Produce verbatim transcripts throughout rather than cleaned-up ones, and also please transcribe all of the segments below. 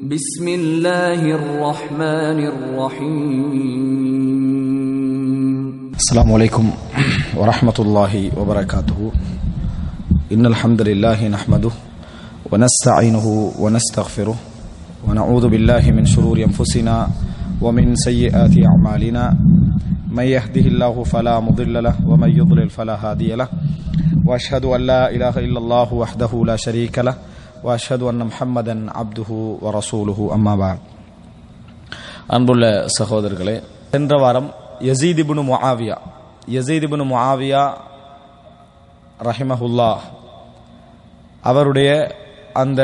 بسم الله الرحمن الرحيم. السلام عليكم ورحمة الله وبركاته. إن الحمد لله نحمده ونستعينه ونستغفره ونعوذ بالله من شرور أنفسنا ومن سيئات أعمالنا. من يهده الله فلا مضل له ومن يضلل فلا هادي له. وأشهد أن لا إله إلا الله وحده لا شريك له وأشهد أن محمدا عبده ورسوله أما بعد. அன்புள்ள சகோதரர்களே, சென்ற வாரம் Yazid ibn Muawiya Yazid ibn Muawiya ரஹிமஹுல்லாஹ் அவருடைய அந்த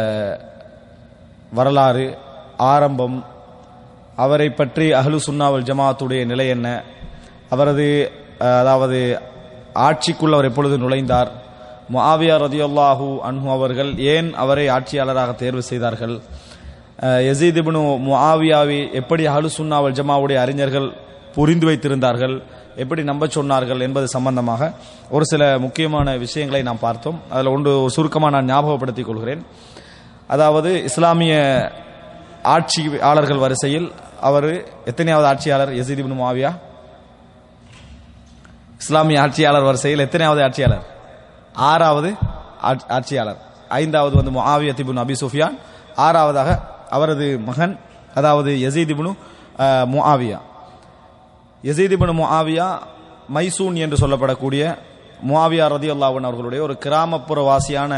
வரலாறு, ஆரம்பம், அவரை பற்றி அஹ்லு சுன்னா வல் ஜமாஅத்துடைய நிலை என்ன, அவரது அதாவது ஆட்சிக்குள் அவர் எப்பொழுது நுழைந்தார், முஆவியா ரதியல்லாஹு அன்ஹு அவர்கள் ஏன் அவரை ஆட்சியாளராக தேர்வு செய்தார்கள், யஸீத் இப்னு முஆவியாவை எப்படி அஹ்லு சுன்னா வல் ஜமாஅத்துடைய அறிஞர்கள் புரிந்து வைத்திருந்தார்கள், எப்படி நம்ப சொன்னார்கள் என்பது சம்பந்தமாக ஒரு சில முக்கியமான விஷயங்களை நாம் பார்த்தோம். அதில் ஒன்று சுருக்கமாக நான் ஞாபகப்படுத்திக் கொள்கிறேன். அதாவது இஸ்லாமிய ஆட்சியாளர்கள் வரிசையில் அவர் எத்தனையாவது ஆட்சியாளர்? யஸீத் இப்னு முஆவியா இஸ்லாமிய ஆட்சியாளர் வரிசையில் எத்தனையாவது ஆட்சியாளர்? ஆறாவது ஆட்சியாளர். ஐந்தாவது வந்து முஆவியா இப்னு அபி சுஃபியான், ஆறாவதாக அவரது மகன் அதாவது Yazid ibn Muawiya. Yazid ibn Muawiya Maysun என்று சொல்லப்படக்கூடிய முஆவியா ரதியல்லாஹு அன்ஹு அவர்களுடைய ஒரு கிராமப்புற வாசியான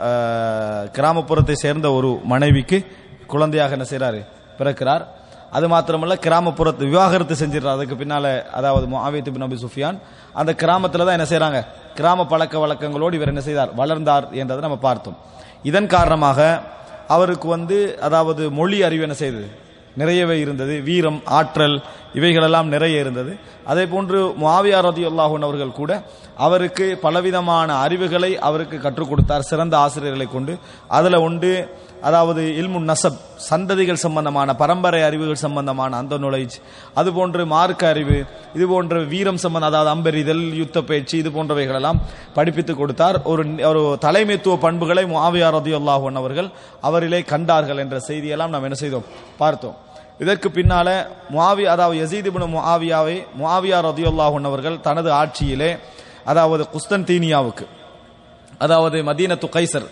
கிராமப்புறத்தை சேர்ந்த ஒரு மனைவிக்கு குழந்தையாக என்ன செய்கிறாரு? பிறக்கிறார். அது மாத்திரமல்ல, கிராமப்புறத்து விவாகரத்து செஞ்சிடறார். அதுக்கு பின்னால அதாவது முஆவியா இப்னு அபி சுஃபியான் அந்த கிராமத்தில் தான் என்ன செய்யறாங்க, கிராம பழக்க வழக்கங்களோடு இவர் என்ன செய்தார், வளர்ந்தார் என்றதை நம்ம பார்த்தோம். இதன் காரணமாக அவருக்கு வந்து அதாவது மொழி அறிவு என்ன செய்தது, நிறையவே இருந்தது. வீரம், ஆற்றல் இவைகளெல்லாம் நிறைய இருந்தது. அதே போன்று முஆவியா ரலியல்லாஹு அன்ஹு அவர்கள் கூட அவருக்கு பலவிதமான அறிவுகளை அவருக்கு கற்றுக் கொடுத்தார், சிறந்த ஆசிரியர்களை கொண்டு. அதில் ஒன்று அதாவது இல்முன் நசப், சந்ததிகள் சம்பந்தமான பரம்பரை அறிவுகள் சம்பந்தமான அந்த நாலேஜ், அது போன்று மார்க்க அறிவு, இது போன்ற வீரம் சம்பந்தம், அதாவது அம்பெறிதல், யுத்த பயிற்சி, இது போன்றவைகளெல்லாம் படிப்பித்துக் கொடுத்தார். ஒரு ஒரு தலைமைத்துவ பண்புகளை முஆவியா ரலியல்லாஹு அன்ஹு அவர்கள் அவரிலே கண்டார்கள் என்ற செய்தியெல்லாம் நாம் என்ன செய்தோம், பார்த்தோம். இதற்கு பின்னால முஆவியா அதாவது யஸீத் இப்னு முஆவியாவை முஆவியா ரலியல்லாஹு அன்ஹு அவர்கள் தனது ஆட்சியிலே அதாவது குஸ்தன்தீனியாவுக்கு அதாவது மதீனத்து கைசர்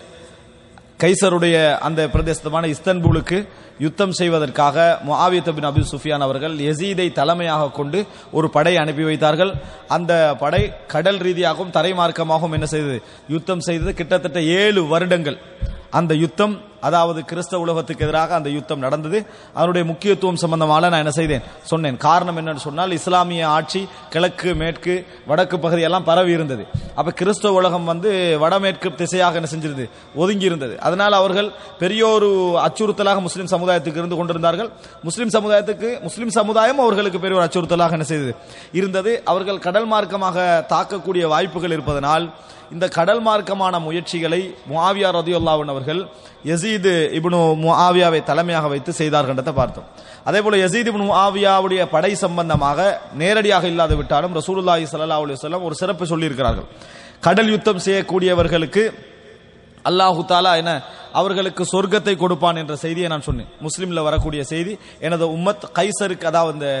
கைசருடைய அந்த பிரதேசமான இஸ்தன்புலுக்கு யுத்தம் செய்வதற்காக முஆவியா இப்னு அபி சுஃபியான் அவர்கள் யஸீதை தலைமையாக கொண்டு ஒரு படை அனுப்பி வைத்தார்கள். அந்த படை கடல் ரீதியாகவும் தரை மார்க்கமாகவும் என்ன செய்தது, யுத்தம் செய்தது. கிட்டத்தட்ட ஏழு வருடங்கள் அந்த யுத்தம், அதாவது கிறிஸ்தவ உலகத்துக்கு எதிராக அந்த யுத்தம் நடந்தது. அதனுடைய முக்கியத்துவம் சம்பந்தமாக நான் என்ன செய்தேன், சொன்னேன். காரணம் என்னன்னு சொன்னால், இஸ்லாமிய ஆட்சி கிழக்கு, மேற்கு, வடக்கு பகுதியெல்லாம் பரவி இருந்தது. அப்ப கிறிஸ்தவ உலகம் வந்து வடமேற்கு திசையாக என்ன செஞ்சிருந்தது, ஒதுங்கி இருந்தது. அதனால் அவர்கள் பெரிய ஒரு அச்சுறுத்தலாக முஸ்லிம் சமுதாயத்துக்கு இருந்து கொண்டிருந்தார்கள். முஸ்லிம் சமுதாயத்துக்கு முஸ்லிம் சமுதாயம் அவர்களுக்கு பெரிய ஒரு அச்சுறுத்தலாக என்ன செய்தது இருந்தது. அவர்கள் கடல் மார்க்கமாக தாக்கக்கூடிய வாய்ப்புகள் இருப்பதனால் இந்த கடல் மார்க்கமான முயற்சிகளை முஆவியா ரலியல்லாஹு அன்ஹு அவர்கள் யஸீத் இப்னு முஆவியாவை தலைமையாக வைத்து செய்தார்கள் என்றதை பார்த்தோம். அதே போல யஸீத் இப்னு முஆவியாவுடைய படை சம்பந்தமாக நேரடியாக இல்லாது விட்டாலும் ரசூலுல்லாஹி ஸல்லல்லாஹு அலைஹி வஸல்லம் ஒரு சிறப்பு சொல்லி இருக்கிறார்கள். கடல் யுத்தம் செய்யக்கூடியவர்களுக்கு அல்லாஹு தாலா என்ன அவர்களுக்கு சொர்க்கத்தை கொடுப்பான் என்ற செய்தியை நான் சொன்னேன். முஸ்லிம்ல வரக்கூடிய செய்தி, எனது உம்மத் கைசருக்கு அதாவது இந்த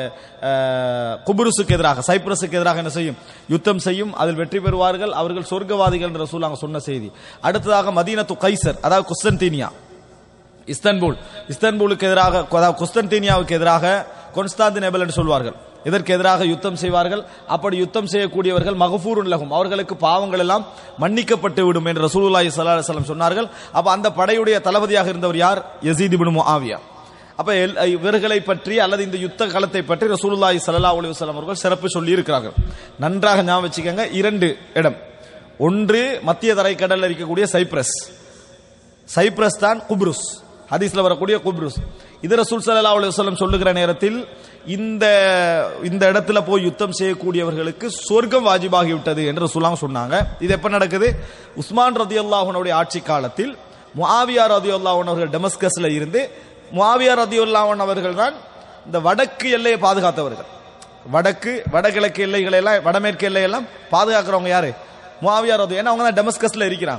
குப்ருஸுக்கு எதிராக, சைப்ரஸுக்கு எதிராக என்ன செய்யும், யுத்தம் செய்யும், அதில் வெற்றி பெறுவார்கள், அவர்கள் சொர்க்கவாதிகள் என்ற ரசூலுல்லாஹ் சொன்ன செய்தி. அடுத்ததாக மதீனத்து கைசர் அதாவது குஸ்தன்தீனியா, இஸ்தன்புல் இஸ்தன்புலுக்கு எதிராக அதாவது குஸ்தன்தீனியாவுக்கு எதிராக கொன்ஸ்டாந்தினேபிள் என்று சொல்வார்கள், இதற்கு எதிராக யுத்தம் செய்வார்கள். அப்படி யுத்தம் செய்யக்கூடியவர்கள் மகஃபூருன் லஹும், அவர்களுக்கு பாவங்கள் எல்லாம் மன்னிக்கப்பட்டு விடும் என்று ரசூலுல்லாஹி ஸல்லல்லாஹு அலைஹி வஸல்லம் சொன்னார்கள். அப்ப அந்த படையுடைய தளபதியாக இருந்தவர் யார்? Yazid ibn Muawiya. அப்ப இவர்களை பற்றி அல்லது இந்த யுத்த காலத்தை பற்றி ரசூலுல்லாஹி ஸல்லல்லாஹு அலைஹி வஸல்லம் அவர்கள் சிறப்பு சொல்லி இருக்கிறார்கள். நன்றாக ஞாபகம் வச்சுக்கோங்க. இரண்டு இடம், ஒன்று மத்திய தரைக்கடலில் இருக்கக்கூடிய சைப்ரஸ், சைப்ரஸ் தான் குப்ருஸ், ஹதீஸ்ல வரக்கூடிய குப்ருஸ். இது ரசூல் ஸல்லல்லாஹு அலைஹி வஸல்லம் சொல்லுகிற நேரத்தில் இந்த இந்த இடத்துல போய் யுத்தம் செய்யக்கூடியவர்களுக்கு சொர்க்கம் வாஜிபாகி விட்டது என்று ரசூலுல்லாஹ் சொன்னாங்க. இது எப்ப நடக்குது? உஸ்மான் ரலியல்லாஹு அன்ஹு ஆட்சி காலத்தில் முஆவியா ரலியல்லாஹு அன்ஹு அவர்கள் டெமஸ்கஸ்ல இருந்து, முஆவியா ரலியல்லாஹு அன்ஹு அவர்கள் தான் இந்த வடக்கு எல்லையை பாதுகாத்தவர்கள். வடக்கு வடகிழக்கு எல்லைகளை எல்லாம், வடமேற்கு எல்லையெல்லாம் பாதுகாக்கிறவங்க யாரு? முஆவியா ரலியல்லாஹு, ஏன்னா அவங்க தான் டெமஸ்கஸ்ல இருக்கிறாங்க.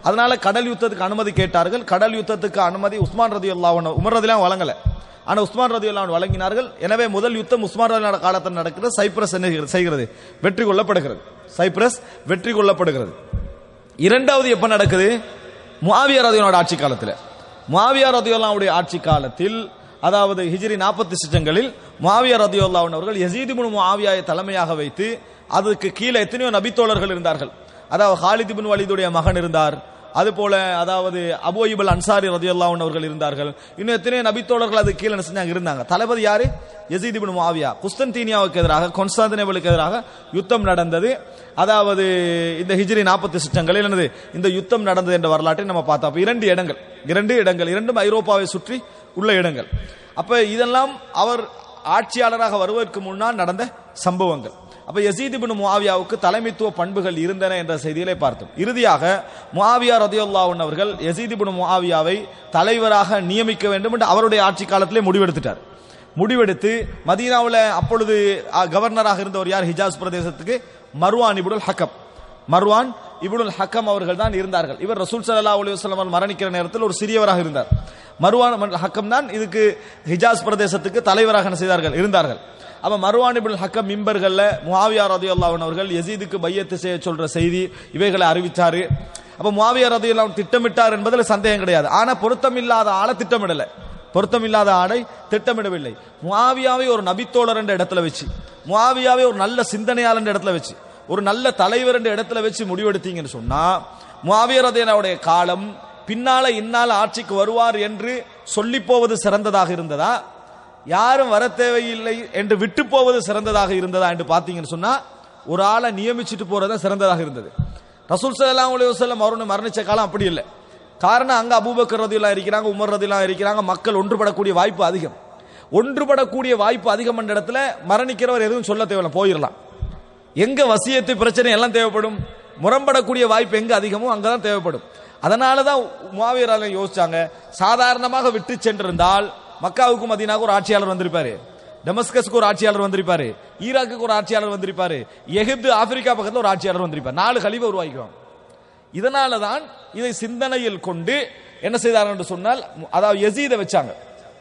அதனால கடல் யுத்தத்துக்கு அனுமதி கேட்டார்கள். கடல் யுத்தத்துக்கு அனுமதி உஸ்மான் ரலியல்லாஹு அன்ஹு உமர் ரலியல்லாஹு வழங்கல. ஆனா உஸ்மான் ரலியல்லாஹு அன்ஹு வழங்கினார்கள். எனவே முதல் யுத்தம் உஸ்மான் ரலியல்லாஹு காலத்தில் நடக்கிறது. சைப்ரஸ் என்ன செய்கிறது? வெற்றி கொள்ளப்படுகிறது. சைப்ரஸ் வெற்றி கொள்ளப்படுகிறது. இரண்டாவது எப்ப நடக்குது? முஆவியா ரலியல்லாஹு ஆட்சி காலத்தில். முஆவியா ரலியல்லாஹு ஆட்சி காலத்தில், அதாவது ஹிஜ்ரி நாற்பத்தி சிற்றங்களில் முஆவியா ரலியல்லாஹு அன்ஹு அவர்கள் யஸீத் இப்னு முஆவியாவை தலைமையாக வைத்து, அதுக்கு கீழே எத்தனையோ நபித்தோழர்கள் இருந்தார்கள். அதாவது ஹாலித் இப்னு வலீதுடைய மகன் இருந்தார். அதுபோல அதாவது அபூ அய்யூப் அல் அன்சாரி ரலியல்லாஹு அன்ஹு அவர்கள் இருந்தார்கள். இன்னும் எத்தனையோ நபித்தோழர்கள் அது கீழே செஞ்சாங்க இருந்தாங்க. தளபதி யாரு? Yazid ibn Muawiya. குஸ்தன்தீனியாவுக்கு எதிராக, கான்ஸ்டாந்தினோபிளுக்கு எதிராக யுத்தம் நடந்தது. அதாவது இந்த ஹிஜ்ரி நாற்பத்தி சிற்றங்களில் என்னது இந்த யுத்தம் நடந்தது என்ற வரலாற்றை நம்ம பார்த்தோம். அப்ப இரண்டு இடங்கள் இரண்டு இடங்கள் இரண்டும் ஐரோப்பாவை சுற்றி உள்ள இடங்கள். அப்ப இதெல்லாம் அவர் ஆட்சியாளராக வருவதற்கு முன்னால் நடந்த சம்பவங்கள். அப்ப யஸீத் இப்னு முஆவியாவுக்கு தலைமைத்துவ பண்புகள் இருந்தன என்ற செய்திகளை பார்த்தோம். இறுதியாக முஆவியா ரலியல்லாஹு அன்ஹு அவர்கள் யஸீத் இப்னு முஆவியாவை தலைவராக நியமிக்க வேண்டும் என்று அவருடைய ஆட்சி காலத்திலே முடிவெடுத்துட்டார். முடிவெடுத்து மதீனாவில் அப்பொழுது கவர்னராக இருந்தவர் யார்? ஹிஜாஸ் பிரதேசத்துக்கு மர்வான் இப்னுல் ஹக்கம். மர்வான் இப்னுல் ஹக்கம் அவர்கள் தான் இருந்தார்கள். இவர் ரசூல் ஸல்லல்லாஹு அலைஹி வஸல்லம் மரணிக்கிற நேரத்தில் ஒரு சிறியவராக இருந்தார். மர்வான் ஹக்கம் தான் இதுக்கு ஹிஜாஸ் பிரதேசத்துக்கு தலைவராக செய்தார்கள் இருந்தார்கள். அப்ப மர்வான் இப்னுல் ஹக்கம் மிம்பர்கள்ல முஆவியா ரலியல்லாஹு அன்ஹு அவர்கள் யஸீதுக்கு பையத்து செய்ய சொல்ற செய்தி இவைகளை அறிவிச்சாரு. அப்ப முஆவியா ரலியல்லாஹு அன்ஹு திட்டமிட்டார் என்பதில் சந்தேகம் கிடையாது. ஆனா பொருத்தமில்லாத ஆளை திட்டமிடல. பொருத்தமில்லாத ஆடை திட்டமிடவில்லை. முஆவியாவை ஒரு நபித்தோழர் என்ற இடத்துல வச்சு, முஆவியாவை ஒரு நல்ல சிந்தனையாளர் என்ற இடத்துல வச்சு, ஒரு நல்ல தலைவர் என்ற இடத்துல வச்சு முடிவெடுத்தீங்கன்னு சொன்னா, முஆவியா ரலியல்லாஹுடைய காலம் பின்னால இன்னால ஆட்சிக்கு வருவார் என்று சொல்லி போவது சிறந்ததாக இருந்ததா, யாரும் வர தேவையில்லை என்று விட்டு போவது சிறந்ததாக இருந்ததா என்று பார்த்தீங்கன்னு சொன்னா, ஒரு ஆளை நியமிச்சுட்டு போறது சிறந்ததாக இருந்தது. ரசூல் ஸல்லல்லாஹு அலைஹி வஸல்லம் அவருடைய மரணிச்ச காலம் அப்படி இல்லை. காரணம், அங்க அபூபக்கர் ரலியல்லாஹு இருக்கிறாங்க, உமர் ரலியல்லாஹு இருக்கிறாங்க, மக்கள் ஒன்றுபடக்கூடிய வாய்ப்பு அதிகம். ஒன்றுபடக்கூடிய வாய்ப்பு அதிகம் என்ற இடத்துல மரணிக்கிறவர் எதுவும் சொல்ல தேவையில்லை, போயிடலாம். எங்க வசியத்து பிரச்சனை எல்லாம் தேவைப்படும், முரண்படக்கூடிய வாய்ப்பு எங்க அதிகமோ அங்கதான் தேவைப்படும். அதனாலதான் முஆவியா ரலியல்லாஹு யோசிச்சாங்க, சாதாரணமாக விட்டு சென்றிருந்தால் மக்காவுக்கு மதீனாவுக்கு ஒரு ஆட்சியாளர் வந்திருப்பாரு, டெமஸ்கஸ்க்கு ஒரு ஆட்சியாளர் வந்திருப்பாரு, ஈராக்குக்கு ஒரு ஆட்சியாளர் வந்திருப்பாரு, எகிப்து ஆப்பிரிக்கா பக்கத்தில் ஒரு ஆட்சியாளர் வந்திருப்பார், நாலு கலீஃபா உருவாக்குவாங்க. இதனாலதான் இதை சிந்தனையில் கொண்டு என்ன செய்தார்கள் என்று சொன்னால், அதாவது யஸீதை வச்சாங்க.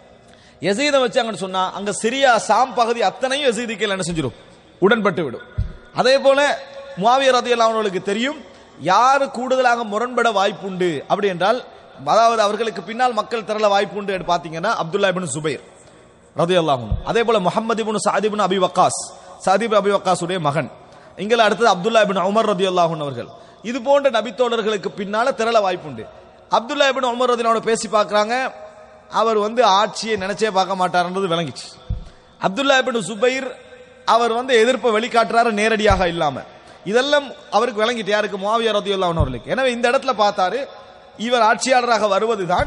யஸீதை வச்சாங்கன்னு சொன்னா அங்க சிரியா சாம் பகுதி அத்தனையும் யஸீதுக்கு என்ன செஞ்சிடும், உடன்பட்டு விடும். அதே போல முஆவியா ரலியல்லாஹு அன்ஹுவுக்கு தெரியும் யாரு கூடுதலாக முரண்பட வாய்ப்புண்டு அப்படி என்றால், அதாவது அவர்களுக்கு பின்னால் மக்கள் திரள வாய்ப்புண்டு என்று பாத்தீங்கன்னா அப்துல்லா இப்னு சுபைர் ரலியல்லாஹு அன்ஹு, அதே போல முஹம்மது இப்னு சஅத் இப்னு அபி வக்காஸ், சஅத் இப்னு அபி வக்காஸ் உடைய மகன், இங்க அடுத்தது அப்துல்லா இப்னு உமர் ரலியல்லாஹு அன்ஹு அவர்கள். இது போன்ற நபித்தோழர்களுக்கு பின்னால திரள வாய்ப்புண்டு. அப்துல்லா இப்னு உமர் ரலியல்லாஹு அன்ஹு பேசி பார்க்கறாங்க, அவர் வந்து ஆட்சியை நினைச்சே பார்க்க மாட்டார்ன்றது விளங்கிச்சு. அப்துல்லா இப்னு சுபைர் அவர் வந்து எதிர்ப்பை வெளிக்காட்டுறாரு நேரடியாக இல்லாம, இதெல்லாம் அவருக்கு விளங்கிட்டு, யாருக்கு? முஆவியா ரலியல்லாஹு அன்ஹு அவர்களுக்கு. எனவே இந்த இடத்துல பார்த்தாரு, இவர் ஆட்சியாளராக வருவதுதான்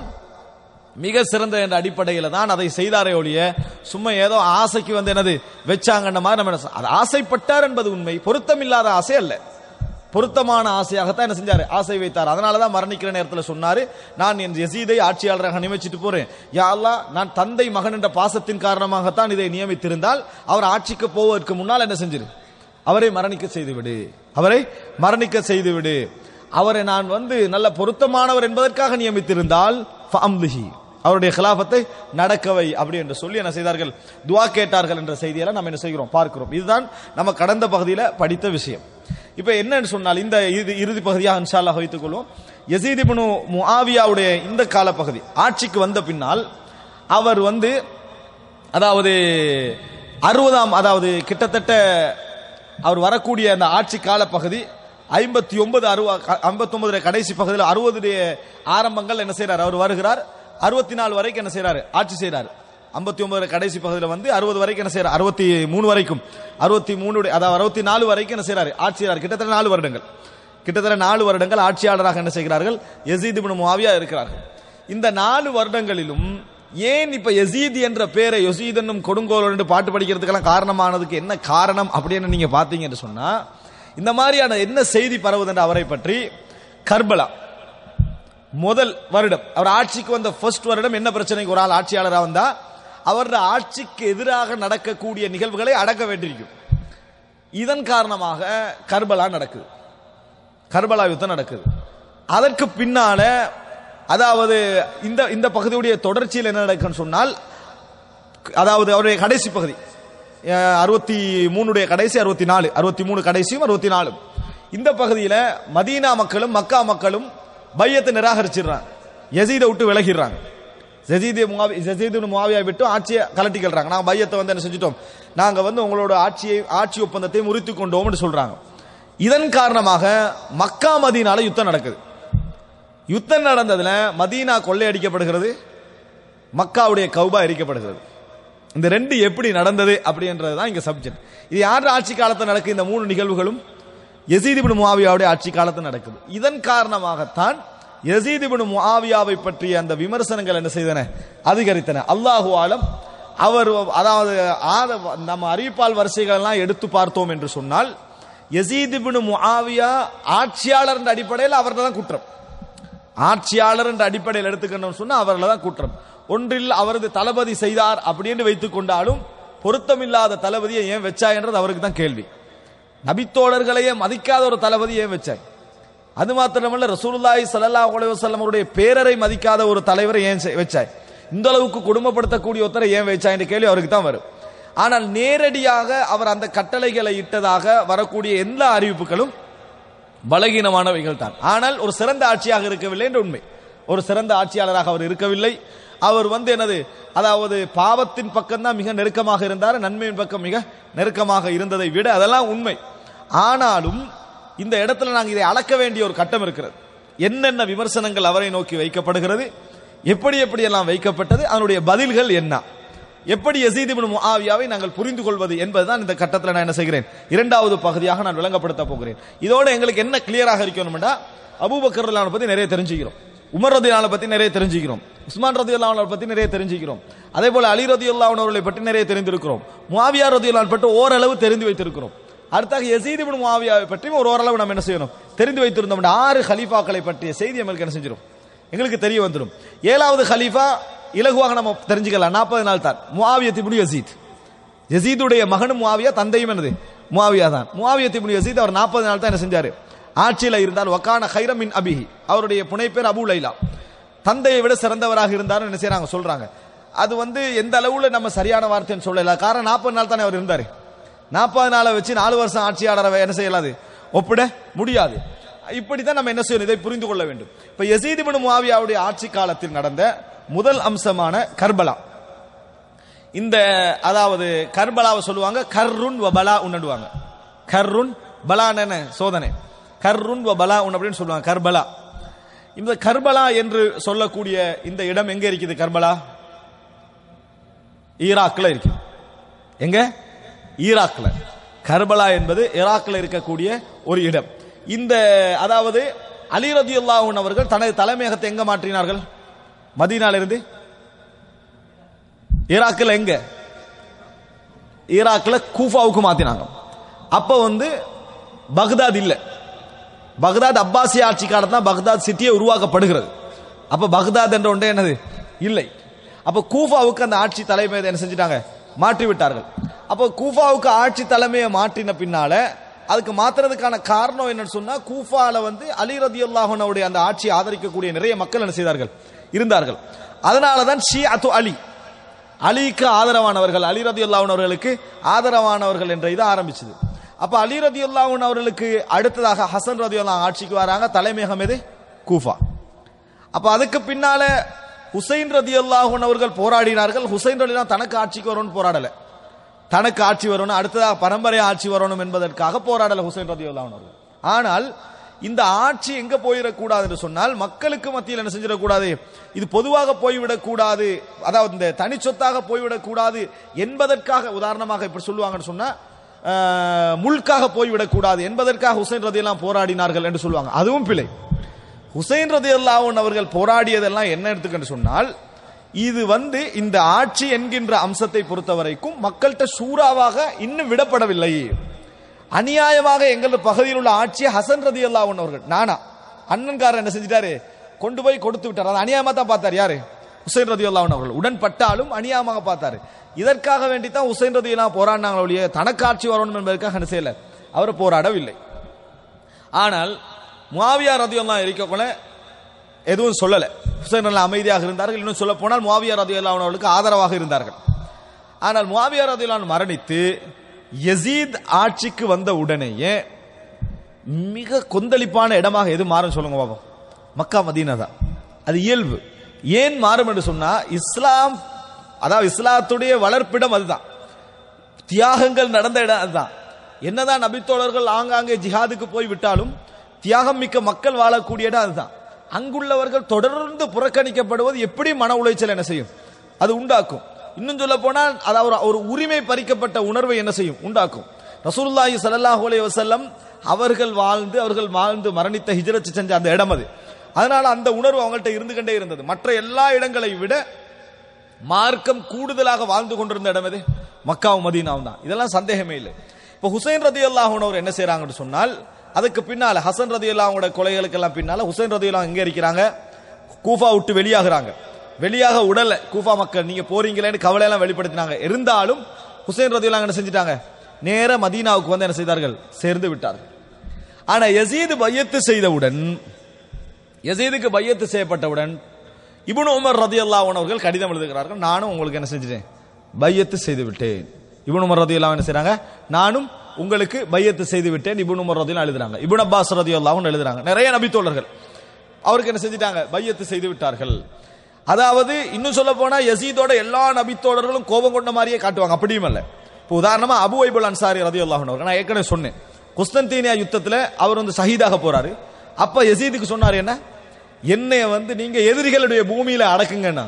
மிக சிறந்த என்ற அடிப்படையில தான் அதை செய்தாரே ஒழிய சும்மா ஏதோ ஆசைக்கு வந்து என்னது வச்சாங்கன்ற மாதிரி நம்ம அது ஆசைப்பட்டார் என்பது உண்மை, பொருத்தமில்லாத ஆசை அல்ல, பொருத்தமான ஆசையாகத்தான் என்ன செஞ்சாரு, ஆசை வைத்தார். அதனாலதான் மரணிக்கிற நேரத்தில் சொன்னாரு, நான் என் யஸீதை ஆட்சியாளராக நியமிச்சிட்டு போறேன், யா அல்லாஹ், நான் தந்தை மகன் என்ற பாசத்தின் காரணமாகத்தான் இதை நியமித்திருந்தால் அவர் ஆட்சிக்கு போவதற்கு முன்னால் என்ன செஞ்சிரு, அவரை மரணிக்க செய்துவிடு, அவரை மரணிக்க செய்துவிடு, அவரை நான் வந்து நல்ல பொருத்தமானவர் என்பதற்காக நியமித்திருந்தால் ஃபஅம்லிஹி, அவருடைய கிலாஃபத்தை நடக்கவை அப்படி என்று சொல்லி என்ன செய்தார்கள், துஆ கேட்டார்கள் என்ற செய்தியெல்லாம் நம்ம என்ன செய்கிறோம், பார்க்கிறோம். இதுதான் நம்ம கடந்த பகுதியில் படித்த விஷயம். இப்ப என்னன்னு சொன்னால், இந்த இறுதி பகுதியாக இன்ஷா அல்லாஹ் வைத்துக் கொள்வோம். யஸீத் இப்னு முஆவியாவுடைய இந்த காலப்பகுதி ஆட்சிக்கு வந்த பின்னால் அவர் வந்து அதாவது அறுபதாம் அதாவது கிட்டத்தட்ட அவர் வரக்கூடிய அந்த ஆட்சி காலப்பகுதி ஐம்பத்தி ஒன்பது ஐம்பத்தி ஒன்பது கடைசி பகுதியில் அறுபது ஆரம்பங்கள் என்ன செய்யறார், அவர் வருகிறார், அறுபத்தி நாலு வரைக்கும் என்ன செய்யறாரு, ஆட்சி செய்யறாரு. ஐம்பத்தி ஒன்பது கடைசி பகுதியில் வந்து அறுபது வரைக்கும் என்ன செய்யறாரு, அறுபத்தி மூணு வரைக்கும் அறுபத்தி மூணு அதாவது அறுபத்தி நாலு வரைக்கும் என்ன செய்யறாரு, ஆட்சி செய்யறாரு. கிட்டத்தட்ட நாலு வருடங்கள் கிட்டத்தட்ட நாலு வருடங்கள் ஆட்சியாளராக என்ன செய்கிறார்கள், யஸீத் இப்னு முஆவியா இருக்கிறார்கள். இந்த நாலு வருடங்களிலும் ஏன் இப்ப யஸீத் என்ற பேரை யஸீத் என்னும் கொடுங்கோல் என்று பாட்டு படிக்கிறதுக்கெல்லாம் காரணமானதுக்கு என்ன காரணம் அப்படின்னு நீங்க பாத்தீங்க என்று சொன்னா, இந்த மாதிரியான என்ன செய்தி பரவுது என்று அவரை பற்றி, கர்பலா முதல் வருடம் அவர் ஆட்சிக்கு வந்த ஃபர்ஸ்ட் வருடம் என்ன பிரச்சனைக்கு ஒரு ஆள் ஆட்சியாளராக வந்தா அவருடைய ஆட்சிக்கு எதிராக நடக்கக்கூடிய நிகழ்வுகளை அடக்க வேண்டியிருக்கும். இதன் காரணமாக கர்பலா நடக்குது, கர்பலா யுத்தம் நடக்குது. அதற்கு பின்னால அதாவது இந்த இந்த பகுதியுடைய தொடர்ச்சியில் என்ன நடக்குன்னு சொன்னால், அதாவது அவருடைய கடைசி பகுதி அறுபத்தி மூணுடைய கடைசி அறுபத்தி நாலு அறுபத்தி மூணு கடைசியும் அறுபத்தி நாலும் இந்த பகுதியில் மதீனா மக்களும் மக்கா மக்களும் பையத்தை நிராகரிச்சிடுறாங்க, யசீதை விட்டு விலகிடுறாங்க. யசீது முஆவியா விட்டு ஆட்சியை கலட்டிக்கிறாங்க. நாங்கள் பையத்தை வந்து என்ன செஞ்சிட்டோம், நாங்கள் வந்து உங்களோட ஆட்சியை ஆட்சி ஒப்பந்தத்தை முறித்து கொண்டோம் என்று சொல்றாங்க. இதன் காரணமாக மக்கா மதீனால யுத்தம் நடக்குது. யுத்தம் நடந்ததுல மதீனா கொள்ளையடிக்கப்படுகிறது, மக்காவுடைய கௌபா எரிக்கப்படுகிறது. இந்த ரெண்டு எப்படி நடந்தது அப்படின்றதுதான் இங்க சப்ஜெக்ட். இது யார் ஆட்சி காலத்தில் நடக்குது? இந்த மூணு நிகழ்வுகளும் யசீத் இப்னு முஆவியாவுடைய ஆட்சி காலத்தில் நடக்குது. இதன் காரணமாகத்தான் யசீத் இப்னு முஆவியாவை பற்றிய அந்த விமர்சனங்கள் என்ன செய்தன, அதிகரித்தன. அல்லாஹு ஆலம். அவர் அதாவது நம்ம அறிவிப்பால் வரிசைகள் எல்லாம் எடுத்து பார்த்தோம் என்று சொன்னால், யசீத் இப்னு முஆவியா ஆட்சியாளர் என்ற அடிப்படையில் அவர்கள் தான் குற்றம். ஆட்சியாளர் என்ற அடிப்படையில் எடுத்துக்கணும் சொன்னா அவர்கள் தான் குற்றம். ஒன்றில் அவரது தளபதி செய்தார் அப்படின்னு வைத்துக் கொண்டாலும் பொருத்தமில்லாத தளபதியை ஏன் வச்சா என்றது அவருக்கு தான் கேள்வி. நபித்தோழர்களையே மதிக்காத ஒரு தளபதி ஏன் வச்சாய்? அது மாத்திரமல்ல, ரசூலுல்லாஹி ஸல்லல்லாஹு அலைஹி வஸல்லம் அவருடைய பேரரை மதிக்காத ஒரு தலைவரை ஏன் வச்சாய்? இந்த அளவுக்கு குடும்பப்படுத்தக்கூடிய ஒருத்தரை ஏன் வச்சாய் என்ற கேள்வி அவருக்கு தான் வரும். ஆனால் நேரடியாக அவர் அந்த கட்டளைகளை இட்டதாக வரக்கூடிய எல்லா அறிவிப்புகளும் பலகீனமானவைகள் தான். ஆனால் ஒரு சிறந்த ஆட்சியாக இருக்கவில்லை என்ற உண்மை. ஒரு சிறந்த ஆட்சியாளராக அவர் இருக்கவில்லை. அவர் வந்து என்னது, அதாவது பாவத்தின் பக்கம் தான் மிக நெருக்கமாக இருந்தார், நன்மையின் பக்கம் மிக நெருக்கமாக இருந்ததை விட அதெல்லாம் உண்மை. ஆனாலும் இந்த இடத்துல நாங்கள் இதை அளக்க வேண்டிய ஒரு கட்டம் இருக்கிறது. என்னென்ன விமர்சனங்கள் அவரை நோக்கி வைக்கப்படுகிறது, எப்படி எப்படி எல்லாம் வைக்கப்பட்டது, அதனுடைய பதில்கள் என்ன, எப்படி யசீத் இப்னு முஆவியாவை நாங்கள் புரிந்து கொள்வது என்பதுதான் இந்த கட்டத்தில் நான் என்ன செய்கிறேன், இரண்டாவது பகுதியாக நான் விளங்கப்படுத்த போகிறேன். இதோட எங்களுக்கு என்ன கிளியராக இருக்கணும்னா, அபூபக்கர் ரலியல்லாஹு அன்ஹு பத்தி நிறைய தெரிஞ்சுக்கிறோம், உமர் ரலியல்லாஹு அன்ஹு பத்தி நிறைய தெரிஞ்சுக்கிறோம், உஸ்மான் ரலியல்லாஹு அன்ஹு பத்தி நிறைய தெரிஞ்சுக்கிறோம், அதே போல அலி ரலியல்லாஹு அன்ஹு அவர்களை பற்றி நிறைய தெரிந்திருக்கிறோம், முஆவியா ரலியல்லாஹு அன்ஹு பற்றி ஓரளவு தெரிந்து வைத்திருக்கிறோம். அடுத்தாக யசீத் இப்னு முஆவியாவை பற்றி ஒரு ஓரளவு நம்ம என்ன செய்யணும், தெரிந்து வைத்திருந்தோம். ஆறு கலீஃபாக்களை பற்றிய செய்தி எங்களுக்கு என்ன செஞ்சிடும், எங்களுக்கு தெரிய வந்துடும். ஏழாவது கலீஃபா இலகுவாக நம்ம தெரிஞ்சுக்கலாம், நாற்பது நாள் தான், முஆவியா இப்னு யசீத். யசீதுடைய மகனும் முஆவியா, தந்தையும் என்னது முஆவியா தான். முஆவியா இப்னு யசீத் அவர் நாற்பது நாள் தான் என்ன செஞ்சாரு, ஆட்சியில் இருந்தார். வக்கான கைரம் மின் அபிஹி, அவருடைய புனைப்பேர் அபு லைலா, தந்தையை விட சிறந்தவராக இருந்தார் என்ன செய்யறாங்க சொல்றாங்க. அது வந்து எந்த அளவுல நம்ம சரியான வார்த்தைன்னு சொல்லல, காரணம் நாற்பது நாள் தானே அவர் இருந்தாரு. நாற்பது நாளை வச்சு நாலு வருஷம் ஆட்சியாளரை என்ன செய்யலாது, ஒப்பிட முடியாது. இப்படித்தான் நம்ம என்ன செய்யணும், இதை புரிந்து கொள்ள வேண்டும். இப்ப யசீத் இப்னு முஆவியாவுடைய ஆட்சி காலத்தில் நடந்த முதல் அம்சமான கர்பலா, இந்த அதாவது கர்பலாவை சொல்லுவாங்க கர்ருன் வ பலா உன்னுவாங்க. கர்ருன் பலான சோதனை, கர்ருன் வ பலா உன் அப்படின்னு சொல்லுவாங்க கர்பலா. இந்த கர்பலா என்று சொல்லக்கூடிய இந்த இடம் எங்க இருக்குது? கர்பலா ஈராக்ல இருக்கு. எங்க? ஈராக்ல. கர்பலா என்பது ஈராக்ல இருக்கக்கூடிய ஒரு இடம். இந்த அதாவது அலி ரலியல்லாஹு அன்ஹு அவர்கள் தனது தலைமையகத்தை எங்க மாற்றினார்கள்? மதீனால இருந்து ஈராக்ல எங்க? ஈராக்ல கூஃபாவுக்கு மாத்தினாங்க. அப்ப வந்து பக்தாத் இல்ல, பக்தாத் அப்பாசிய ஆட்சி காலத்துல பக்தாத் சிட்டியை உருவாக்கப்படுகிறது. அப்ப பக்தாத் என்ற ஒன்றே என்னது இல்லை. அப்ப கூஃபாவுக்கு அந்த ஆட்சி தலைமையை என்ன செஞ்சிட்டாங்க, மாற்றி விட்டார்கள். அப்ப கூஃபாவுக்கு ஆட்சி தலைமையை மாற்றின பின்னால அதுக்கு மாத்துறதுக்கான காரணம் என்னன்னு சொன்னா, கூஃபால வந்து அலி ரலியல்லாஹு அன்ஹுடைய அந்த ஆட்சியை ஆதரிக்கக்கூடிய நிறைய மக்கள் என்ன செய்தார்கள், இருந்தார்கள். அதனாலதான் ஷிஅத்து அலி, அலிக்கு ஆதரவானவர்கள், அலி ரலியல்லாஹு அன்ஹு அவர்களுக்கு ஆதரவானவர்கள் என்ற இது ஆரம்பிச்சது. அப்ப அலி ரலியல்லாஹு அன்ஹு அவர்களுக்கு அடுத்ததாக ஹசன் ரலியல்லாஹு அன்ஹு ஆட்சிக்கு வராங்க. தலைமையகம் எது? கூஃபா. அப்ப அதுக்கு பின்னால ஹுசைன் ரலியல்லாஹு அன்ஹு அவர்கள் போராடினார்கள். ஹுசைன் ரலியல்லாஹு அன்ஹு தனக்கு ஆட்சிக்கு வரணும்னு போராடல, தனக்கு ஆட்சி வரணும், அடுத்ததாக பரம்பரை ஆட்சி வரணும் என்பதற்காக போராடல ஹுசைன் ரலியல்லாஹு அன்ஹு அவர்கள். ஆனால் இந்த ஆட்சி எங்க போயிடக்கூடாது என்று சொன்னால், மக்களுக்கு மத்தியில் என்ன செஞ்சிடக்கூடாது, இது பொதுவாக போய்விடக் கூடாது, அதாவது இந்த தனி சொத்தாக போய்விடக் கூடாது என்பதற்காக, உதாரணமாக இப்படி சொல்லுவாங்கன்னு சொன்னா முல்காக போய்விடக் கூடாது என்பதற்காக ஹுசைன் ரலியல்லாஹு போராடினார்கள் என்று சொல்லுவாங்க. அதுவும் பிழை. ஹுசைன் ரலியல்லாஹு அவர்கள் போராடியதெல்லாம் என்ன எடுத்துக்கன்னு சொன்னால், இது வந்து இந்த ஆட்சி என்கின்ற அம்சத்தை பொறுத்த வரைக்கும் மக்கள்கிட்ட சூறாவாக இன்னும் விடப்படவில்லை. அநியாயமாக எங்கள் பகுதியில் உள்ள ஆட்சியை ஹசன் ரலியல்லாஹு அன்ஹு அவர்கள், நானா அண்ணன்காரர் என்ன செஞ்சிட்டாரு, கொண்டு போய் கொடுத்து விட்டார். அது அநியாயமா தான் பார்த்தார். யாரு? ஹுசைன் ரலியல்லாஹு அன்ஹு அவர்கள். உடன்பட்டாலும் அநியாயமாக பார்த்தாரு. இதற்காக வேண்டி தான் ஹுசைன் ரலியல்லாஹு போராடினாங்க ஒழிய தனக்கு ஆட்சி வரணும் என்பதற்காக என்ன செய்யல, அவர் போராடவில்லை. ஆனால் முஆவியா ரலியல்லாஹு இருக்கக்குள்ள எதுவும் சொல்லல. ஹுசைன் ரலியல்லாஹு அமைதியாக இருந்தார்கள். இன்னும் சொல்ல போனால் முஆவியா ரலியல்லாஹு அவர்களுக்கு ஆதரவாக இருந்தார்கள். ஆனால் முஆவியா ரலியல்லாஹு மரணித்து யசீத் ஆட்சிக்கு வந்த உடனேயே மிக கொந்தளிப்பான இடமாக எது மாறும் சொல்லுங்க பாப்போம்? மக்கா மதீனா தான். அது இயல்பு. ஏன் மாறும் என்று சொன்னா, இஸ்லாம் அதாவது இஸ்லாத்துடைய வளர்ப்பிடம் அதுதான், தியாகங்கள் நடந்த இடம் அதுதான். என்னதான் நபித்தோழர்கள் ஆங்காங்கே ஜிஹாதுக்கு போய் விட்டாலும் தியாகம் மிக்க மக்கள் வாழக்கூடிய இடம் அதுதான். அங்குள்ளவர்கள் தொடர்ந்து புறக்கணிக்கப்படுவது எப்படி மன உளைச்சல் என்ன செய்யும்? அது உண்டாக்கும். இன்னும் சொல்ல போனால் அதாவது ஒரு உரிமை பறிக்கப்பட்ட உணர்வை என்ன செய்யும்? உண்டாக்கும். ரசூலுல்லாஹி ஸல்லல்லாஹு அலைஹி வஸல்லம் அவர்கள் வாழ்ந்து அவர்கள் வாழ்ந்து மரணித்த ஹிஜ்ரத் செஞ்ச அந்த இடம் அது. அதனால அந்த உணர்வு அவங்கள்ட்ட இருந்து கொண்டே இருந்தது. மற்ற எல்லா இடங்களை விட மார்க்கம் கூடுதலாக வாழ்ந்து கொண்டிருந்த இடம் எது? மக்காவும் மதீனாவும் தான். இதெல்லாம் சந்தேகமே இல்லை. இப்போ ஹுசைன் ரலியல்லாஹு அன்ஹு என்ன செய்யறாங்கன்னு சொன்னால், அதுக்கு பின்னால ஹசன் ரலியல்லாஹு அன்ஹுடைய கொலைகளுக்கு எல்லாம் பின்னால ஹுசைன் ரலியல்லாஹு எங்க இருக்கிறாங்க? கூஃபா விட்டு வெளியாகிறாங்க. வெளியாக உடல கூஃபா மக்கள் நீங்க போறீங்களேன்னு கவலை எல்லாம் வெளிப்படுத்தினாங்க. இருந்தாலும் ஹுசைன் ரலியல்லாஹு என்ன செஞ்சிட்டாங்க? நேர மதீனாவுக்கு வந்து என்ன செய்தார்கள்? சேர்ந்து விட்டார்கள். ஆனா யசீத் பையத்து செய்தவுடன், யசீதுக்கு பையத்து செய்யப்பட்டவுடன் இப்னு உமர் ரலியல்லாஹு அன்ஹு அவர்கள் கடிதம் எழுதுகிறார்கள், நானும் உங்களுக்கு என்ன செஞ்சிட்டேன்? பையத்து செய்து விட்டேன். இப்னு உமர் ரலியல்லாஹு என்ன செய்றாங்க? நானும் உங்களுக்கு பையத்து செய்து விட்டேன். இப்னு உமர் ரலியல்லாஹு எழுதுறாங்க. இப்னு அப்பாஸ் ரலியல்லாஹு அன்ஹு எழுதுறாங்க. நிறைய நபி தோழர்கள் அவருக்கு என்ன செஞ்சிட்டாங்க? பையத்து செய்து விட்டார்கள். அதாவது இன்னும் சொல்ல போனா யசீதோட எல்லா நபி தோழர்களும் கோபம் கொண்ட மாதிரியே காட்டுவாங்க. அப்படியும் அல்ல. இப்போ உதாரணமா அபு ஐபுல் அன்சாரி ரலியல்லாஹு அன்ஹு, நான் ஏற்கனவே சொன்னேன், குஸ்தன்தீனியா யுத்தத்தில் அவர் வந்து ஷஹீதாக போறாரு. அப்ப யசீதுக்கு சொன்னார், என்ன என்னைய வந்து நீங்க எதிரிகளுடைய பூமியில அடக்குங்கன்னா,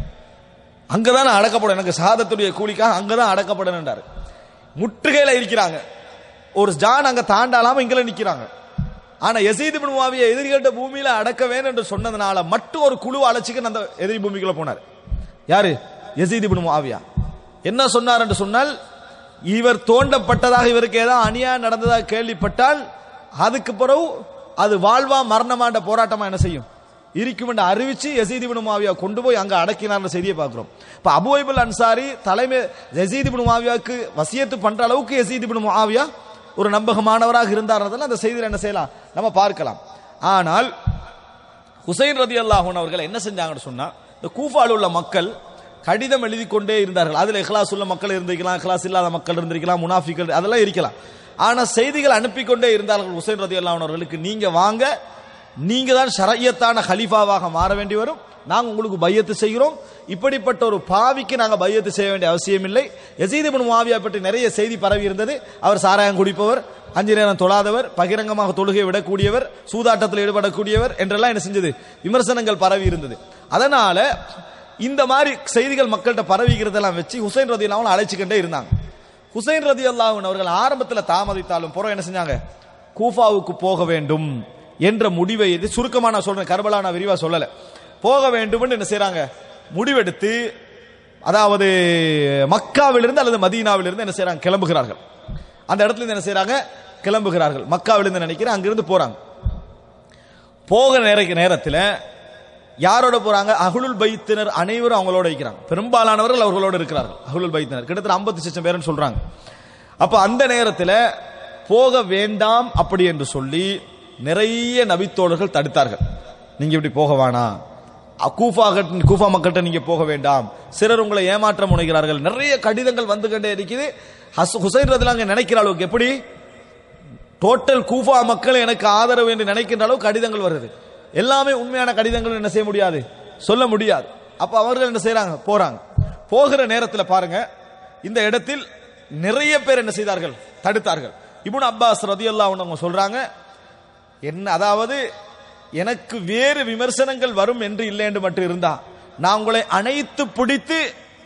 அங்கதான் அடக்கப்படும், எனக்கு ஷஹாதத்துடைய கூலிக்காக அங்கதான் அடக்கப்படணும்ன்றாரு. முற்றுகையில இருக்கிறாங்க, ஒரு ஜான் அங்க தாண்டாலாம இங்கல நிக்கிறாங்க. ஆனா யசீத் இப்னு முஆவியா எதிரிகள பூமியில அடக்க வேண்டும் என்று சொன்னதுனால மட்டும் ஒரு குழு அழைச்சிக்க அந்த எதிரி பூமிக்குள்ள போனார். யாரு? யசீத் இப்னு முஆவியா. என்ன சொன்னார் என்று சொன்னால், இவர் தோண்டப்பட்டதாக இவருக்கு ஏதாவது அநியாயம் நடந்ததாக கேள்விப்பட்டால் அதுக்கு பிறகு அது வாழ்வா மரணமாண்ட போராட்டமா என்ன செய்யும்? இருக்கும் என்று அறிவிச்சு யசீத் இப்னு முஆவியா கொண்டு போய் அங்க அடக்கினார் செய்தியை பார்க்கிறோம். இப்ப அபு ஐபுல் அன்சாரி தலைமை யசீத் இப்னு முஆவியாவுக்கு வசியத்து பண்ற அளவுக்கு யசீத் இப்னு முஆவியா ஒரு நம்பகமானவராக இருந்தார். அந்த செய்தியில் என்ன செய்யலாம்? நம்ம பார்க்கலாம். ஆனால் ஹுசைன் ரலியல்லாஹு அன்ஹு அவர்கள் என்ன செஞ்சாங்கன்னு சொன்னா, இந்த கூஃபாவில் உள்ள மக்கள் கடிதம் எழுதி கொண்டே இருந்தார்கள். அதுல இஹ்லாஸ் உள்ள மக்கள் இருந்திருக்கலாம், இஹ்லாஸ் இல்லாத மக்கள் இருந்திருக்கலாம், முனாஃபிகள் அதெல்லாம் இருக்கலாம். ஆனா செய்திகள் அனுப்பி கொண்டே இருந்தார்கள் ஹுசைன் ரலியல்லாஹு அன்ஹு அவர்களுக்கு, நீங்க வாங்க, நீங்க தான் ஷரஇயத்தான கலீஃபாவாக மாற வேண்டி வரும், நாங்க உங்களுக்கு பையத்து செய்கிறோம். இப்படிப்பட்ட ஒரு பாவிக்கு நாங்க பையத்து செய்ய வேண்டிய அவசியம் இல்லை. யசீத் இப்னு முஆவியா பற்றி நிறைய செய்தி பரவி இருந்தது. அவர் சாராயம் குடிப்பவர், அஞ்சு நேரம் தொழாதவர், பகிரங்கமாக தொழுகை விடக்கூடியவர், சூதாட்டத்தில் ஈடுபடக்கூடியவர் என்றெல்லாம் என்ன செஞ்சது? விமர்சனங்கள் பரவி இருந்தது. அதனால இந்த மாதிரி செய்திகள் மக்கள்கிட்ட பரவிக்கிறதெல்லாம் வச்சு ஹுசைன் ரலியல்லாஹு அன்ஹு அழைச்சிக்கிட்டே இருந்தாங்க. ஹுசைன் ரலியல்லாஹு அன்ஹு அவர்கள் ஆரம்பத்தில் தாமதித்தாலும் புறம் என்ன செஞ்சாங்க? கூஃபாவுக்கு போக வேண்டும் என்ற முடிவை, இது சுருக்கமா நான் சொல்றேன், கர்பலா நான் விரிவா சொல்லல, போக வேண்டும் என்ன செய்யறாங்க? முடிவெடுத்து, அதாவது மக்காவிலிருந்து அல்லது மதீனாவிலிருந்து என்ன செய்யறாங்க? கிளம்புகிறார்கள். அந்த இடத்துல இருந்து என்ன செய்யறாங்க? கிளம்புகிறார்கள். மக்காவிலிருந்து நினைக்கிறேன், அங்கிருந்து போறாங்க. போக நேரத்தில் யாரோட போறாங்க? அஹ்லுல் பைத்தினர் அனைவரும் அவங்களோட இருக்கிறாங்க. பெரும்பாலானவர்கள் அவர்களோட இருக்கிறார்கள். அஹ்லுல் பைத்தினர் கிட்டத்தட்ட ஐம்பது லட்சம் பேர்னு சொல்றாங்க. அப்ப அந்த நேரத்தில் போக வேண்டாம் அப்படி என்று சொல்லி நிறைய நபித்தோழர்கள் தடுத்தார்கள். நீங்க இப்படி போக வேணாம், கூஃபா கூஃபா மக்கள்கிட்ட நீங்க போக வேண்டாம், சிலர் உங்களை ஏமாற்ற முனைகிறார்கள். நிறைய கடிதங்கள் வந்து கொண்டே இருக்குது. ஹுசைன் ரலியல்லாஹு நினைக்கிற அளவுக்கு, எப்படி டோட்டல் கூஃபா மக்கள் எனக்கு ஆதரவு என்று நினைக்கின்ற அளவு கடிதங்கள் வருது. எல்லாமே உண்மையான கடிதங்கள் என்ன செய்ய முடியாது, சொல்ல முடியாது. அப்ப அவர்கள் என்ன செய்யறாங்க? போறாங்க. போகிற நேரத்தில் பாருங்க, இந்த இடத்தில் நிறைய பேர் என்ன செய்தார்கள்? தடுத்தார்கள். இப்னு அப்பாஸ் ரலியல்லாஹு அன்ஹு சொல்றாங்க, என்ன அதாவது எனக்கு வேறு விமர்சனங்கள் வரும் என்று இல்லை என்று மட்டும் இருந்தா நான் உங்களை அணைத்து பிடித்து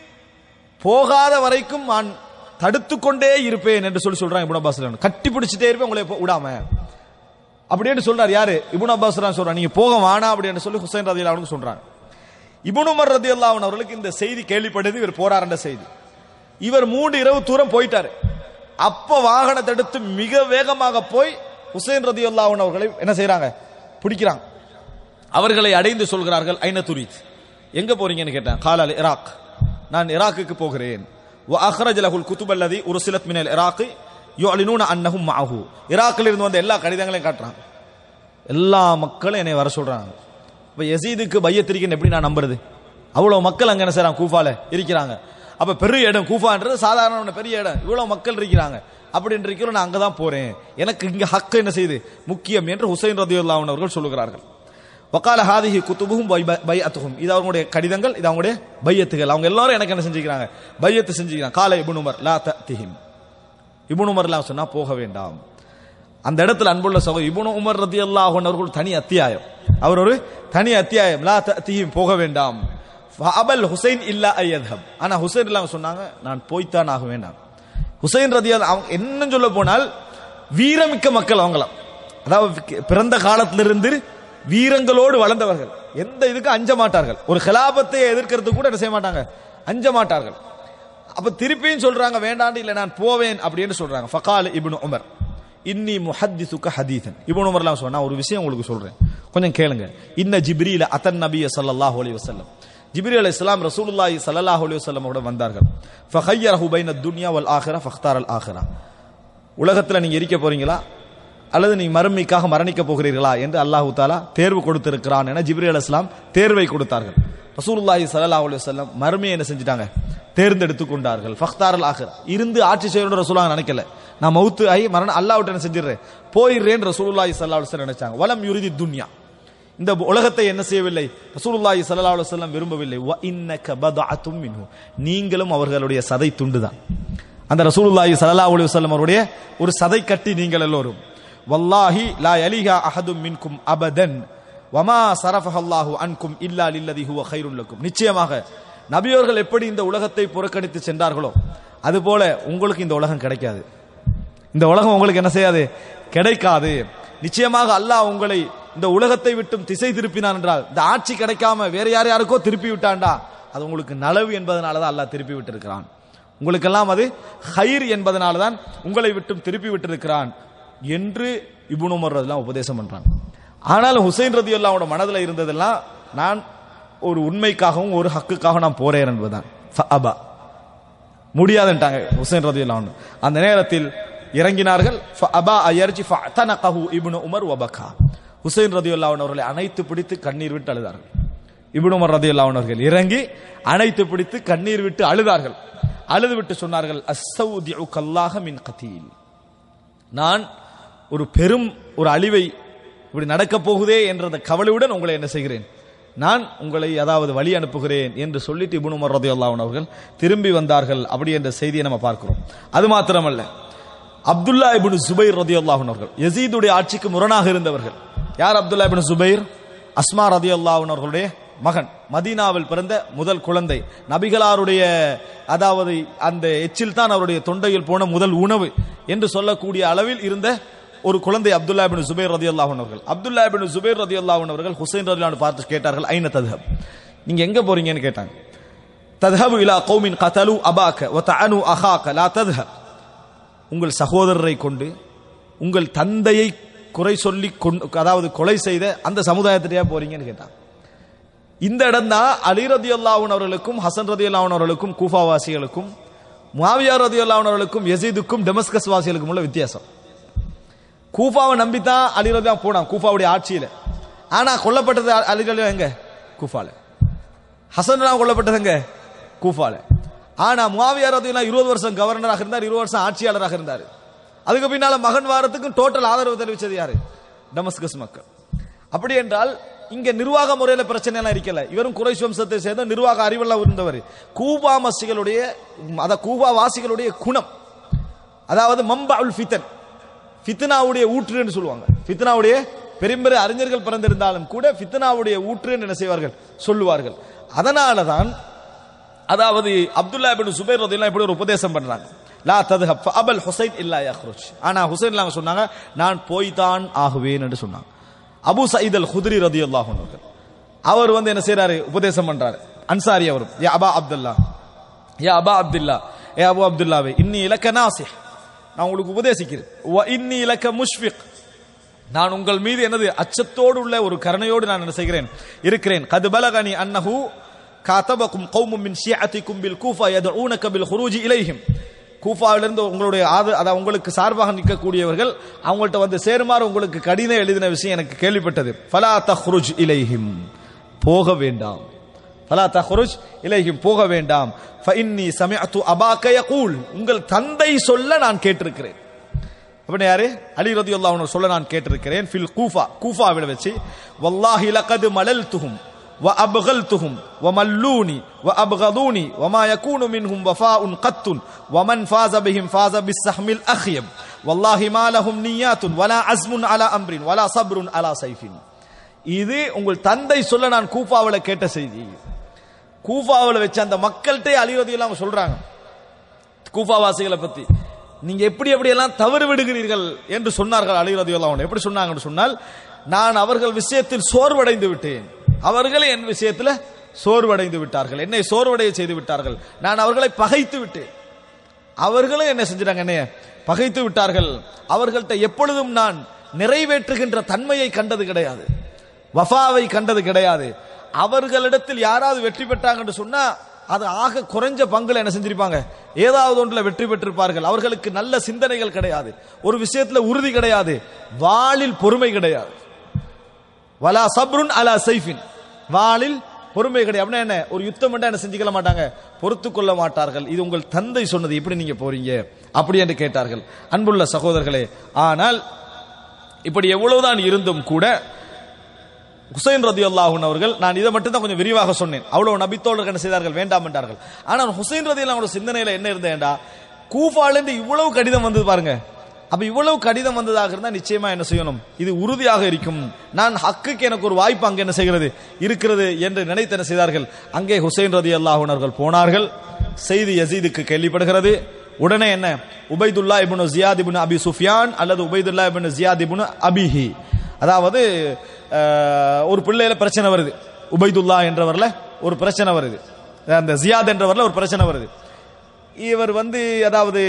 போகாத வரைக்கும் நான் தடுத்து கொண்டே இருப்பேன் என்று சொல்லி சொல்றாங்க. இப்னு அப்பாஸ் கட்டி பிடிச்சிட்டே இருப்பேன் உங்களை விடாம அப்படின்னு சொல்றாரு. யாரு? இப்னு அப்பாஸ் சொல்றாங்க, நீங்க போக வேணாம் அப்படின்னு சொல்லி ஹுசைன் ரலியல்லாஹு அன்ஹு சொல்றாங்க. இப்னு உமர் ரலியல்லாஹு அன்ஹு அவர்களுக்கு இந்த செய்தி கேள்விப்பட்டது, இவர் போறார் என்ற செய்தி. இவர் மூன்று இரவு தூரம் போயிட்டாரு. அப்ப வாகனத்தை எடுத்து மிக வேகமாக போய் ஹுசைன் ரலியல்லாஹு அன்ஹு அவர்களை என்ன செய்யறாங்க? பிடிக்கிறாங்க. அவர்களை அடைந்து சொல்கிறார்கள், ஐன துரீத், எங்க போறீங்கன்னு கேட்டாங்க. காலால் இராக், நான் இராக்குக்கு போகிறேன். வ அக்ரஜ லஹுல் குதுப் அல்லதி உர்சிலத் மினல் இராக் யுஅலினூன அன்னஹும் மஅஹு, இராக்கில் இருந்து வந்த எல்லா கடிதங்களையும் காட்டுறாங்க. எல்லா மக்களும் என்னை வர சொல்றாங்க. இப்ப யசீதுக்கு பையத்திரிக்கன்னு எப்படி நான் நம்புறது? அவ்வளவு மக்கள் அங்க என்ன செய்றாங்க, கூஃபால இருக்கிறாங்க. அப்ப பெரிய இடம் கூஃபான்றது சாதாரண பெரிய இடம், இவ்வளவு மக்கள் இருக்கிறாங்க. அப்படின்னு இருக்கிற நான் அங்கதான் போறேன், எனக்கு இங்க ஹக்கு என்ன செய்யுது முக்கியம் என்று ஹுசைன் ரலியல்லாஹு அன்ஹு அவர்கள் சொல்லுகிறார்கள். வகால ஹாதிஹி குதுபுஹும் பைஅத்துஹும், இது அவங்களுடைய கடிதங்கள், இது அவங்களுடைய பையத்துகள். அவங்க எல்லாரும் எனக்கு என்ன செஞ்சுக்கிறாங்க, பையத்து செஞ்சுக்கிறாங்க. கால இப்னு உமர் லா தஅதிஹிம், இப்னு உமர்லாம் சொன்னா போக வேண்டாம். அந்த இடத்துல அன்புள்ள சகோதரர் இப்னு உமர் ரலியல்லாஹு அன்ஹு அவர்கள் தனி அத்தியாயம், அவர் ஒரு தனி அத்தியாயம். லா தஅதிஹிம், போக வேண்டாம். ஃபஅபல் ஹுசைன் இல்லா அய்யத்ஹப், ஆனா ஹுசைன் எல்லாம் சொன்னாங்க நான் போய்த்தான் ஆக வேண்டாம். ஹுசைன் ரலியல்லாஹு அவங்க என்ன சொல்ல போனால் வீரமிக்க மக்கள் அவங்களாம், அதாவது பிறந்த காலத்திலிருந்து வீரங்களோடு வளர்ந்தவர்கள், எந்த இதுக்கு அஞ்ச மாட்டார்கள், ஒரு கிலாபத்தை எதிர்க்கிறது கூட என்ன செய்ய மாட்டாங்க, அஞ்ச மாட்டார்கள். அப்ப திருப்பியும் சொல்றாங்க வேண்டாண்டு, இல்ல நான் போவேன் அப்படின்னு சொல்றாங்க. ஃபகால இப்னு உமர் இன்னி முஹத்திசுக ஹதீஸன், இப்னு உமர்லாம் சொன்னா ஒரு விஷயம் உங்களுக்கு சொல்றேன், கொஞ்சம் கேளுங்க. இன்ன ஜிப்ரீல அத்தன் நபிய ஸல்லல்லாஹு அலைஹி வஸல்லம், ஜிப்ரீல் அலைஹிஸ்ஸலாம் ரசூலுல்லாஹி ஸல்லல்லாஹு அலைஹி வஸல்லம் ஓட வந்தார்கள். ஃபஹய்யரஹு பைன துன்யா வல் ஆখিরা ஃபக்தாரல் ஆখিরা, உலகத்துல நீங்க இருக்க போறீங்களா அல்லது நீங்க மறுமைக்காக மரணிக்க போகிறீர்களா என்று அல்லாஹ் தஆலா தேர்வு கொடுத்திருக்கிறான் என ஜிப்ரீல் அலைஹிஸ்ஸலாம் தேர்வை கொடுத்தார்கள். ரசூலுல்லாஹி ஸல்லல்லாஹு அலைஹி வஸல்லம் மறுமையை என்ன செஞ்சிட்டாங்க, தேர்ந்தெடுத்து கொண்டார்கள். ஃபக்தாரல் ஆখিরা, இருந்து ஆட்சி செய்யணும்னு ரசூலுல்லாஹ் நினைக்கல, நான் மௌத்து ஆகி மரணம் அல்லாஹ்விட்ட என்ன செஞ்சிடுறேன் போயிடுறேன் ரசூலுல்லாஹி ஸல்லல்லாஹு அலைஹி வஸல்லம் நினைச்சாங்க. வலம் யுரிதி துன்யா, இந்த உலகத்தை என்ன செய்யவில்லை ரசூலுல்லாஹி ஸல்லல்லாஹு அலைஹி வஸல்லம் விரும்பவில்லை. வ இன்னக பதஅத்தும் மின்ஹு, நீங்களும் அவர்களுடைய சதை துண்டுதான். அந்த ரசூலுல்லாஹி ஸல்லல்லாஹு அலைஹி வஸல்லம் அவருடைய ஒரு சதை கட்டி நீங்கள் எல்லோரும். வல்லாஹி லா யலிஹா அஹதும் மின்கும் அபதன் வமா ஸரஃபஹல்லாஹு அன்கும் இல்லா லில்லதி ஹுவ கைருல் லக்கும், நிச்சயமாக நபியவர்கள் எப்படி இந்த உலகத்தை புறக்கணித்து சென்றார்களோ அதுபோல உங்களுக்கு இந்த உலகம் கிடைக்காது, இந்த உலகம் உங்களுக்கு என்ன செய்யாது, கிடைக்காது. நிச்சயமாக அல்லாஹ் உங்களை இந்த உலகத்தை விட்டும் திசை திருப்பினான் என்றால், இந்த ஆட்சி கிடைக்காம வேற யார் யாருக்கோ திருப்பி விட்டான்டா, அது உங்களுக்கு நலவு என்பதனாலதான் அல்லாஹ் திருப்பி விட்டிருக்கிறான், உங்களுக்கெல்லாம் அது ஹைர் என்பதனாலதான் உங்களை விட்டும் திருப்பி விட்டிருக்கிறான் என்று இப்னு உமர் ரலியல்லாஹு உபதேசம் பண்றாங்க. ஆனாலும் ஹுசைன் ரலியல்லாஹு மனதில் இருந்ததெல்லாம் நான் ஒரு உண்மைக்காகவும் ஒரு ஹக்குக்காக நான் போறேன் என்பதுதான். ஃபஅபா, முடியாதுன்ட்டாங்க ஹுசைன் ரலியல்லாஹு. அந்த நேரத்தில் இறங்கினார்கள். ஃபஅபா அயர்ஜி ஃபஅதனகஹு இப்னு உமர் வபகா, ஹுசைன் ரலியல்லாஹு அவர்களை அணைத்து பிடித்து கண்ணீர் விட்டு அழுதார்கள். இப்னு உமர் ரலியல்லாஹு அவர்கள் இறங்கி அணைத்து பிடித்து கண்ணீர் விட்டு அழுதார்கள். அழுது விட்டு சொன்னார்கள், அஸ்ஸௌதிஉகல்லாஹ மின் கதீல், நான் ஒரு பெரும் ஒரு அழிவை இப்படி நடக்க போகுதே என்ற கவலையுடன் உங்களை என்ன செய்கிறேன், நான் உங்களை அதாவது வழி அனுப்புகிறேன் என்று சொல்லிட்டு இப்னு உமர் ரலியல்லாஹு அவர்கள் திரும்பி வந்தார்கள். அப்படி என்ற செய்தியை நம்ம பார்க்கிறோம். அது மாத்திரமல்ல, அப்துல்லா இப்னு சுபைர் ரலியல்லாஹு அவர்கள் யசீதுடைய ஆட்சிக்கு முரணாக இருந்தவர்கள். யார் அப்துல்லா இப்னு சுபைர்? அஸ்மா ரலியல்லாஹு அவர்களுடைய மகன், மதீனாவில் பிறந்த முதல் குழந்தை, நபிகளாருடைய அதாவது அந்த எச்சில் தான் அவருடைய தொண்டையில் போன முதல் உணவு என்று சொல்லக்கூடிய அளவில் இருந்த ஒரு குழந்தை அப்துல்லா இப்னு சுபைர் ரலியல்லாஹு அவர்கள். அப்துல்லா இப்னு சுபைர் ரலியல்லாஹு அவர்கள் ஹுசைன் ரலியல்லாஹு பார்த்து கேட்டார்கள், ஐன தத்ஹப், நீங்க எங்க போறீங்கன்னு கேட்டாங்க. தத்ஹபு இலா கௌமின் கதலு அபாக வ தஅனு அஹாக லா தத்ஹப், உங்கள் சகோதரரை கொண்டு உங்கள் தந்தையை குறை சொல்லி அதாவது கொலை செய்த அந்த சமுதாயத்திலேயே போறீங்கன்னு கேட்டாங்க. இந்த இடம் தான் அலி ரலியல்லாஹு அவர்களுக்கும் ஹசன் ரலியல்லாஹு அவர்களுக்கும் கூஃபா வாசிகளுக்கும் முஆவியா ரலியல்லாஹு அவர்களுக்கும் யசீதுக்கும் டெமஸ்கஸ் வாசிகளுக்கும் உள்ள வித்தியாசம். கூஃபாவை நம்பித்தான் அலி ரலியல்லாஹு போனான் கூஃபாவுடைய ஆட்சியில, ஆனா கொல்லப்பட்டது அலி ரலியல்லாஹு எங்க, கூஃபால. ஹசன் கொல்லப்பட்டது எங்க, கூஃபால. ஆனா முஆவியா ரலியல்லாஹு இருபது வருஷம் கவர்னராக இருந்தார், இருபது வருஷம் ஆட்சியாளராக இருந்தார். அதுக்கு பின்னால மகன் வாரத்துக்கு டோட்டல் ஆதரவு தெரிவிச்சது யாரு, டெமஸ்கஸ் மக்கள். அப்படி என்றால் இங்க நிர்வாக முறையில பிரச்சனை எல்லாம் இருக்கல, இவரும் குறைஷ் வம்சத்தை சேர்ந்த நிர்வாக அறிவெல்லாம் இருந்தவர். கூபா மஸ்ஜிகளுடைய அத கூபா வாசிகளுடைய குணம், அதாவது மம்பஅல் ஃபித்ன், ஃபித்னாவுடைய ஊற்று என்று சொல்லுவாங்க. ஃபித்னாவுடைய பெரும்பெரிய அறிஞர்கள் பிறந்திருந்தாலும் கூட ஃபித்னாவுடைய ஊற்று என்று என்ன செய்வார்கள், சொல்லுவார்கள். அதனாலதான் அதாவது அப்துல்லா இப்னு சுபைர் ரலியல்லாஹு இப்படி ஒரு உபதேசம் பண்றாங்க, லா தத்ஹப் ஃபஅபல் ஹுசைன் இல்லா யக்ருஜ், ஆனா ஹுசைன் லாங்க சொன்னாங்க நான் போய்தான் ஆகுவேன் என்று சொன்னாங்க. அபு சயீத் அல் குத்ரி ரலியல்லாஹு அன்ஹு அவர் வந்து என்ன செய்றாரு, உபதேசம் பண்றாரு. அன்சாரி அவரும், யா அபா அப்துல்லா, யா அபா அப்துல்லா, ஏ அபு அப்துல்லாவே, இன்னி லக நாசிஹ், நான் உங்களுக்கு உபதேசிக்கிறேன். வ இன்னி லக முஷ்ஃபிக், நான் உங்கள் மீது எனது அச்சத்தோடு உள்ள ஒரு கருணையோடு நான் என்ன செய்கிறேன், இருக்கிறேன். கத் பலகனி அன்னஹு காதபகும் கௌமும் மின் ஷியஅதிகும் பில் கூஃபா யதுஊனக பில் குரூஜி இலைஹிம், கூஃபாவிலிருந்து உங்களுடைய ஆது அதாவது உங்களுக்கு சார்பாக நிற்கக்கூடியவர்கள் அவங்கள்ட்ட வந்து சேருமாறு உங்களுக்கு கடிதம் எழுதின விஷயம் எனக்கு கேள்விப்பட்டது. ஃபலா தஹ்ருஜ் இலைஹிம், போக வேண்டாம். ஃபலா தஹ்ருஜ் இலைஹிம், போக வேண்டாம். ஃபஇன்னி சமிஅது அபாக யகூல், உங்கள் தந்தை சொல்ல நான் கேட்டிருக்கிறேன். அப்படி யாரு? அலி ரலியல்லாஹு அன்ஹு சொல்ல நான் கேட்டிருக்கிறேன். ஃபில் கூஃபா, கூஃபாவில வச்சு வல்லாஹி லகத் மலல்துஹும் وأبغلتهم وملوني وأبغضوني وما يكون منهم وفاء قط ومن فاز بهم فاز بالسهم الأخيب والله ما لهم نيات ولا عزم على أمر ولا صبر على سيف. இது உங்கள் தந்தை சொல்ல நான் கூஃபாவில கேட்ட செய்தி. கூஃபாவில வச்சு அந்த மக்கள்கிட்ட அலி ரலியல்லாஹு அன்ஹு சொல்றாங்க கூஃபாவாசிகளை பத்தி, நீங்க எப்படி எப்படி எல்லாம் தவறு விடுகிறீர்கள் என்று சொன்னார்கள் அலி ரலியல்லாஹு அன்ஹு. எப்படி சொன்னாங்கன்னு சொன்னால், நான் அவர்கள் விஷயத்தில் சோர்வடைந்து விட்டேன், அவர்களே என் விஷயத்தில் சோர்வடைந்து விட்டார்கள், என்னை சோர்வடைய செய்து விட்டார்கள், நான் அவர்களை பகைத்து விட்டேன், அவர்களும் என்ன செஞ்சிட்டாங்க, என்னைய பகைத்து விட்டார்கள். அவர்கள்ட்ட எப்பொழுதும் நான் நிறைவேற்றுகின்ற தன்மையை கண்டது கிடையாது, வஃபாவை கண்டது கிடையாது. அவர்களிடத்தில் யாராவது வெற்றி பெற்றாங்கன்னு சொன்னா அது ஆக குறைஞ்ச பங்குல என்ன செஞ்சிருப்பாங்க, ஏதாவது ஒன்றில் வெற்றி பெற்றிருப்பார்கள். அவர்களுக்கு நல்ல சிந்தனைகள் கிடையாது, ஒரு விஷயத்தில் உறுதி கிடையாது, வாளில் பொறுமை கிடையாது. வலா சப்ருன் அலா சைஃபின், வாளில் பொறுமை கிடையாது. அப்படின்னா என்ன, ஒரு யுத்தம் என்ன செஞ்சுக்கல மாட்டாங்க, பொறுத்து கொள்ள மாட்டார்கள். இது உங்கள் தந்தை சொன்னது, எப்படி நீங்க போறீங்க அப்படி என்று கேட்டார்கள். அன்புள்ள சகோதரர்களே, ஆனால் இப்படி எவ்வளவுதான் இருந்தும் கூட ஹுசைன் ரலியல்லாஹு அன்ஹு அவர்கள், நான் இதை மட்டும் தான் கொஞ்சம் விரிவாக சொன்னேன், அவ்வளவு நபித்தோழர்கள் என்ன செய்தார்கள், வேண்டாம் என்றார்கள். ஆனால் ஹுசைன் ரலியல்லாஹு அன்ஹு சிந்தனையில என்ன இருந்தேன்டா, கூஃபாலிருந்து இவ்வளவு கடிதம் வந்தது பாருங்க. அப்ப இவ்வளவு கடிதம் வந்ததாக இருந்தா நிச்சயமா என்ன செய்யணும், இது உறுதியாக இருக்கும், நான் ஹக்குக்கு எனக்கு ஒரு வாய்ப்பு அங்கே என்ன செய்கிறது இருக்கிறது என்று நினைத்து என்ன செய்தார்கள், அங்கே ஹுசைன் ரலியல்லாஹு அன்ஹு அவர்கள் போனார்கள். செய்தி யசீதுக்கு கேள்விப்படுகிறது. உடனே என்ன, உபைதுல்லா இப்னு ஜியாத் இப்னு அபி சுஃபியான் அல்லது உபைதுல்லா இப்னு ஜியாத் இப்னு அபிஹி, அதாவது ஒரு பிள்ளையில பிரச்சனை வருது, உபைதுல்லா என்றவர்ல ஒரு பிரச்சனை வருது, அந்த ஜியாத் என்றவர்ல ஒரு பிரச்சனை வருது. இவர் வந்து அதாவது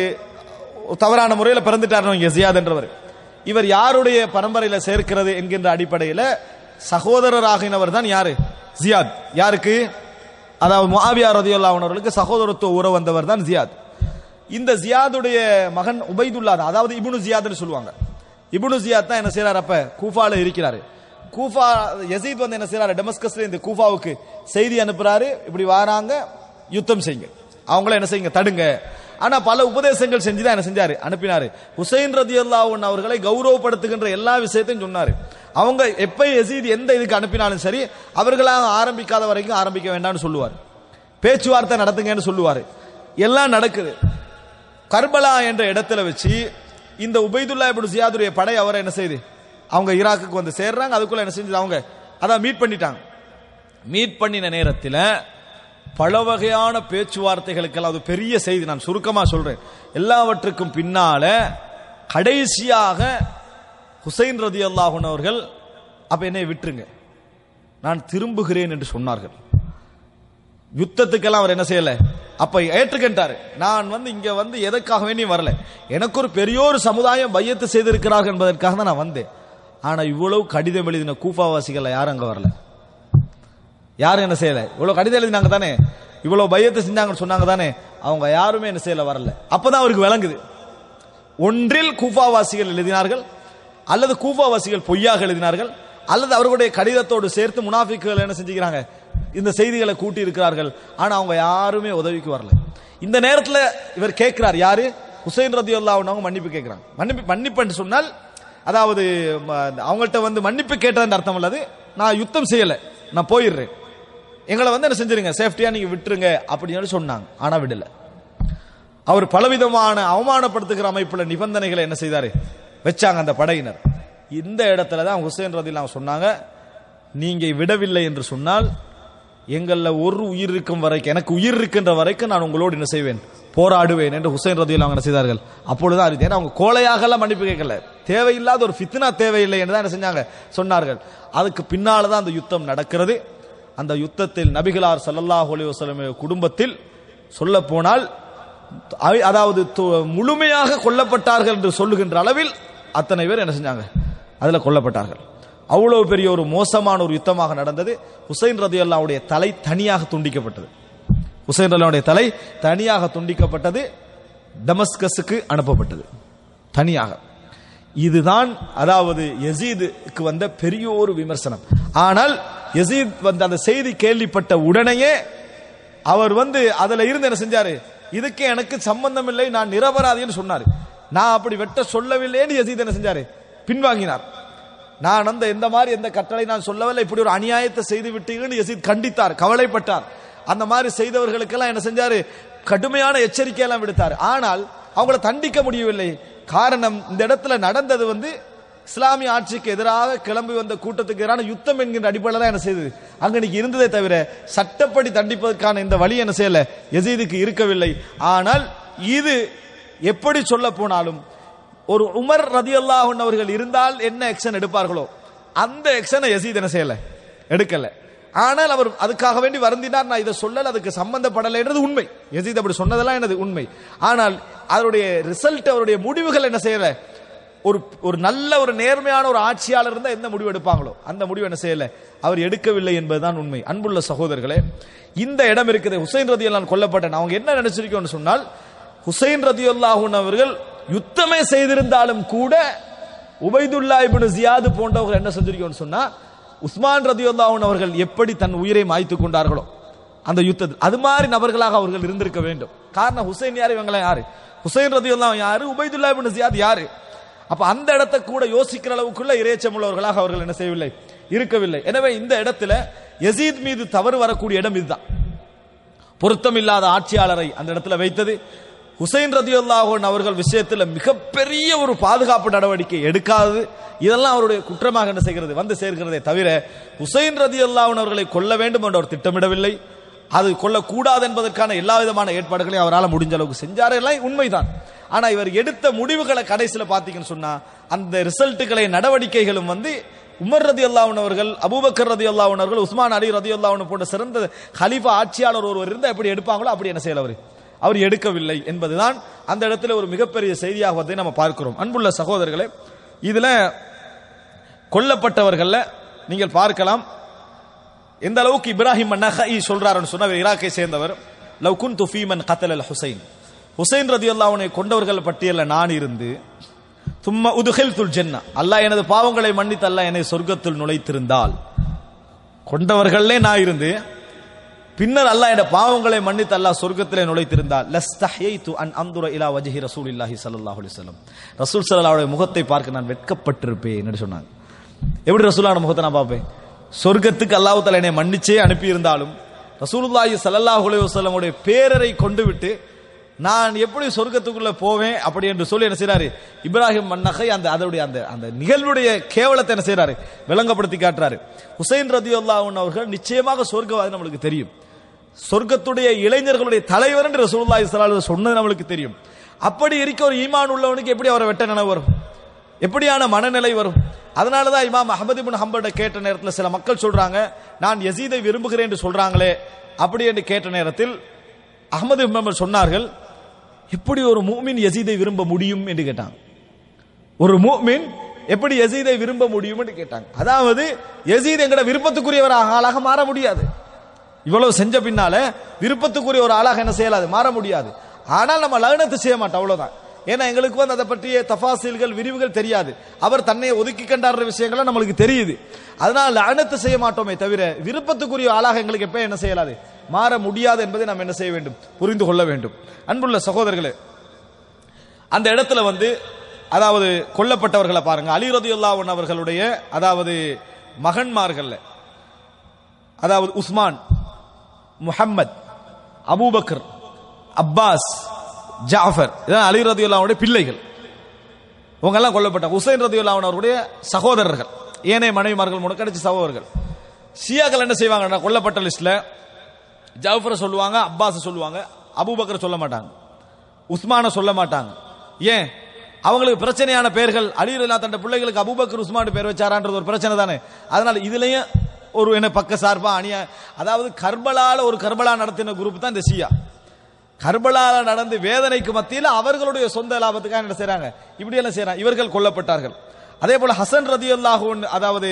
தவறான முறையில் பிறந்துட்டார் ஜியாத் என்றவர். இவர் யாருடைய பரம்பரையில சேர்க்கிறது என்கின்ற அடிப்படையில் சகோதரராகினவர் தான் யாரு, ஜியாத். யாருக்கு, அதாவது முஆவியா ரலியல்லாஹு அன்ஹு அவர்களுக்கு சகோதரத்துவ உறவு வந்தவர் தான் ஜியாத். இந்த ஜியாதுடைய மகன் உபைதுல்லா தான், அதாவது இப்னு ஜியாத்னு சொல்லுவாங்க. இப்னு ஜியாத் தான் என்ன செய்யறாரு, அப்ப கூஃபால இருக்கிறாரு. கூஃபா யசீத் வந்து என்ன செய்யறாரு, டெமஸ்கஸ்ல இந்த கூஃபாவுக்கு செய்தி அனுப்புறாரு, இப்படி வராங்க, யுத்தம் செய்யுங்க, அவங்கள என்ன செய்யுங்க, தடுங்க. ஆனா பல உபதேசங்கள் செஞ்சுதான் என்ன செஞ்சாரு, அனுப்பினாரு. ஹுசைன் ரலியல்லாஹு அன்ஹு அவர்களை கௌரவப்படுத்துகின்ற எல்லா விஷயத்தையும் சொன்னாரு. அவங்க எப்ப யசீத் எந்த இதுக்கு அனுப்பினாலும் சரி, அவர்களாக ஆரம்பிக்காத வரைக்கும் ஆரம்பிக்க வேண்டாம்னு சொல்லுவார், பேச்சுவார்த்தை நடத்துங்கன்னு சொல்லுவாரு. எல்லாம் நடக்குது. கர்பலா என்ற இடத்துல வச்சு இந்த உபைதுல்லா இப்னு ஜியாதுடைய படை அவரை என்ன செய்து, அவங்க ஈராக்குக்கு வந்து சேர்றாங்க. அதுக்குள்ள என்ன செஞ்சது, அவங்க அதான் மீட் பண்ணிட்டாங்க. மீட் பண்ணின நேரத்தில் பல வகையான பேச்சுவார்த்தைகளுக்கெல்லாம், அது பெரிய செய்தி, நான் சுருக்கமா சொல்றேன். எல்லாவற்றுக்கும் பின்னால கடைசியாக ஹுசைன் ரலியல்லாஹு அன்ஹு அவர்கள் அப்ப என்னை விட்டுருங்க, நான் திரும்புகிறேன் என்று சொன்னார்கள். யுத்தத்துக்கெல்லாம் அவர் என்ன செய்யல, அப்ப ஏற்றுக்கிட்டாரு. நான் வந்து இங்க வந்து எதற்காக வேண்டியும் வரல, எனக்கு ஒரு பெரியோரு சமுதாயம் பையத்து செய்திருக்கிறார்கள் என்பதற்காக தான் நான் வந்தேன். ஆனா இவ்வளவு கடிதம் எழுதின கூஃபாவாசிகள் யாரும் அங்க வரல, யாரும் என்ன செய்யல. இவ்வளவு கடிதம் எழுதினாங்க தானே, இவ்வளவு பையத்தை செஞ்சாங்கன்னு சொன்னாங்க தானே, அவங்க யாருமே என்ன செய்யல, வரல. அப்பதான் அவருக்கு விளங்குது, ஒன்றில் கூஃபாவாசிகள் எழுதினார்கள், அல்லது கூஃபாவாசிகள் பொய்யாக எழுதினார்கள், அல்லது அவர்களுடைய கடிதத்தோடு சேர்த்து முனாஃபிக்குகள் என்ன செஞ்சுக்கிறாங்க, இந்த செய்திகளை கூட்டி இருக்கிறார்கள். ஆனா அவங்க யாருமே உதவிக்கு வரல. இந்த நேரத்தில் இவர் கேட்கிறார், யாரு, ஹுசைன் ரலியல்லாஹு அன்ஹு மன்னிப்பு கேட்கிறாங்க. மன்னிப்பு மன்னிப்பு சொன்னால் அதாவது அவங்கள்ட்ட வந்து மன்னிப்பு கேட்டதுன்னு அர்த்தம் இல்லது, நான் யுத்தம் செய்யல, நான் போயிடுறேன், எங்களை வந்து என்ன செஞ்சிருங்க, சேஃப்டியா நீங்க விட்டுருங்க அப்படின்னு சொன்னாங்க. ஆனா விடல. அவர் பலவிதமான அவமானப்படுத்துகிற அமைப்புல நிபந்தனைகளை என்ன செய்தாரு, வச்சாங்க அந்த படையினர். இந்த இடத்துல தான் ஹுசைன் ரலியல்லாஹு சொன்னாங்க, நீங்க விடவில்லை என்று சொன்னால் எங்கள்ல ஒரு உயிர் இருக்கும் வரைக்கும், எனக்கு உயிர் இருக்கின்ற வரைக்கும் நான் உங்களோடு என்ன செய்வேன், போராடுவேன் என்று ஹுசைன் ரலியல்லாஹு என்ன செய்தார்கள். அப்பொழுதுதான் அறிவித்தேன். ஏன்னா அவங்க கோழையாக எல்லாம் மன்னிப்பு கேட்கல, தேவையில்லாத ஒரு ஃபித்னா தேவையில்லை என்று தான் என்ன செஞ்சாங்க, சொன்னார்கள். அதுக்கு பின்னால தான் அந்த யுத்தம் நடக்கிறது. அந்த யுத்தத்தில் நபிகளார் ஸல்லல்லாஹு அலைஹி வஸல்லம் குடும்பத்தில் சொல்ல போனால் அதாவது முழுமையாக கொல்லப்பட்டார்கள் என்று சொல்லுகின்ற அளவில் அத்தனை பேர் என்ன செஞ்சாங்க, அதுல கொல்லப்பட்டார்கள். அவ்வளவு பெரிய ஒரு மோசமான ஒரு யுத்தமாக நடந்தது. ஹுசைன் ரலியல்லாஹுடைய தலை தனியாக துண்டிக்கப்பட்டது. ஹுசைன் ரலியல்லாஹுடைய தலை தனியாக துண்டிக்கப்பட்டது. டமஸ்கஸுக்கு அனுப்பப்பட்டது தனியாக. இதுதான் அதாவது யசீதுக்கு வந்த பெரிய ஒரு விமர்சனம். ஆனால் யசீத் வந்து அந்த செய்தி கேள்விப்பட்ட உடனேயே அவர் வந்து அதுல இருந்து என்ன செஞ்சாரு, இதுக்கு எனக்கு சம்பந்தம் இல்லை, நான் நிரபராதின்னு சொன்னாரு. நான் அப்படி வெட்ட சொல்லவில்லைன்னு யசீத் என்ன செஞ்சாரு, பின்வாங்கினார். நான் அந்த எந்த மாதிரி எந்த கட்டளை நான் சொல்லவில்லை, இப்படி ஒரு அநியாயத்தை செய்து விட்டீங்கன்னு யசீத் கண்டித்தார், கவலைப்பட்டார். அந்த மாதிரி செய்தவர்களுக்கெல்லாம் என்ன செஞ்சாரு, கடுமையான எச்சரிக்கை எல்லாம் விடுத்தார். ஆனால் அவங்கள தண்டிக்க முடியவில்லை. காரணம், இந்த இடத்துல நடந்தது வந்து இஸ்லாமிய ஆட்சிக்கு எதிராக கிளம்பி வந்த கூட்டத்துக்கு எதிரான யுத்தம் என்கின்ற அடிப்படையில் தான் என்ன செய்தது அங்க இன்னைக்கு இருந்ததே தவிர சட்டப்படி தண்டிப்பதற்கான இந்த வழி என்ன செய்யல யசீதுக்கு இருக்கவில்லை. ஆனால் இது எப்படி சொல்ல போனாலும் ஒரு உமர் ரதியல்லாஹு அன்ஹு அவர்கள் இருந்தால் என்ன ஆக்ஷன் எடுப்பார்களோ அந்த ஆக்ஷனை யசீத் என்ன செய்யல, எடுக்கல. ஆனால் அவர் அதுக்காக வேண்டி வருந்தினார். நான் இதை சொல்லல, அதுக்கு சம்பந்தப்படலைன்றது உண்மை. யசீத் அப்படி சொன்னதெல்லாம் எனது உண்மை. ஆனால் அதனுடைய ரிசல்ட், அவருடைய முடிவுகள் என்ன செய்யல, ஒரு ஒரு நல்ல ஒரு நேர்மையான ஒரு ஆட்சியாளர் இருந்தால் எந்த முடிவு எடுப்பாங்களோ அந்த முடிவு என்ன செய்யல, அவர் எடுக்கவில்லை என்பதுதான் உண்மை. அன்புள்ள சகோதரர்களே, இந்த இடம் இருக்குது ஹுசைன் ரதியல்லாஹு கொல்லப்பட்ட அவங்க என்ன நினைச்சிருக்கோம்னு சொன்னால், ஹுசைன் ரதியல்லாஹு அவர்கள் யுத்தமே செய்திருந்தாலும் கூட உபைதுல்லா இப்னு ஜியாத் போன்றவர்கள் என்ன செஞ்சிருக்கோம்னு சொன்னா, உஸ்மான் ரதியல்லாஹு அவர்கள் எப்படி தன் உயிரை மாய்த்து கொண்டார்களோ அந்த யுத்தத்தில் அது மாதிரி நபர்களாக அவர்கள் இருந்திருக்க வேண்டும். காரணம், ஹுசைன் யாரு, இவங்கள யாரு, ஹுசைன் ரதியல்லாஹு யாரு, உபைதுல்லா இப்னு ஜியாத் யாரு. அப்ப அந்த இடத்தை கூட யோசிக்கிற அளவுக்குள்ள இறைச்சம் உள்ளவர்களாக அவர்கள் என்ன செய்யவில்லை, இருக்கவில்லை. எனவே இந்த இடத்துல யசீத் மீது தவறு வரக்கூடிய இடம் இதுதான். பொருத்தமில்லாத ஆட்சியாளரை அந்த இடத்துல வைத்தது, ஹுசைன் ரதியல்லாஹு அவர்கள் விஷயத்தில் மிகப்பெரிய ஒரு பாதுகாப்பு நடவடிக்கை எடுக்காதது, இதெல்லாம் அவருடைய குற்றமாக என்ன செய்கிறது, வந்து சேர்க்கிறதே தவிர ஹுசைன் ரதியல்லாஹு அவர்களை கொல்ல வேண்டும் என்று அவர் திட்டமிடவில்லை. அது கொல்லக்கூடாது என்பதற்கான எல்லா விதமான ஏற்பாடுகளையும் அவரால் முடிஞ்ச அளவுக்கு செஞ்சார், எல்லாம் உண்மைதான். ஆனா இவர் எடுத்த முடிவுகளை கடைசியில் பார்த்தீங்கன்னு சொன்னா அந்த ரிசல்ட்டுகளை நடவடிக்கைகளும் வந்து உமர் ரதியல்லாஹு அவர்கள், அபூபக்கர் ரதியல்லாஹு அவர்கள், உஸ்மான் அலி ரதியல்லாஹு போன்ற சிறந்த ஹலீஃபா ஆட்சியாளர் ஒருவர் இருந்தால் எப்படி எடுப்பாங்களோ அப்படி என்ன செய்யல, அவர் அவர் எடுக்கவில்லை என்பதுதான் அந்த இடத்துல ஒரு மிகப்பெரிய செய்தியாக வந்து நம்ம பார்க்கிறோம். அன்புள்ள சகோதரர்களே, இதுல கொல்லப்பட்டவர்கள்ல நீங்கள் பார்க்கலாம் எந்த அளவுக்கு இப்ராஹிம் அன்-நஹஇ சொல்றாருன்னு சொன்னா, ஈராக்கை சேர்ந்தவர், லவ் குன்து ஃபீமன் கத்தல் அல் ஹுசைன், ஹுசைன் ரதியல்லாஹு அன்ஹு கொண்டவர்கள் பட்டியலில் நான் இருந்து, தும்ம உதுகில்துல் ஜன்னah, அல்லாஹ் எனது பாவங்களை மன்னித்து அல்லாஹ் என்னை சொர்க்கத்தில் நுழைத்திருந்தால், கொண்டவர்களே நான் இருந்து பின்னர் அல்லாஹ் என்ற பாவங்களை மன்னித்து அல்லாஹ் சொர்க்கத்திலே நுழைத்திருந்தால், லஸ்தஹ்யைது அன் அன்துர இலா வஜ்ஹி ரசூலில்லாஹி ஸல்லல்லாஹு அலைஹி வஸல்லம், ரசூல் ஸல்லல்லாஹு அலைஹி முகத்தை பார்க்க நான் வெட்கப்பட்டிருப்பேன் என்று சொன்னாங்க. எப்படி ரசூலுல்லாஹ் முகத்தை நான் பார்ப்பேன்? சொர்க்கத்துக்கு அல்லாஹ் தஆலா என்னை மன்னிச்சே அனுப்பி இருந்தாலும் ரசூலுல்லாஹி ஸல்லல்லாஹு அலைஹி வஸல்லம் உடைய பேரரை கொண்டு விட்டு நான் எப்படி சொர்க்கத்துக்குள்ள போவேன் அப்படி என்று சொல்லி என்ன செய்யறாரு இப்ராஹிம் அன்-நஹஇ அந்த அதனுடைய அந்த அந்த நிகழ்வுடைய கேவலத்தை என்ன செய்யறாரு, விளங்கப்படுத்தி காட்டுறாரு. ஹுசைன் ரதியல்லாஹு அன்ஹு அவர்கள் நிச்சயமாக சொர்க்கவாதி நம்மளுக்கு தெரியும், சொர்க்கத்துடைய இளைஞர்களுடைய தலைவர் என்று ரசூலுல்லாஹி ஸல்லல்லாஹு அலைஹி வஸல்லம் சொன்னது நம்மளுக்கு தெரியும். அப்படி இருக்க ஒரு ஈமான் உள்ளவனுக்கு எப்படி அவரை வெட்ட நினைவு வரும், எப்படியான மனநிலை வரும்? அதனாலதான் இமாம் அஹ்மத் இப்னு ஹம்பல் கேட்ட நேரத்தில் சில மக்கள் சொல்றாங்க, நான் யசீதை விரும்புகிறேன் என்று சொல்றாங்களே அப்படி என்று கேட்ட நேரத்தில் அஹ்மத் இப்னு ஹம்பல் சொன்னார்கள், எப்படி ஒரு முஃமின் யசீதை விரும்ப முடியும் என்று கேட்டாங்க. ஒரு முஃமின் எப்படி யசீதை விரும்ப முடியும் என்று கேட்டாங்க. அதாவது யசீத் எங்கட விருப்பத்துக்குரிய ஒரு ஆளாக மாற முடியாது, இவ்வளவு செஞ்ச பின்னால விருப்பத்துக்குரிய ஒரு ஆளாக என்ன செய்யலாது, மாற முடியாது. ஆனால் நம்ம லஅனத்து செய்ய மாட்டோம், அவ்வளவுதான். ஏன்னா எங்களுக்கு வந்து அதை பற்றிய தஃபாசில்கள் விரிவுகள் தெரியாது, அவர் தன்னை ஒதுக்கி கண்டாடுற விஷயங்கள் நம்மளுக்கு தெரியுது. அதனால லஅனத்து செய்ய மாட்டோமே தவிர விருப்பத்துக்குரிய ஆளாக எங்களுக்கு எப்ப என்ன செய்யலாது, மாற முடியாது என்பதை நாம் என்ன செய்ய வேண்டும், புரிந்து கொள்ள வேண்டும். அன்புள்ள சகோதரர்களே, அந்த இடத்துல வந்து அதாவது கொல்லப்பட்டவர்களை பாருங்க, அலி ரலியல்லாஹு அன்ஹு அவர்களுடைய அதாவது மகன்மார்கள்ல அதாவது Uthman, Muhammad, Abu Bakr, Abbas, Jafar, இதான் அலி ரலியல்லாஹு அன்ஹுடைய பிள்ளைகள். இவங்க எல்லாம் கொல்லப்பட்டாங்க. ஹுசைன் ரலியல்லாஹு அன்ஹு அவருடைய சகோதரர்கள், ஏனைய மனைவிமார்கள் முன்னக்கடிச்ச சகோதரர்கள். ஷியாக்கள் என்ன செய்வாங்க, கொல்லப்பட்ட லிஸ்ட்ல ஜாஃபரை சொல்லுவாங்க, அப்பாஸ் சொல்லுவாங்க, அபூபக்கர் சொல்ல மாட்டாங்க, உஸ்மான சொல்ல மாட்டாங்க. ஏன்? அவங்களுக்கு பிரச்சனையான பெயர்கள். அலி ரலியல்லாஹு தன் பிள்ளைகளுக்கு அபூபக்கர் உஸ்மான் பேர் வச்சாரான்றது ஒரு பிரச்சனை தானே. அதனால இதுலயும் ஒரு என்ன பக்க சார்பா அணியா, அதாவது கர்பலால ஒரு கர்பலா நடத்தின குரூப் தான் இந்த ஷியா. கர்பலால நடந்து வேதனைக்கு மத்தியில் அவர்களுடைய சொந்த லாபத்துக்காக என்ன செய்றாங்க, இப்படி எல்லாம் செய்றாங்க. இவர்கள் கொல்லப்பட்டார்கள். அதே போல ஹசன் ரதியல்லாஹு அன்ஹு அதாவது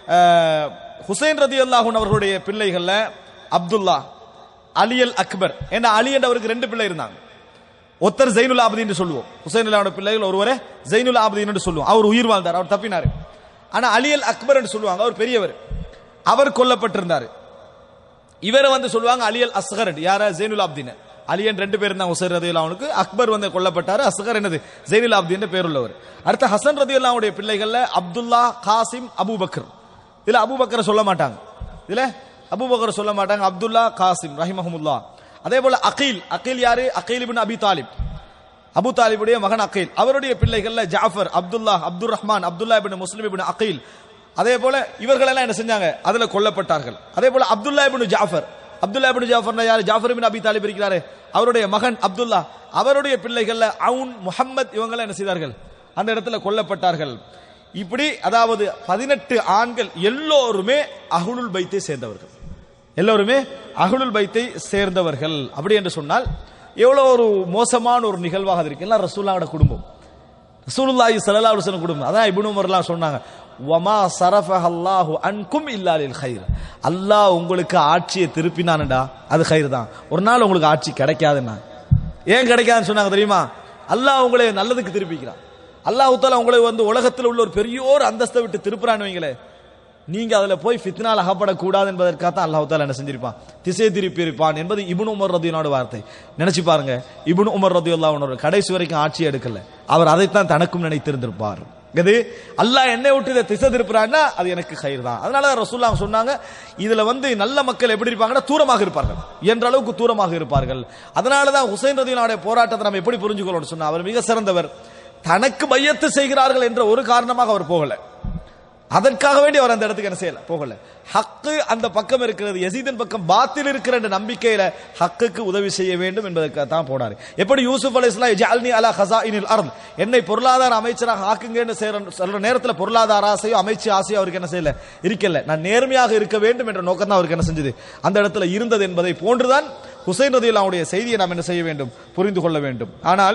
ஹுசைன் ரதியல்லாஹு அன்ஹு அவர்களுடைய பிள்ளைகள்ல அப்துல்லா, அலி அல் அக்பர், ஏன்னா அலி என்ற அவருக்கு ரெண்டு பிள்ளை இருந்தாங்க. ஒருத்தர் ஜைனுல் ஆபதீன் என்று சொல்லுவோம். ஹுசைன் அலியோட பிள்ளைகள் ஒருவரே ஜைனுல் ஆபதீன் என்று சொல்லுவோம். அவர் உயிர் வாழ்ந்தார், அவர் தப்பினார். ஆனா அலி அல் அக்பர் என்று சொல்லுவாங்க, அவர் பெரியவர், அவர் கொல்லப்பட்டிருந்தார். இவரை வந்து சொல்லுவாங்க அலி அல் அஸ்கர். யார? ஜைனுல் ஆபதீன். அலியன் ரெண்டு பேர் தான் ஹுசைன் ரதியல்லாஹு அன்ஹுக்கு. அக்பர் வந்து கொல்லப்பட்டார், அஸ்கர் என்னது ஜைனுல் ஆபதீன் பேர் உள்ளவர். அடுத்த ஹசன் ரதியல்லாஹு அன்ஹுடைய பிள்ளைகள்ல அப்துல்லா, காசிம், அபூபக்கர். இதுல அபூபக்கரை சொல்ல மாட்டாங்க, இதுல அபூபக்கர் சொல்ல மாட்டாங்க, அப்துல்லா, காசிம் ரஹிமஹுமுல்லா. அதே போல அகீல். அகீல் யாரு? Aqil ibn Abi Talib, Abu தாலிபுடைய மகன் அகீல். அவருடைய பிள்ளைகள்ல Jafar, Abdullah, Abdul Rahman, Abdullah ibn Muslim ibn Aqil. அதே போல இவர்கள் எல்லாம் என்ன செஞ்சாங்க? அதுல கொல்லப்பட்டார்கள். அதே போல அப்துல்லா இப்னு ஜாஃபர். அப்துல்லா இப்னு ஜாஃபர் யாரு? ஜாஃபர் இப்னு அபி தாலிப் இருக்கிறாரு, அவருடைய மகன் அப்துல்லா. அவருடைய பிள்ளைகள்ல அவுன், முஹம்மத் இவங்க என்ன செய்தார்கள்? அந்த இடத்துல கொல்லப்பட்டார்கள். இப்படி அதாவது பதினெட்டு ஆண்கள் எல்லோருமே அஹ்லுல் பைத்தை சேர்ந்தவர்கள், எல்லோருமே அஹ்லுல் பைத்தை சேர்ந்தவர்கள். அப்படி என்று சொன்னால் எவ்வளவு ஒரு மோசமான ஒரு நிகழ்வாக இருக்கு. எல்லாம் ரசூலுல்லாஹ்வோட குடும்பம், ரசூலுல்லாஹி ஸல்லல்லாஹு அலைஹி வஸல்லம் குடும்பம். அதான் இப்னு உமர்லாம் சொன்னாங்க, வமா ஸரஃபஹல்லாஹு அன்கும் இல்லா லில் கைர். அல்லாஹ் உங்களுக்கு ஆட்சியை திருப்பினான்டா அது கைர் தான், ஒரு நாள் உங்களுக்கு ஆட்சி கிடைக்காதுன்னா. ஏன் கிடைக்காதுன்னு சொன்னாங்க தெரியுமா? அல்லாஹ் உங்களை நல்லதுக்கு திருப்பிக்கிறான். அல்லாஹ் தஆலா உங்களை வந்து உலகத்தில் உள்ள ஒரு பெரிய ஒரு அந்தஸ்தை விட்டு திருப்புறான்னு வைங்களே, நீங்க அதுல போய் ஃபித்னால் அகப்படக்கூடாது என்பதற்காக தான் அல்லாஹ் தஆலா என்ன செஞ்சிருப்பான்? திசை திருப்பி இருப்பான் என்பது இப்னு உமர் ரதியல்லாஹு வார்த்தை. நினைச்சு பாருங்க, இப்னு உமர் ரதியல்லாஹு அன்ஹு கடைசி வரைக்கும் ஆட்சி எடுக்கல, அவர் அதைத்தான் தனக்கும் நினைத்திருந்திருப்பார். இது அல்லாஹ் என்னை விட்டு இதை திசை திருப்புறான்னா அது எனக்கு கைர் தான். அதனால ரசூலுல்லாஹ் சொன்னாங்க, இதுல வந்து நல்ல மக்கள் எப்படி இருப்பாங்கன்னா தூரமாக இருப்பார்கள், என்ற அளவுக்கு தூரமாக இருப்பார்கள். அதனாலதான் ஹுசைன் ரதியல்லாஹு அன்ஹு போராட்டத்தை நம்ம எப்படி புரிஞ்சுக்கணும்னு சொன்னா, அவர் மிக சிறந்தவர். தனக்கு பையத்து செய்கிறார்கள் என்ற ஒரு காரணமாக அவர் போகல, அதற்காக வேண்டி அவர் அந்த இடத்துக்கு என்ன செய்யல, போகல. ஹக்கு அந்த பக்கம் இருக்கிறது, யசீதின் பக்கம் பாத்தில் இருக்கிற என்ற நம்பிக்கையில ஹக்குக்கு உதவி செய்ய வேண்டும் என்பதற்காக தான் போனாரு. எப்படி யூசுப் அலைஹிஸ்ஸலாம் ஜஅல்னி அலா ஹஸாயினில் அர்த், என்னை பொருளாதார அமைச்சராக ஆக்குங்கன்னு சொல்ற நேரத்தில் பொருளாதார ஆசையோ அமைச்சு ஆசையோ அவருக்கு என்ன செய்யல, இருக்கல. நான் நேர்மையாக இருக்க வேண்டும் என்ற நோக்கம் தான் அவருக்கு என்ன செஞ்சது, அந்த இடத்துல இருந்தது என்பதை போன்றுதான் ஹுசைன் ரலியல்லாஹு அன்ஹுடைய செய்தியை நாம் என்ன செய்ய வேண்டும், புரிந்து கொள்ள வேண்டும். ஆனால்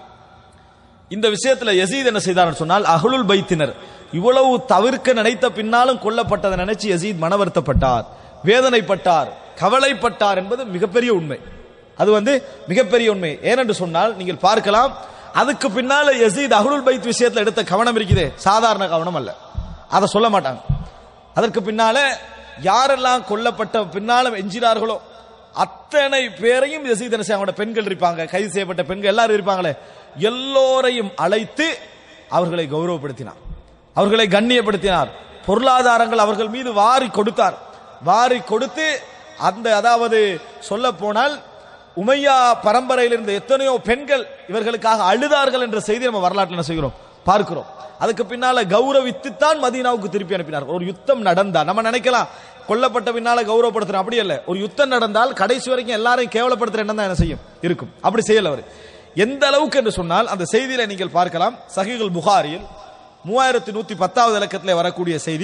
இந்த விஷயத்துல யசீத் என்ன செய்தார் சொன்னால், அஹ்லுல் பைத்தினர் இவ்வளவு தவிர்க்க நினைத்த பின்னாலும் கொல்லப்பட்டதை நினைச்சு யசீத் மன வருத்தப்பட்டார், வேதனைப்பட்டார், கவலைப்பட்டார் என்பது மிகப்பெரிய உண்மை. அது வந்து மிகப்பெரிய உண்மை. ஏனென்று சொன்னால் நீங்கள் பார்க்கலாம், அதுக்கு பின்னால யசீத் அஹ்லுல் பைத் விஷயத்துல எடுத்த கவனம் இருக்குது, சாதாரண கவனம் அல்ல, அதை சொல்ல மாட்டாங்க. அதற்கு பின்னால யாரெல்லாம் கொல்லப்பட்ட பின்னாலும் எஞ்சினார்களோ அத்தனை பேரையும் யசீத் என்ன செய்ய, பெண்கள் இருப்பாங்க, கைது செய்யப்பட்ட பெண்கள் எல்லாரும் இருப்பாங்களே, எல்லோரையும் அழைத்து அவர்களை கௌரவப்படுத்தினார், அவர்களை கண்ணியப்படுத்தினார், பொருளாதாரங்கள் அவர்கள் மீது வாரி கொடுத்தார். வாரி கொடுத்து அந்த அதாவது சொல்ல போனால் உமையா பரம்பரையில் இருந்த எத்தனையோ பெண்கள் இவர்களுக்காக அழுதார்கள் என்ற செய்தி நம்ம வரலாற்றில் என்ன செய்கிறோம், பார்க்கிறோம். அதுக்கு பின்னால கௌரவித்துத்தான் மதீனாவுக்கு திருப்பி அனுப்பினார். ஒரு யுத்தம் நடந்தா நம்ம நினைக்கலாம் கொல்லப்பட்ட பின்னால கௌரவப்படுத்துறோம், அப்படி அல்ல. ஒரு யுத்தம் நடந்தால் கடைசி வரைக்கும் எல்லாரையும் கேவலப்படுத்துற எண்ணம் தான் என்ன செய்யும், இருக்கும். அப்படி செய்யல அவர். எந்த அளவுக்கு என்று சொன்னால் அந்த செய்தியில நீங்கள் பார்க்கலாம், சஹீஹுல் புகாரியில் மூவாயிரத்தி நூத்தி பத்தாவது இலக்கத்திலே வரக்கூடிய செய்தி,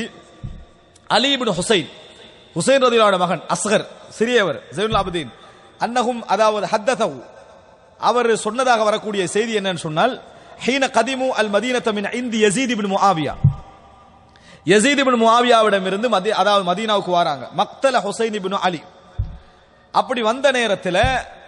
அலி இப்னு ஹுசைன், ஹுசைன் ரலியல்லாஹு அன்ஹு மகன் அஸ்கர், சிறியவர், ஜைனுல் ஆபிதீன், அன்னஹும் அதாவது ஹத்ததஹு, அவர் சொன்னதாக வரக்கூடிய செய்தி என்னன்னு சொன்னால், ஹீன கதிமு அல் மதீனத மின் இந்தி Yazid ibn Muawiya, Yazid ibn முஆவியாவிடமிருந்து மதி அதாவது மதீனாவுக்கு வராங்க, மக்தல ஹுசைன் இப்னு அலி. அப்படி வந்த நேரத்தில்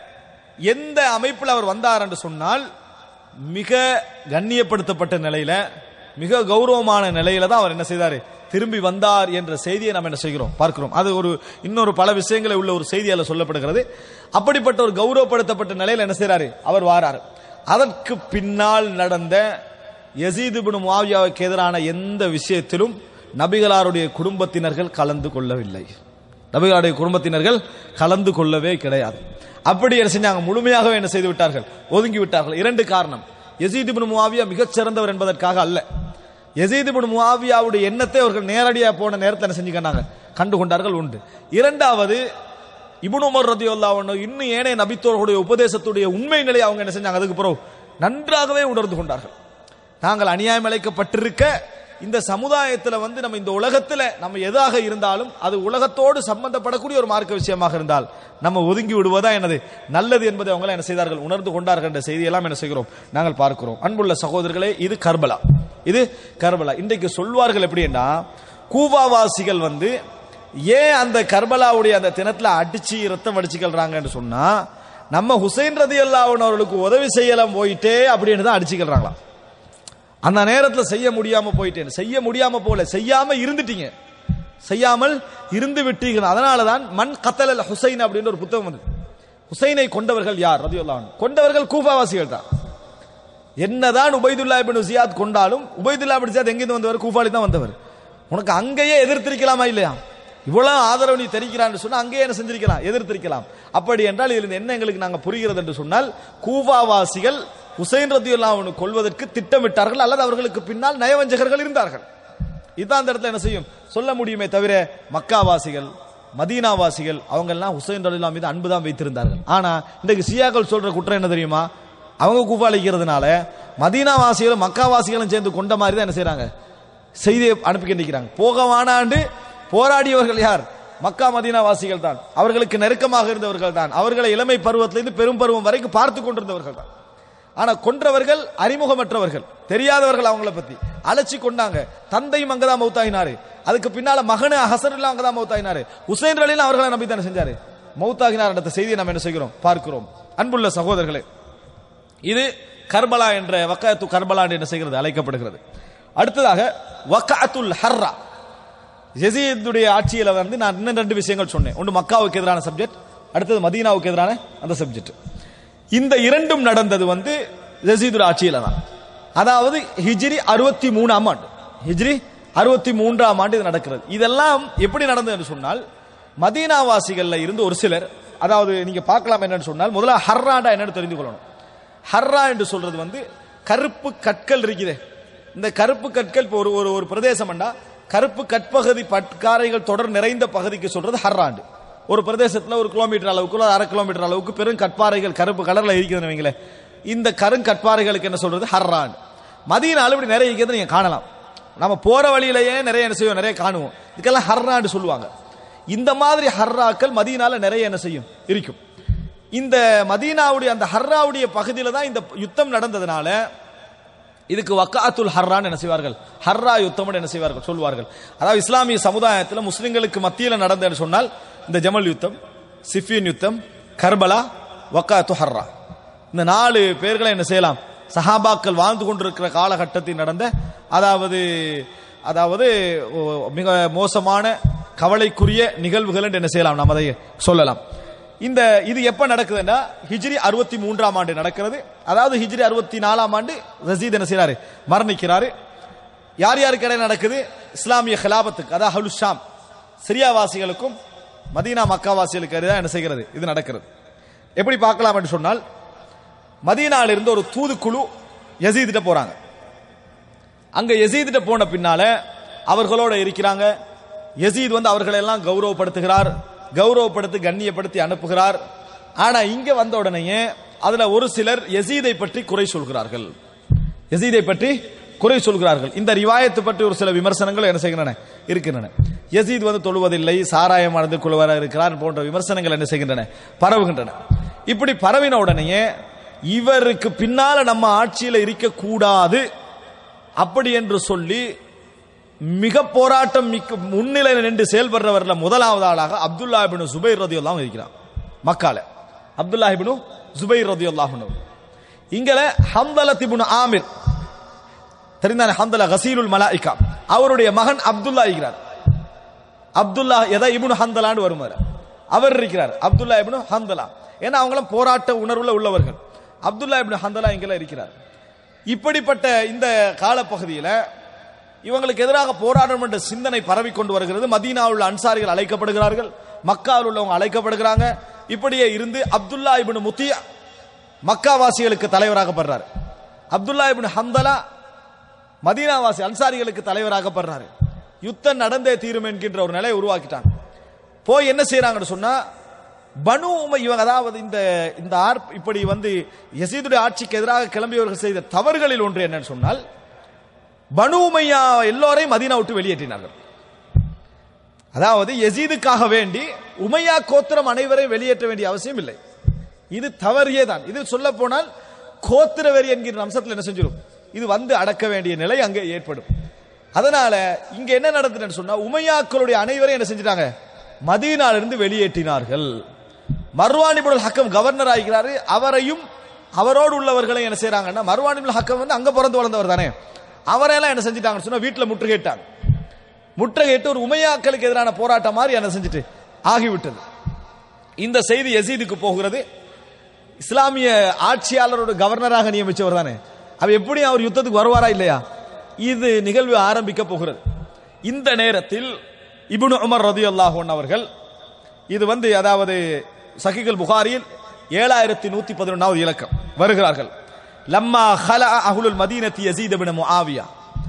எந்த அமைப்பில் அவர் வந்தார் என்று சொன்னால், மிக கண்ணியப்படுத்தப்பட்ட நிலையில, மிக கௌரவமான நிலையில தான் அவர் என்ன செய்தார், திரும்பி வந்தார் என்ற செய்தியை நாம் என்ன செய்கிறோம், பார்க்கிறோம். அது ஒரு இன்னொரு பல விஷயங்களை உள்ள ஒரு செய்தியால சொல்லப்படுகிறது. அப்படிப்பட்ட ஒரு கௌரவப்படுத்தப்பட்ட நிலையில் என்ன செய்யறாரு, அவர் வாரார். அதற்கு பின்னால் நடந்த யஸீத் இப்னு முஆவியாவுக்கு எதிரான எந்த விஷயத்திலும் நபிகளாருடைய குடும்பத்தினர்கள் கலந்து கொள்ளவில்லை, நபிகளாருடைய குடும்பத்தினர்கள் கலந்து கொள்ளவே கிடையாது. அப்படி என்ன செஞ்சாங்க, முழுமையாகவே என்ன செய்து விட்டார்கள், ஒதுங்கி விட்டார்கள். இரண்டு காரணம், யஸீத் இப்னு முஆவியா மிகச் சிறந்தவர் என்பதற்காக அல்ல, யஸீத் இப்னு முஆவியாவுடைய எண்ணத்தை அவர்கள் நேரடியாக போன நேரத்தில் என்ன செஞ்சுக்கிட்டாங்க, கண்டுகொண்டார்கள் உண்டு. இரண்டாவது, இப்னு உமர் ரலியல்லாஹு அன்ஹு இன்னும் ஏனைய நபித்தோர்களுடைய உபதேசத்துடைய உண்மை நிலையை அவங்க என்ன செஞ்சாங்க, அதுக்கு பிறகு நன்றாகவே உணர்ந்து கொண்டார்கள். நாங்கள் அநியாயம் அழைக்கப்பட்டிருக்க இந்த சமுதாயத்தில் வந்து நம்ம இந்த உலகத்தில் நம்ம எதாக இருந்தாலும் அது உலகத்தோடு சம்பந்தப்படக்கூடிய ஒரு மார்க்க விஷயமாக இருந்தால் நம்ம ஒதுங்கி விடுவதா எனது நல்லது என்பதை அவங்க என்ன செய்தார்கள், உணர்ந்து கொண்டார்கள் என்ற செய்தியெல்லாம் என்ன செய்கிறோம், நாங்கள் பார்க்கிறோம். அன்புள்ள சகோதரர்களே, இது கர்பலா, இது கர்பலா. இன்றைக்கு சொல்வார்கள் எப்படின்னா, கூபாவாசிகள் வந்து ஏன் அந்த கர்பலாவுடைய அந்த தினத்துல அடிச்சு ரத்தம் அடிச்சுக்கிறாங்கன்னு சொன்னா, நம்ம ஹுசைன் ரலியல்லாஹு அன்ஹு அவர்களுக்கு உதவி செய்யலாம் போயிட்டே அப்படின்னு தான் அடிச்சுக்கிறாங்களாம். அந்த நேரத்தில் செய்ய முடியாம போயிட்டேன், செய்ய முடியாம போல, செய்யாம இருந்துட்டீங்க, செய்யாமல் இருந்து விட்டீர்கள். அதனால தான் மன் கத்தல் ஹுசைன் அப்படின்னு ஒரு புத்தகம் வந்து, ஹுசைனை கொண்டவர்கள் யார் ரலியல்லாஹு அன்ஹு, கொண்டவர்கள் கூஃபாவாசிகள் தான். என்னதான் உபைதுல்லா இப்னு ஜியாத் கொண்டாலும், உபைதுல்லா இப்னு ஜியாத் எங்கிருந்து வந்தவர்? கூஃபாலி தான் வந்தவர். உனக்கு அங்கேயே எதிர்த்திருக்கலாமா இல்லையா? இவ்வளவு ஆதரவு நீ தெரிவிக்கிறான்னு சொன்னா அங்கேயே என்ன செஞ்சிருக்கலாம்? எதிர்த்திருக்கலாம். அப்படி என்றால் இதில் என்ன எங்களுக்கு நாங்கள் புரிகிறது என்று சொன்னால், கூஃபாவாசிகள் ஹுசைன் ரலியல்லாஹு அன்ஹு கொள்வதற்கு திட்டமிட்டார்கள், அல்லது அவர்களுக்கு பின்னால் நயவஞ்சகர்கள் இருந்தார்கள். இதான் அந்த இடத்துல என்ன செய்யும் சொல்ல முடியுமே தவிர, மக்காவாசிகள் மதீனாவாசிகள் அவங்க எல்லாம் ஹுசைன் ரலியல்லாஹு மீது அன்பு தான் வைத்திருந்தார்கள். ஆனா இன்றைக்கு ஷியாக்கள் சொல்ற குற்றம் என்ன தெரியுமா? அவங்க கூஃபாலிக்கிறதுனால மதீனாவாசிகளும் மக்காவாசிகளும் சேர்ந்து கொண்ட மாதிரி தான் என்ன செய்யறாங்க, செய்தியை அனுப்பிக்கின்றாங்க. போக வானாண்டு போராடியவர்கள் யார்? மக்கா மதீனா வாசிகள் தான். அவர்களுக்கு நெருக்கமாக இருந்தவர்கள் தான். அவர்களை இளமை பருவத்திலிருந்து பெரும் பருவம் வரைக்கும் பார்த்து கொண்டிருந்தவர்கள் தான். ஆனா கொன்றவர்கள் அறிமுகமற்றவர்கள், தெரியாதவர்கள். அவங்கள பத்தி அழைச்சி கொண்டாங்க. தந்தையும் அங்கதான் மௌத்தாகினாரு, அதுக்கு பின்னால மகனு ஹசன் அங்கதான் மௌத்தாகினாரு. ஹுசைன் ரலியல்லாஹு அவர்களை நம்பி தானே செஞ்சாரு, மௌத்தாகினார் என்ற செய்தியை நம்ம என்ன செய்கிறோம் பார்க்கிறோம். அன்புள்ள சகோதரர்களே, இது கர்பலா என்ற வக்காத்து கர்பலா என்று என்ன செய்கிறது அழைக்கப்படுகிறது. அடுத்ததாக வக்காத்துல் ஹர்ரா, யஸீதுடைய ஆட்சியில வந்து நான் இன்னும் ரெண்டு விஷயங்கள் சொன்னேன். ஒன்று மக்காவுக்கு எதிரான சப்ஜெக்ட், அடுத்தது மதீனாவுக்கு எதிரான அந்த சப்ஜெக்ட். இந்த இரண்டும் நடந்தது வந்து யஸீதுடைய ஆட்சியில தான். அதாவது ஹிஜ்ரி அறுபத்தி மூணாம் ஆண்டு, ஹிஜ்ரி அறுபத்தி மூன்றாம் ஆண்டு இது நடக்கிறது. இதெல்லாம் எப்படி நடந்தது என்று சொன்னால், மதீனாவாசிகள்ல இருந்து ஒரு சிலர், அதாவது நீங்க பார்க்கலாம் என்னன்னு சொன்னால், முதல்ல ஹர்ராண்டா என்னன்னு தெரிந்து கொள்ளணும். ஹர்ரா என்று சொல்றது வந்து கருப்பு கற்கள் இருக்குது. இந்த கருப்பு கற்கள் இப்போ ஒரு ஒரு பிரதேசம் என்றா கருப்பு கற்பகுதி பட்காரைகள் தொடர் நிறைந்த பகுதிக்கு சொல்றது ஹர்ராண்டு. ஒரு பிரதேசத்தில் ஒரு கிலோமீட்டர் அளவுக்கு அரை கிலோமீட்டர் அளவுக்கு பெரும் கற்பாறைகள் கருப்பு கலர்ல இருக்கிறது வைங்களே, இந்த கருங்கற்பாறைகளுக்கு என்ன சொல்றது ஹர்ராண்டு. மதீனால இப்படி நிறைய இருக்கிறது நீங்க காணலாம். நம்ம போற வழியிலேயே நிறைய என்ன செய்வோம், நிறைய காணுவோம். இதுக்கெல்லாம் ஹர்ராண்டு சொல்லுவாங்க. இந்த மாதிரி ஹர்ராக்கள் மதீனால நிறைய என்ன செய்யும் இருக்கும். இந்த மதீனாவுடைய அந்த ஹர்ராவுடைய பகுதியில தான் இந்த யுத்தம் நடந்ததுனால இதுக்கு வக்காத்துல் ஹர்ரான்னு என்ன செய்வார்கள், ஹர்ரா யுத்தம் என்ன செய்வார்கள் சொல்வார்கள். அதாவது இஸ்லாமிய சமுதாயத்தில் முஸ்லிம்களுக்கு மத்தியில் நடந்ததுன்னு சொன்னால் இந்த ஜமல் யுத்தம், சிஃபியன் யுத்தம், கர்பலா, வக்காத்து ஹர்ரா, இந்த நாலு பேர்களை என்ன செய்யலாம், சஹாபாக்கள் வாழ்ந்து கொண்டிருக்கிற காலகட்டத்தில் நடந்த, அதாவது அதாவது மிக மோசமான கவலைக்குரிய நிகழ்வுகள் என்று என்ன செய்யலாம், நாம் அதை சொல்லலாம். இந்த இது எப்ப நடக்குதுன்னா ஹிஜ்ரி அறுபத்தி மூன்றாம் ஆண்டு நடக்கிறது. அதாவது ஹிஜ்ரி அறுபத்தி நாலாம் ஆண்டு யஸீத் என்ன செய்யறாரு, மரணிக்கிறாரு. யார் யாருக்கு இடையே நடக்குது? இஸ்லாமிய ஹிலாபத்துக்கு, அதாவது அஹ்லு ஷாம் சிரியாவாசிகளுக்கும் மதீனா மக்காவாசிகளுக்கு இடையே என்ன செய்கிறது, இது நடக்கிறது. எப்படி பார்க்கலாம் என்று சொன்னால், மதீனால இருந்து ஒரு தூதுக்குழு யஸீதிட்ட போறாங்க. அங்க யஸீதிட்ட போன பின்னால அவர்களோட இருக்கிறாங்க. யஸீத் வந்து அவர்களை எல்லாம் கௌரவப்படுத்துகிறார், கௌரவப்படுத்தி கண்ணியப்படுத்தி அனுப்புகிறார். ஆனா இங்க வந்த உடனே அதுல ஒரு சிலர் யஸீதை பற்றி குறை சொல்கிறார்கள், யஸீதை பற்றி குறை சொல்கிறார்கள். இந்த ரிவாயத்தை பற்றி ஒரு சில விமர்சனங்கள் என்ன செய்கின்றன இருக்கின்றன. யஸீத் வந்து தொழுவதில்லை, சாராயம் அடைந்து கொள்வர இருக்கிறார் போன்ற விமர்சனங்கள் என்ன செய்கின்றன, பரவுகின்றன. இப்படி பரவின உடனே இவருக்கு பின்னால நம்ம ஆட்சியில இருக்க கூடாது அப்படி என்று சொல்லி மிக போராட்டம் மிக்க முன்னிலையில் நின்று செயல்படுறவர்ல முதலாவது ஆளாக அப்துல்லா இப்னு ஜுபைர் ரலியல்லாஹு அன்ஹு இருக்கிறார். மக்கால அப்துல்லா இப்னு ஜுபைர் ரலியல்லாஹு அன்ஹு. இங்கல ஹம்தலா இப்னு ஆமிர் தெரிந்தானே, ஹம்தலா கஸீலுல் மலாயிகா, அவருடைய மகன் அப்துல்லா இருக்கிறார். அப்துல்லா எதா இப்னு ஹம்தலான்னு வருமாறு அவர் இருக்கிறார், அப்துல்லா இப்னு ஹம்தலா. ஏன்னா அவங்களும் போராட்ட உணர்வுல உள்ளவர்கள். அப்துல்லா இப்னு ஹம்தலா இங்கல இருக்கிறார். இப்படிப்பட்ட இந்த காலப்பகுதியில் இவங்களுக்கு எதிராக போராட்டம் என்ற சிந்தனை பரவி கொண்டு வருகிறது. மதீனாவில் உள்ள அன்சாரிகள் அழைக்கப்படுகிறார்கள், மக்காவில் உள்ளவங்க அழைக்கப்படுகிறாங்க. இப்படியே இருந்து அப்துல்லா இப்னு முத்தியா மக்காவாசிகளுக்கு தலைவராகப்படுறார். அப்துல்லா இப்னு ஹம்தலா மதீனாவாசி அன்சாரிகளுக்கு தலைவராகப்படுறாரு. யுத்தம் நடந்தே தீரும் என்கின்ற ஒரு நிலையை உருவாக்கிட்டாங்க. போய் என்ன செய்யறாங்கன்னு சொன்னா, பனு உமை இவங்க, அதாவது இந்த இந்த இப்படி வந்து யஸீதுடைய ஆட்சிக்கு எதிராக கிளம்பியவர்கள் செய்த தவறுகளில் ஒன்று என்னன்னு சொன்னால், பனு உமையா எல்லோரையும் மதீனா விட்டு வெளியேற்றினார்கள். அதாவது யஸீதுக்காக வேண்டி உமையா கோத்திரம் அனைவரையும் வெளியேற்ற வேண்டிய அவசியம் இல்லை. இது தவறியே தான். இது சொல்ல போனால் கோத்திர வெறி என்கிற அம்சத்தில் என்ன செஞ்சிடும், இது வந்து அடக்க வேண்டிய நிலை அங்கே ஏற்படும். அதனால இங்க என்ன நடந்ததுன்னு சொன்னா, உமையாக்களுடைய அனைவரையும் என்ன செஞ்சிட்டாங்க, மதீனாவிலிருந்து வெளியேற்றினார்கள். மர்வான் இப்னுல் ஹக்கம் கவர்னர் ஆகிறாரு. அவரையும் அவரோடு உள்ளவர்களை என்ன செய்யறாங்கன்னா, மர்வான் இப்னுல் ஹக்கம் வந்து அங்க பிறந்து வளர்ந்தவர் தானே, அவரையெல்லாம் என்ன செஞ்சிட்டாங்கன்னு சொன்னா வீட்டுல முற்றுகையிட்டாங்க. முற்றுகையிட்டு ஒரு உமையாக்களுக்கு எதிரான போராட்டம் மாதிரி என்ன செஞ்சுட்டு ஆகிவிட்டது. இந்த செய்தி யசீதுக்கு போகிறது. இஸ்லாமிய ஆட்சியாளரோட கவர்னராக நியமிச்சவர் தானே, அவ எப்படி அவர் யுத்தத்துக்கு வருவாரா இல்லையா? இது நிகழ்வு ஆரம்பிக்க போகிறது. இந்த நேரத்தில் இப்னு உமர் ரலியல்லாஹு அன்ஹு அவர்கள், இது வந்து அதாவது சஹீஹுல் புகாரியில் ஏழாயிரத்தி நூத்தி பதினொன்றாவது இலக்கம் வருகிறார்கள். லம்மா ஹலஅ அஹ்லுல் மதீனத்தி யஸீத் இப்னு முஆவியா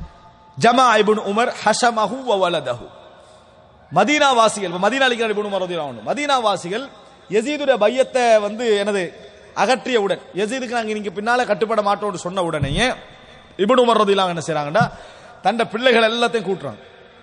ஜமா இப்னு உமர் ஹஷமஹு வ வலதஹு. மதீனா வாசிகள், மதீனால இருக்கிற இப்னு உமர் ரலியல்லாஹு அன்ஹு, மதீனா வாசிகள் யஸீதுடைய பையத்தை வந்து எனது அகற்றியவுடன், யஸீதுக்கு நாங்க நீங்க பின்னால கட்டுப்பட மாட்டோம்னு சொன்ன உடனேயே இப்னு உமர் ரலியல்லாஹு என்ன செய்றாங்கன்னா, தண்ட பிள்ளைகள் எல்லாத்தையும் கூட்டுறாங்க,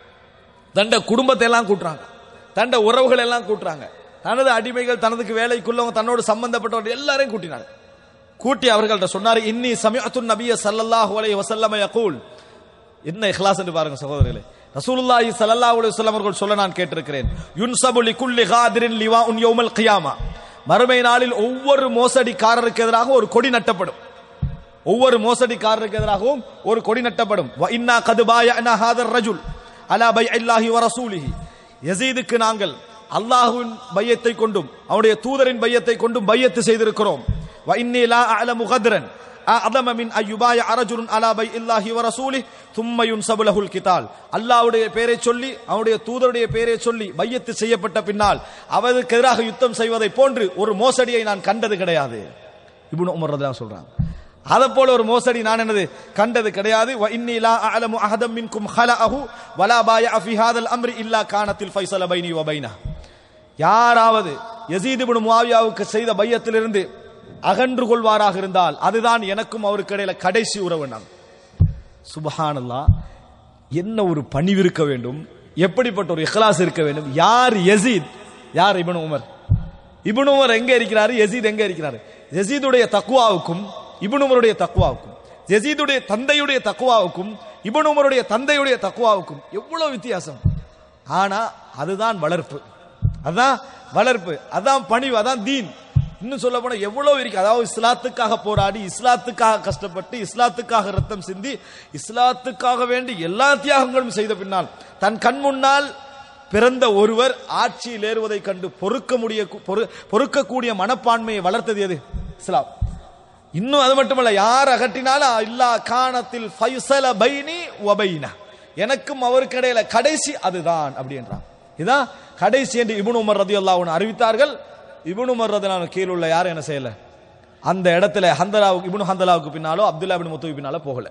தண்ட குடும்பத்தை எல்லாம் கூட்டுறாங்க, தண்ட உறவுகள் எல்லாம் கூட்டுறாங்க, தனது அடிமைகள், தனதுக்கு வேலைக்குள்ளவங்க, தன்னோடு சம்பந்தப்பட்டவர்கள் எல்லாரையும் கூட்டினார். கூட்டி அவர்கள்ட்ட சொன்னார், இன்னி சமிஅத்து நபிய ஸல்லல்லாஹு அலைஹி வஸல்லம் யகூல். என்ன இஹ்லாஸ் என்று பாருங்க சகோதரர்களே. ரசூலுல்லாஹி ஸல்லல்லாஹு அலைஹி வஸல்லம் அவர்கள் சொல்ல நான் கேட்டிருக்கிறேன், யுன்சபு லிகுல்லி காதிரின் லிவாஉன் யௌமல் கியாமா. மறுமை நாளில் ஒவ்வொரு மோசடிக்காரருக்கு எதிராக ஒரு கொடி நட்டப்படும். ஒவ்வொரு மோசடிக்காரருக்கு எதிராகவும் ஒரு கொடி நட்டப்படும். வ இன்னா கத் பாயனா ஹாதர் ரஜுல் அலா பைஇல்லாஹி வ ரசூலிஹி. யஸீதுக்கு நாங்கள் அல்லாஹ்வின் பையத்தை கொண்டும் அவருடைய தூதரின் பையத்தை கொண்டும் பையத்து செய்திருக்கிறோம். வ இன்னி லா அஅலமு கத்ரன் அஅதம மின் அய்யுபாய ரஜுலுன் அலா பைஇல்லாஹி வ ரசூலிஹி ثم ينسب له القتال. அல்லாஹ்வுடைய பெயரை சொல்லி அவருடைய தூதருடைய பெயரை சொல்லி பையத்து செய்யப்பட்ட பின்னால் அவருக்கு எதிராக யுத்தம் செய்வதை போன்று ஒரு மோசடியை நான் கண்டது கிடையாது. இப்னு உமர் ரலியல்லாஹு சொல்றாங்க, அதை போல ஒரு மோசடி நான் என்னது கண்டது கிடையாது. வ இன்னி லா அஅலமு அஹதம் மின்கும் ஹலஅஹு வலா பாயஅ ஃபீ ஹாதல் அம்ரி இல்லா கானத்தில் ஃபைஸல பைனி வ பைனஹு. யாராவது யஸீத் இப்னு முஆவியாவுக்கு செய்த பையத்திலிருந்து அகன்று கொள்வாராக இருந்தால் அதுதான் எனக்கும் அவருக்கு இடையில கடைசி உறவு. நான் சுப்ஹானல்லாஹ், என்ன ஒரு பணிவு இருக்க வேண்டும், எப்படிப்பட்ட ஒரு இஹ்லாஸ் இருக்க வேண்டும். யார் யஸீத், யார் இப்னு உமர். இப்னு உமர் எங்க இருக்கிறாரு, யஸீத் எங்க இருக்கிறாரு. யஸீதுடைய தக்வாவுக்கும் இப்னு உமருடைய தக்வாவுக்கும், யஸீதுடைய தந்தையுடைய தக்வாவுக்கும் இப்னு உமருடைய தந்தையுடைய தக்வாவுக்கும் எவ்வளவு வித்தியாசம். ஆனா அதுதான் வளர்ப்பு, அதான் வளர்ப்பு, அதான் பணிவு, அதான் தீன். இன்னும் சொல்ல போனா எவ்வளவு இருக்கு. அதாவது இஸ்லாத்துக்காக போராடி, இஸ்லாத்துக்காக கஷ்டப்பட்டு, இஸ்லாத்துக்காக ரத்தம் சிந்தி, இஸ்லாத்துக்காக வேண்டி எல்லா தியாகங்களும் செய்த பின்னால் தன் கண் முன்னால் பிறந்த ஒருவர் ஆட்சியில் ஏறுவதை கண்டு பொறுக்க முடிய பொறுக்கக்கூடிய மனப்பான்மையை வளர்த்தது எது? இஸ்லாம். இன்னும் அது மட்டுமல்ல, யார் அகற்றினாலும் இல்லா கானத்தில் ஃபைஸல பைனி வ பைனஹு, எனக்கும் அவருக்கு இடையில கடைசி அதுதான் அப்படின்றான். இதான் கடைசி என்று இப்னு உமர் ரலியல்லாஹு அன்ஹு அறிவித்தார்கள். இப்னு உமர் ரலியல்லாஹு அன்ஹு கீழ உள்ள யாரும் என்ன செய்யல, அந்த இடத்துல ஹந்தலாவுக்கு இப்னு ஹந்தலாவுக்கு பின்னாலோ அப்துல்லா இப்னு முத்தூப் பின்னாலோ போகல.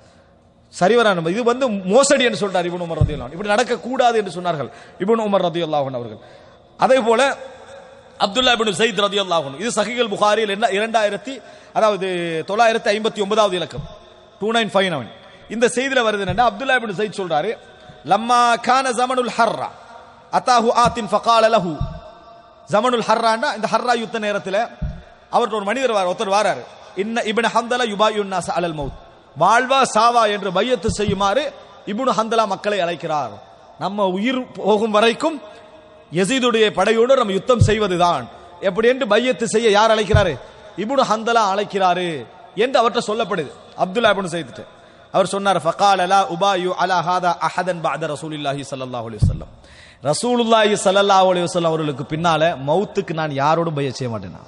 சரிவரான இது வந்து மோசடி என்று சொல்றார் இப்னு உமர் ரலியல்லாஹு அன்ஹு. இப்படி நடக்க கூடாது என்று சொன்னார்கள் இப்னு உமர் ரலியல்லாஹு அன்ஹு அவர்கள். அதே போல அப்துல்லா இப்னு ஸைத் ரலியல்லாஹு அன்ஹு, இது சஹீஹுல் புகாரியில் இரண்டாயிரத்தி அதாவது தொள்ளாயிரத்தி ஐம்பத்தி ஒன்பதாவது இலக்கம் டூ நைன் ஃபைவ் நைன். இந்த செய்தியில வருது என்னன்னா, அப்துல்லா இப்னு ஸைத் சொல்றாரு, லம்மா கான ஜமனுல் ஹர்ரா அதாஹு ஆத்தின் ஃபகால லஹு. ஜமனுல் ஹர்ரான்னா இந்த ஹர்ரா யுத்த நேரத்தில் அவர்கிட்ட ஒரு மனிதர் வார ஒருத்தர் வாராரு, இன்ன இப்னு ஹந்தலா யுபாயுன் நாஸ் அலல் மௌத், வாழ்வா சாவா என்று பையத்து செய்யுமாறு இப்னு ஹந்தலா மக்களை அழைக்கிறார். நம்ம உயிர் போகும் வரைக்கும் யஸீதுடைய படையோடு நம்ம யுத்தம் செய்வதுதான் எப்படி என்று பையத்து செய்ய யார் அழைக்கிறாரு? இப்னு ஹந்தலா அழைக்கிறாரு என்று அவர்கிட்ட சொல்லப்படுது. அப்துல்லா இப்னு ஸைத் அவர் சொன்னார், ஃபகால லா உபாயு அலா ஹாதா அஹதன் பஅத ரசூலில்லாஹி ஸல்லல்லாஹு அலைஹி வஸல்லம். ரசூலுல்லாஹி ஸல்லல்லாஹு அலைஹி வஸல்லம் அவர்களுக்கு பின்னால மௌத்துக்கு நான் யாரோடும் பையத் செய்ய மாட்டேன்.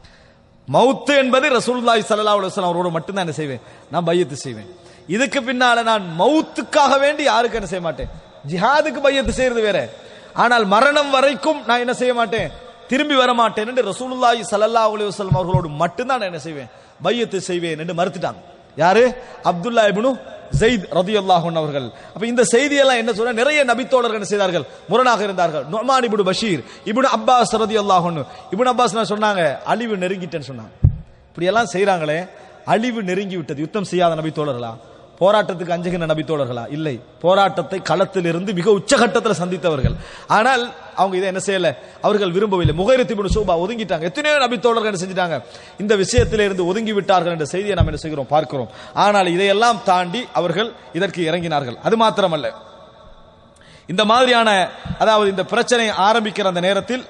மௌத்து என்பது ரசூலுல்லாஹி ஸல்லல்லாஹு அலைஹி வஸல்லம் அவரோட மட்டும் தான் என்ன செய்வேன், நான் பையத்து செய்வேன். இதுக்கு பின்னால நான் மௌத்துக்காக வேண்டி யாருக்கு என்ன செய்ய மாட்டேன். ஜிஹாதுக்கு பையத்து செய்யறது வேற, ஆனால் மரணம் வரைக்கும் நான் என்ன செய்ய மாட்டேன், திரும்பி வர மாட்டேன் என்று ரசூலுல்லாஹி ஸல்லல்லாஹு அலைஹி வஸல்லம் அவர்களோடு மட்டும்தான் நான் என்ன செய்வேன், பையத்து செய்வேன் என்று மறுத்துட்டாங்க. யாரு? அப்துல்லா இப்னு ஸைத் ரலியல்லாஹு அன்ஹு அவர்கள். அப்ப இந்த செய்தியெல்லாம் என்ன சொல்ற, நிறைய நபித்தோழர்கள் என்ன செய்தார்கள், முரணாக இருந்தார்கள். Numan ibn Bashir, ibn Abbas ரலியல்லாஹு அன்ஹு, இப்னு அப்பாஸ் சொன்னாங்க அழிவு நெருங்கிட்டேன்னு சொன்னாங்க. இப்படி எல்லாம் செய்யறாங்களே, அழிவு நெருங்கி விட்டது. யுத்தம் செய்யாத நபித்தோழர்களா, போராட்டத்துக்கு அஞ்சுகின்ற நபித்தோழர்களா? இல்லை, போராட்டத்தை களத்தில் இருந்து மிக உச்சகட்டத்தில் சந்தித்தவர்கள். ஆனால் அவங்க இதை என்ன செய்யல, அவர்கள் விரும்பவில்லை. முகைரித் இப்னு ஷூபா ஒதுங்கிட்டாங்க. எத்தனையோ நபித்தோழர்கள் என்ன செஞ்சிட்டாங்க, இந்த விஷயத்திலே இருந்து ஒதுங்கி விட்டார்கள் என்ற செய்தியை நாம் என்ன செய்கிறோம், பார்க்கிறோம். ஆனால் இதையெல்லாம் தாண்டி அவர்கள் இதற்கு இறங்கினார்கள். அது மாத்திரமல்ல, இந்த மாதிரியான அதாவது இந்த பிரச்சனை ஆரம்பிக்கிற அந்த நேரத்தில்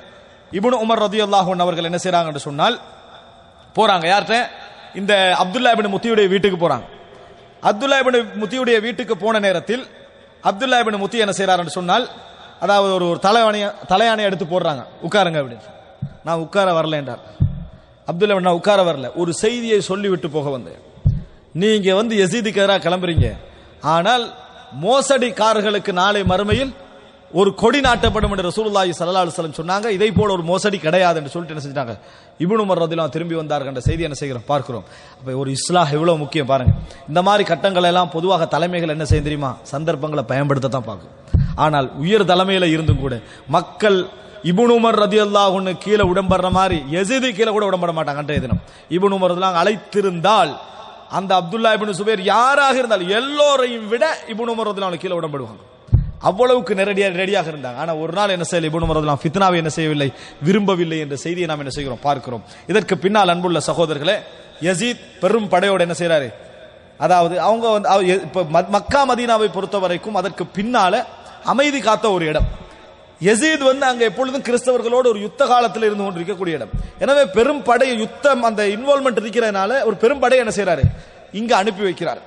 இப்னு உமர் ரலியல்லாஹு அன்ஹு அவர்கள் என்ன செய்றாங்க என்று சொன்னால் போறாங்க யார்ட்ட, இந்த அப்துல்லா இப்னு முத்தியுடைய வீட்டுக்கு போறாங்க. அப்துல்லா இப்னு முத்தியுடைய வீட்டுக்கு போன நேரத்தில் அப்துல்லா இப்னு முத்தி என்ன செய்றார் என்று சொன்னால், அதாவது ஒரு ஒரு தலையாணி தலையாணை எடுத்து போடுறாங்க, உட்காருங்க அப்படின்னு. நான் உட்கார வரல என்றார். அப்துல்லா நான் உட்கார வரல, ஒரு செய்தியை சொல்லிவிட்டு போக வந்தேன். நீங்க வந்து யசீதுக்கு எதிராக கிளம்புறீங்க, ஆனால் மோசடிக்காரர்களுக்கு நாளை மறுமையில் ஒரு கொடி நாட்டப்படும் என்று ரசூலுல்லாஹி ஸல்லல்லாஹு அலைஹி வஸல்லம் சொன்னாங்க. இதை போல ஒரு மோசடி கிடையாது என்று சொல்லிட்டு என்ன செஞ்சாங்க, இப்னு உமர் ரலியல்லாஹு திரும்பி வந்தார்கள் என்ற செய்தி என்ன செய்கிறோம் பார்க்கிறோம். அப்ப ஒரு இஸ்லாஹ் எவ்வளவு முக்கியம் பாருங்க. இந்த மாதிரி கட்டங்கள் எல்லாம் பொதுவாக தலைமைகள் என்ன செய்ய தெரியுமா, சந்தர்ப்பங்களை பயன்படுத்த தான் பார்க்கும். ஆனால் உயர் தலைமையில இருந்தும் கூட மக்கள் இப்னு உமர் ரலியல்லாஹு அன்ஹு கீழே உடம்படுற மாதிரி யசீது கீழே கூட உடம்பட மாட்டாங்க. அன்றைய தினம் இப்னு உமர் ரலியல்லாஹு அழைத்திருந்தால் அந்த அப்துல்லா இப்னு சுபைர் யாராக இருந்தாலும் எல்லோரையும் விட இப்னு உமர் ரலியல்லாஹு அன்ஹு கீழே உடம்படுவாங்க. அவ்வளவுக்கு நேரடியாக ரெடியாக இருந்தாங்க. ஆனா ஒரு நாள் என்ன செய்யல, இப்னு உமர் ரலியல்லாஹு ஃபித்னாவை என்ன செய்யவில்லை, விரும்பவில்லை என்ற செய்தியை நாம் என்ன செய்கிறோம் பார்க்கிறோம். இதற்கு பின்னால் அன்புள்ள சகோதரர்களே, யசீத் பெரும் படையோடு என்ன செய்யறாரு, அதாவது அவங்க வந்து இப்ப மக்கா மதீனாவை பொறுத்த வரைக்கும் அதற்கு பின்னால அமைதி காத்த ஒரு இடம். யசீத் வந்து அங்க எப்பொழுதும் கிறிஸ்தவர்களோடு ஒரு யுத்த காலத்தில் இருந்து கொண்டு இருக்கக்கூடிய இடம். எனவே பெரும் படை யுத்தம் அந்த இன்வால்மெண்ட் இருக்கிறதுனால ஒரு பெரும் படை என்ன செய்யறாரு, இங்க அனுப்பி வைக்கிறார்.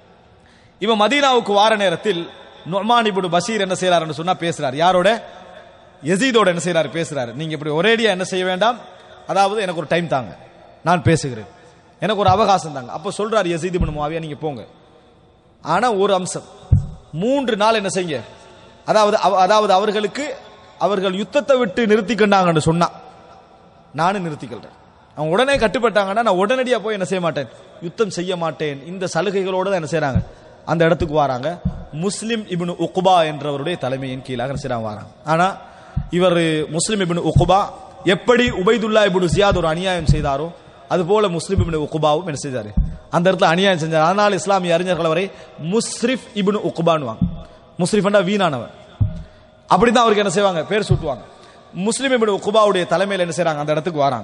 இவன் மதீனாவுக்கு வார நேரத்தில் நுஅமான் இப்னு பஷீர் என்ன செய்யறாருன்னு சொன்னா பேசுறாரு. யாரோட, யசீதோட என்ன செய்யறாரு பேசுறாரு. நீங்க இப்படி ஒரேடியா என்ன செய்ய வேண்டாம், அதாவது எனக்கு ஒரு டைம் தாங்க, நான் பேசுகிறேன், எனக்கு ஒரு அவகாசம் தாங்க. அப்ப சொல்றாரு யசீத் இப்னு முஆவியா, நீங்க போங்க, ஆனா ஒரு அம்சம், மூன்று நாள் என்ன செய்ய, அதாவது அதாவது அவர்களுக்கு அவர்கள் யுத்தத்தை விட்டு நிறுத்திக்கிட்டாங்கன்னு சொன்னா நானும் நிறுத்திக்கிறேன். அவங்க உடனே கட்டுப்பட்டாங்கன்னா நான் உடனடியா போய் என்ன செய்ய மாட்டேன், யுத்தம் செய்ய மாட்டேன். இந்த சலுகைகளோட தான் என்ன செய்யறாங்க, அந்த இடத்துக்கு வராங்க. முஸ்லிம் இப்னு உக்பா என்றவருடைய தலைமையின் கீழாக என்ன செய்யறாங்க வராங்க. ஆனா இவர் முஸ்லிம் இப்னு உக்பா எப்படி உபைதுல்லா இப்னு ஜியாத் ஒரு அநியாயம் செய்தாரோ அது போல முஸ்லிம் இப்னு உக்பாவும் என்ன செய்தாரு, அந்த இடத்துல அநியாயம் செஞ்சார். அதனால இஸ்லாமிய அறிஞர்கள் அவரை முஸ்ரிஃப் இப்னு உக்பான்வாங்க. முஸ்ரிஃப்னா வீணானவன், அப்படிதான் அவருக்கு என்ன செய்வாங்க, பேர் சூட்டுவாங்க. முஸ்லிம் இப்னு உக்பாவுடைய தலைமையில் என்ன செய்றாங்க, அந்த இடத்துக்கு வராங்க.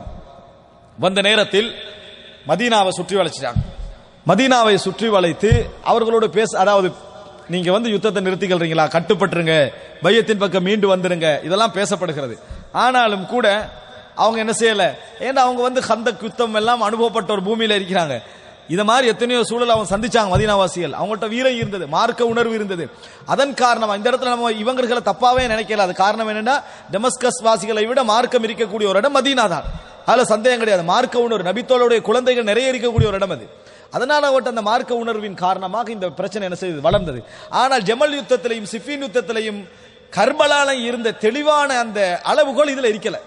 வந்த நேரத்தில் மதீனாவை சுற்றி வளைச்சிட்டாங்க. மதீனாவை சுற்றி வளைத்து அவர்களோடு பேச, அதாவது நீங்க வந்து யுத்தத்தை நிறுத்திக்கிறீங்களா, கட்டுப்பட்டுருங்க, பையத்தின் பக்கம் மீண்டு வந்துருங்க, இதெல்லாம் பேசப்படுகிறது. ஆனாலும் கூட அவங்க என்ன செய்யல, ஏன்னா அவங்க வந்து கந்தக் யுத்தம் எல்லாம் அனுபவப்பட்ட ஒரு பூமியில இருக்கிறாங்க. இத மாதிரி எத்தனையோ சூழல் அவங்க சந்திச்சாங்க மதீனாவாசிகள். அவங்கள்ட்ட வீரம் இருந்தது, மார்க்க உணர்வு இருந்தது. அதன் காரணமா இந்த இடத்துல நம்ம இவங்களை தப்பாவே நினைக்கல. அது காரணம் என்னன்னா, டெமஸ்கஸ் வாசிகளை விட மார்க்கம் இருக்கக்கூடிய ஒரு இடம் மதீனா தான், அதுல சந்தேகம் கிடையாது. மார்க்க உணர்வு, நபித்தோளுடைய குழந்தைகள் நிறைய இருக்கக்கூடிய ஒரு இடம் அது. அதனால அவட்ட அந்த மார்க்க உணர்வின் காரணமாக இந்த பிரச்சனை என்ன செய்தது, வளர்ந்தது. ஆனால் ஜமல் யுத்தத்திலையும் சிஃபின் யுத்தத்திலையும் கர்பலாலையும் இருந்த தெளிவான அந்த அளவுகோல் இதுல இருக்கல.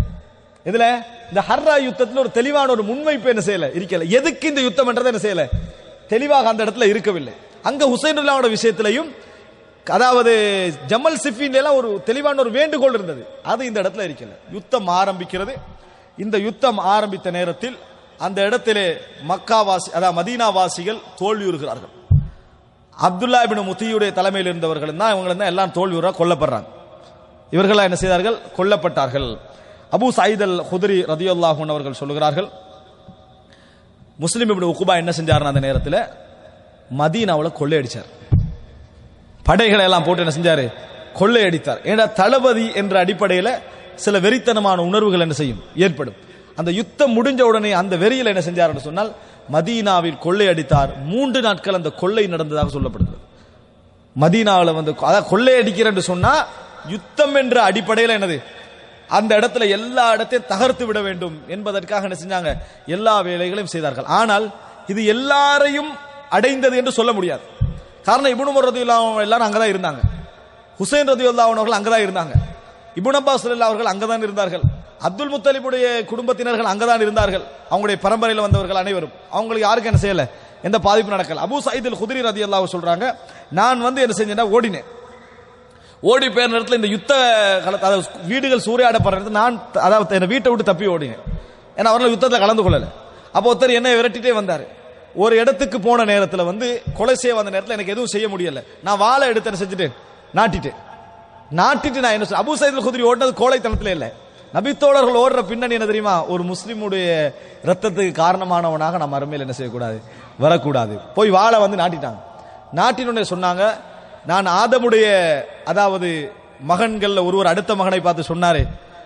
இதுல இந்த ஹர்ரா யுத்தத்தில் ஒரு தெளிவான ஒரு முன்வைப்பு என்ன செய்யல, இருக்கல. எதுக்கு இந்த யுத்தம் என்றதை என்ன செய்யல, தெளிவாக அந்த இடத்துல இருக்கவில்லை. அங்க ஹுசைனுல்லாவோட விஷயத்திலையும், அதாவது ஜமல் சிஃபின்ல எல்லாம் ஒரு தெளிவான ஒரு வேண்டுகோள் இருந்தது, அது இந்த இடத்துல இருக்கல. யுத்தம் ஆரம்பிக்கிறது. இந்த யுத்தம் ஆரம்பித்த நேரத்தில் அந்த இடத்திலே மக்காவாசி, அதாவது மதீனாவாசிகள் தோல்வியுறுகிறார்கள். அப்துல்லா இப்னு முத்தியுடைய தலைமையில் இருந்தவர்கள் தான் இவங்க தான் எல்லாம் தோல்வியுற கொல்லப்படுறாங்க. இவர்கள் என்ன செய்தார்கள், கொல்லப்பட்டார்கள். அபூ சயீத் அல் குத்ரி ரலியல்லாஹு அன்ஹு அவர்கள் சொல்லுகிறார்கள், முஸ்லிம் இப்னு உக்பா என்ன செஞ்சாருன்னா அந்த நேரத்தில் மதீனாவுல கொள்ளையடிச்சார். படைகளை எல்லாம் போட்டு என்ன செஞ்சாரு, கொள்ளையடித்தார். ஏன்னா தளபதி என்ற அடிப்படையில் சில வெறித்தனமான உணர்வுகள் என்ன செய்யும், ஏற்படும். அந்த யுத்தம் முடிஞ்ச உடனே அந்த வெறியில் என்ன செஞ்சார் என்று சொன்னால் மதீனாவில் கொள்ளையடித்தார். மூன்று நாட்கள் அந்த கொள்ளை நடந்ததாக சொல்லப்படுகிறது. மதீனாவில் வந்து அதாவது கொள்ளையடிக்கிற என்று சொன்னா யுத்தம் என்ற அடிப்படையில் என்னது, அந்த இடத்துல எல்லா இடத்தையும் தகர்த்து விட வேண்டும் என்பதற்காக என்ன செஞ்சாங்க, எல்லா வேலைகளையும் செய்தார்கள். ஆனால் இது எல்லாரையும் அடைந்தது என்று சொல்ல முடியாது. காரணம் இப்னு உமர் ரலியல்லாஹு அன்ஹு எல்லாரும் அங்கதான் இருந்தாங்க, ஹுசைன் ரலியல்லாஹு அன்ஹு அவர்கள் அங்கதான் இருந்தாங்க, இப்னு அப்பாஸ் ரலியல்லாஹு அவர்கள் அங்கதான் இருந்தார்கள், அப்துல் முத்தலிபுடைய குடும்பத்தினர்கள் அங்கதான் இருந்தார்கள், அவங்களுடைய பரம்பரையில் வந்தவர்கள் அனைவரும். அவங்களுக்கு யாருக்கு என்ன செய்யல, எந்த பாதிப்பு நடக்கல. அபூ சயீத் அல் குத்ரி ரலியல்லாஹு சொல்றாங்க, நான் வந்து என்ன செஞ்சேன்னா ஓடினேன். ஓடி போய் நேரத்தில் இந்த யுத்த காலத்து, அதாவது வீடுகள் சூறையாடப்படுற நேரத்தில் நான், அதாவது என் வீட்டை விட்டு தப்பி ஓடினேன். ஏன்னா அவர்கள் யுத்தத்தில் கலந்து கொள்ளல. அப்போ ஒருத்தர் என்னை விரட்டிட்டே வந்தார். ஒரு இடத்துக்கு போன நேரத்தில் வந்து கொலை செய்ய வந்த நேரத்தில் எனக்கு எதுவும் செய்ய முடியல. நான் வாழை எடுத்து என்ன செஞ்சுட்டேன், நாட்டிட்டேன். நாட்டிட்டு நான் என்ன, அபூ சயீத் அல் குத்ரி ஓடினது கோழைத்தனத்தில் இல்லை. நபித்தோழர்கள் ஓடுற பின்னணி என்ன தெரியுமா, ஒரு முஸ்லிமுடைய ரத்தத்துக்கு காரணமானவனாக நம்ம அருமையில் என்ன செய்யக்கூடாது, வரக்கூடாது. போய் வாழை வந்து நாட்டிட்டாங்க. நாட்டினுடைய சொன்னாங்க, நான் ஆதமுடைய, அதாவது மகன்கள் ஒருவர் அடுத்த மகனை பார்த்து சொன்னாரே,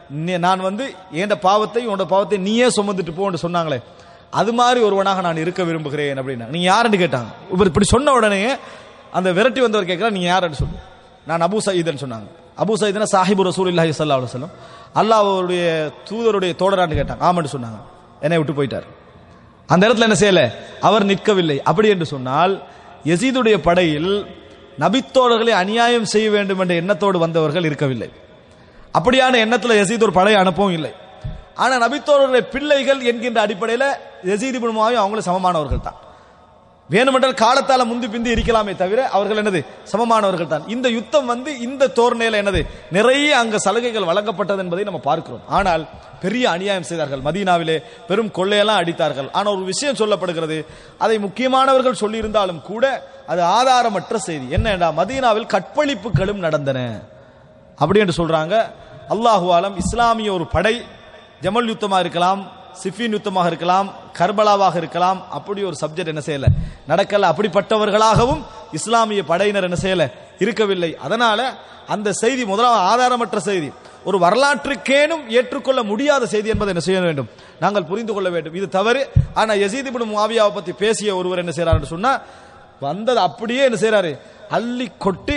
நான் வந்து என் பாவத்தை உன்னோட பாவத்தை நீயே சுமந்துட்டு போன்னு சொன்னாங்களே, அது மாதிரி ஒருவனாக நான் இருக்க விரும்புகிறேன் அப்படின்னா. நீங்க யாருன்னு கேட்டாங்க. இவர் இப்படி சொன்ன உடனே அந்த விரட்டி வந்தவர் கேட்கிறார், நீங்க யாருன்னு சொல்லு. நான் அபூ சயீத்னு சொன்னாங்க. அபூ சயீத்னா சாஹிபு ரசூலுல்லாஹி ஸல்லல்லாஹு அலைஹி வஸல்லம், அல்லாஹ்வுடைய தூதருடைய தோழரான்னு கேட்டாங்க. ஆமான்னு சொன்னாங்க. என்னை விட்டு போயிட்டார். அந்த இடத்துல என்ன செய்யல, அவர் நிற்கவில்லை. அப்படி என்று சொன்னால் யசீதுடைய படையில் நபித்தோழர்களை அநியாயம் செய்ய வேண்டும் என்ற எண்ணத்தோடு வந்தவர்கள் இருக்கவில்லை. அப்படியான எண்ணத்தில் யசீத் ஒரு படையை அனுப்பவும் இல்லை. ஆனா நபித்தோழர்களுடைய பிள்ளைகள் என்கின்ற அடிப்படையில் யசீத் இப்னு முஆவியா அவங்களும் சமமானவர்கள் தான். வேணுமென்றால் காலத்தால முந்தி பிந்தி இருக்கலாமே தவிர அவர்கள் என்னது சமமானவர்கள் தான். இந்த யுத்தம் வந்து இந்த தோரணையில என்னது நிறைய அங்க சலுகைகள் வழங்கப்பட்டது என்பதை நம்ம பார்க்கிறோம். ஆனால் பெரிய அநியாயம் செய்தார்கள். மதீனாவிலே பெரும் கொள்ளையெல்லாம் அடித்தார்கள். ஆனால் ஒரு விஷயம் சொல்லப்படுகிறது, அதை முக்கியமானவர்கள் சொல்லியிருந்தாலும் கூட அது ஆதாரமற்ற செய்தி. என்னடா, மதீனாவில் கற்பழிப்புகளும் நடந்தன அப்படி என்று சொல்றாங்க. அல்லாஹு ஆலம் இஸ்லாமிய ஒரு படை ஜமல் யுத்தமாக இருக்கலாம், சிஃபின் யுத்தமாக இருக்கலாம், கர்பலாவாக இருக்கலாம், அப்படி ஒரு சப்ஜெக்ட் என்ன செய்யல நடக்கல. அப்படிப்பட்டவர்களாகவும் இஸ்லாமிய படையினர் என்ன செய்யல இருக்கவில்லை. அதனால அந்த செய்தி முதலாவது ஆதாரமற்ற செய்தி, ஒரு வரலாற்றுக்கேனும் ஏற்றுக்கொள்ள முடியாத செய்தி என்பதை என்ன செய்ய வேண்டும், நாங்கள் புரிந்து கொள்ள வேண்டும். இது தவறு. ஆனா யசீத் இப்னு முஆவியாவை பத்தி பேசிய ஒருவர் என்ன செய்யறாரு சொன்னா, வந்தது அப்படியே என்ன செய்யறாரு அள்ளி கொட்டி,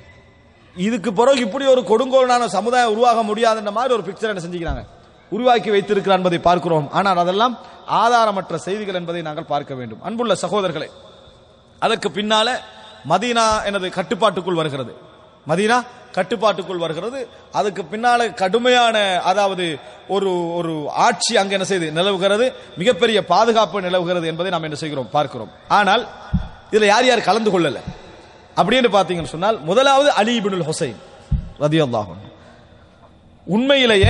இதுக்கு பிறகு இப்படி ஒரு கொடுங்கோலான சமுதாயம் உருவாக முடியாதுன்ற மாதிரி ஒரு பிக்சர் என்ன செஞ்சுக்கிறாங்க, உருவாக்கி வைத்திருக்கிறார் என்பதை பார்க்கிறோம். ஆனால் அதெல்லாம் ஆதாரமற்ற செய்திகள் என்பதை நாங்கள் பார்க்க வேண்டும். அன்புள்ள சகோதரர்களே, அதற்கு பின்னால மதீனா எனது கட்டுப்பாட்டுக்குள் வருகிறது. மதீனா கட்டுப்பாட்டுக்குள் வருகிறது. அதுக்கு பின்னால கடுமையான அதாவது ஒரு ஒரு ஆட்சி அங்க என்ன செய்து நிலவுகிறது, மிகப்பெரிய பாதுகாப்பு நிலவுகிறது என்பதை நாம் என்ன செய்கிறோம் பார்க்கிறோம். ஆனால் இதுல யார் யார் கலந்து கொள்ளல அப்படின்னு பாத்தீங்கன்னு சொன்னால், முதலாவது அலி இப்னுல் ஹுசைன் ரலியல்லாஹு அன்ஹு. உண்மையிலேயே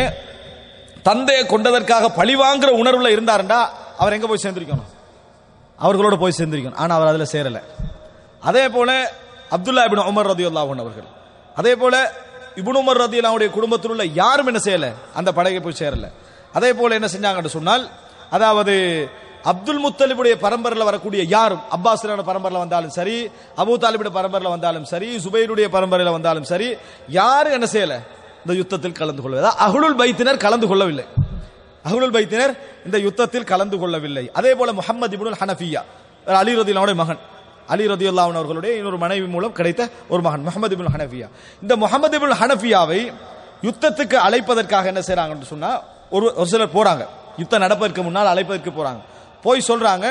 தந்தையை கொண்டதற்காக பழிவாங்கிற உணர்வுல இருந்தாருண்டா அவர் எங்க போய் சேர்ந்திருக்கணும், அவர்களோட போய் சேர்ந்திருக்கணும். ஆனா அவர் அதுல சேரல. அதே போல அப்துல்லா இப்னு உமர் ரலியல்லாஹு அன்ஹு அவர்கள், அதே போல இப்னு உமர் ரலியல்லாஹுடைய குடும்பத்தில் உள்ள யாரும் என்ன செய்யல, அந்த படையை போய் சேரல. அதே போல என்ன செஞ்சாங்கன்னு சொன்னால், அதாவது அப்துல் முத்தலிபுடைய பரம்பரையில் வரக்கூடிய யாரும், அப்பாஸ் பரம்பரையில் வந்தாலும் சரி, அபூ தாலிபுடைய பரம்பரையில் வந்தாலும் சரி, சுபைருடைய பரம்பரையில் வந்தாலும் சரி, யாரும் என்ன செய்யல இந்த யுத்தத்தில் கலந்து கொள்ளவில்லை. அஹ்லுல் பைத்தினர் கலந்து கொள்ளவில்லை. அஹ்லுல் பைத்தினர் இந்த யுத்தத்தில் கலந்து கொள்ளவில்லை. அதே போல முஹம்மது இப்னுல் ஹனஃபியா, அலி ரலியல்லாஹுடைய மகன், அலி ரலியல்லாஹு அன்ஹு அவர்களுடைய இன்னொரு மனைவி மூலம் கிடைத்த ஒரு மகன் முஹம்மது இப்னுல் ஹனஃபியா. இந்த முஹம்மது இப்னுல் ஹனஃபியாவை யுத்தத்துக்கு அழைப்பதற்காக என்ன செய்றாங்கன்னு சொன்னா, ஒரு ஒரு சிலர் போறாங்க, யுத்தம் நடப்பதற்கு முன்னால் அழைப்பதற்கு போறாங்க. போய் சொல்றாங்க,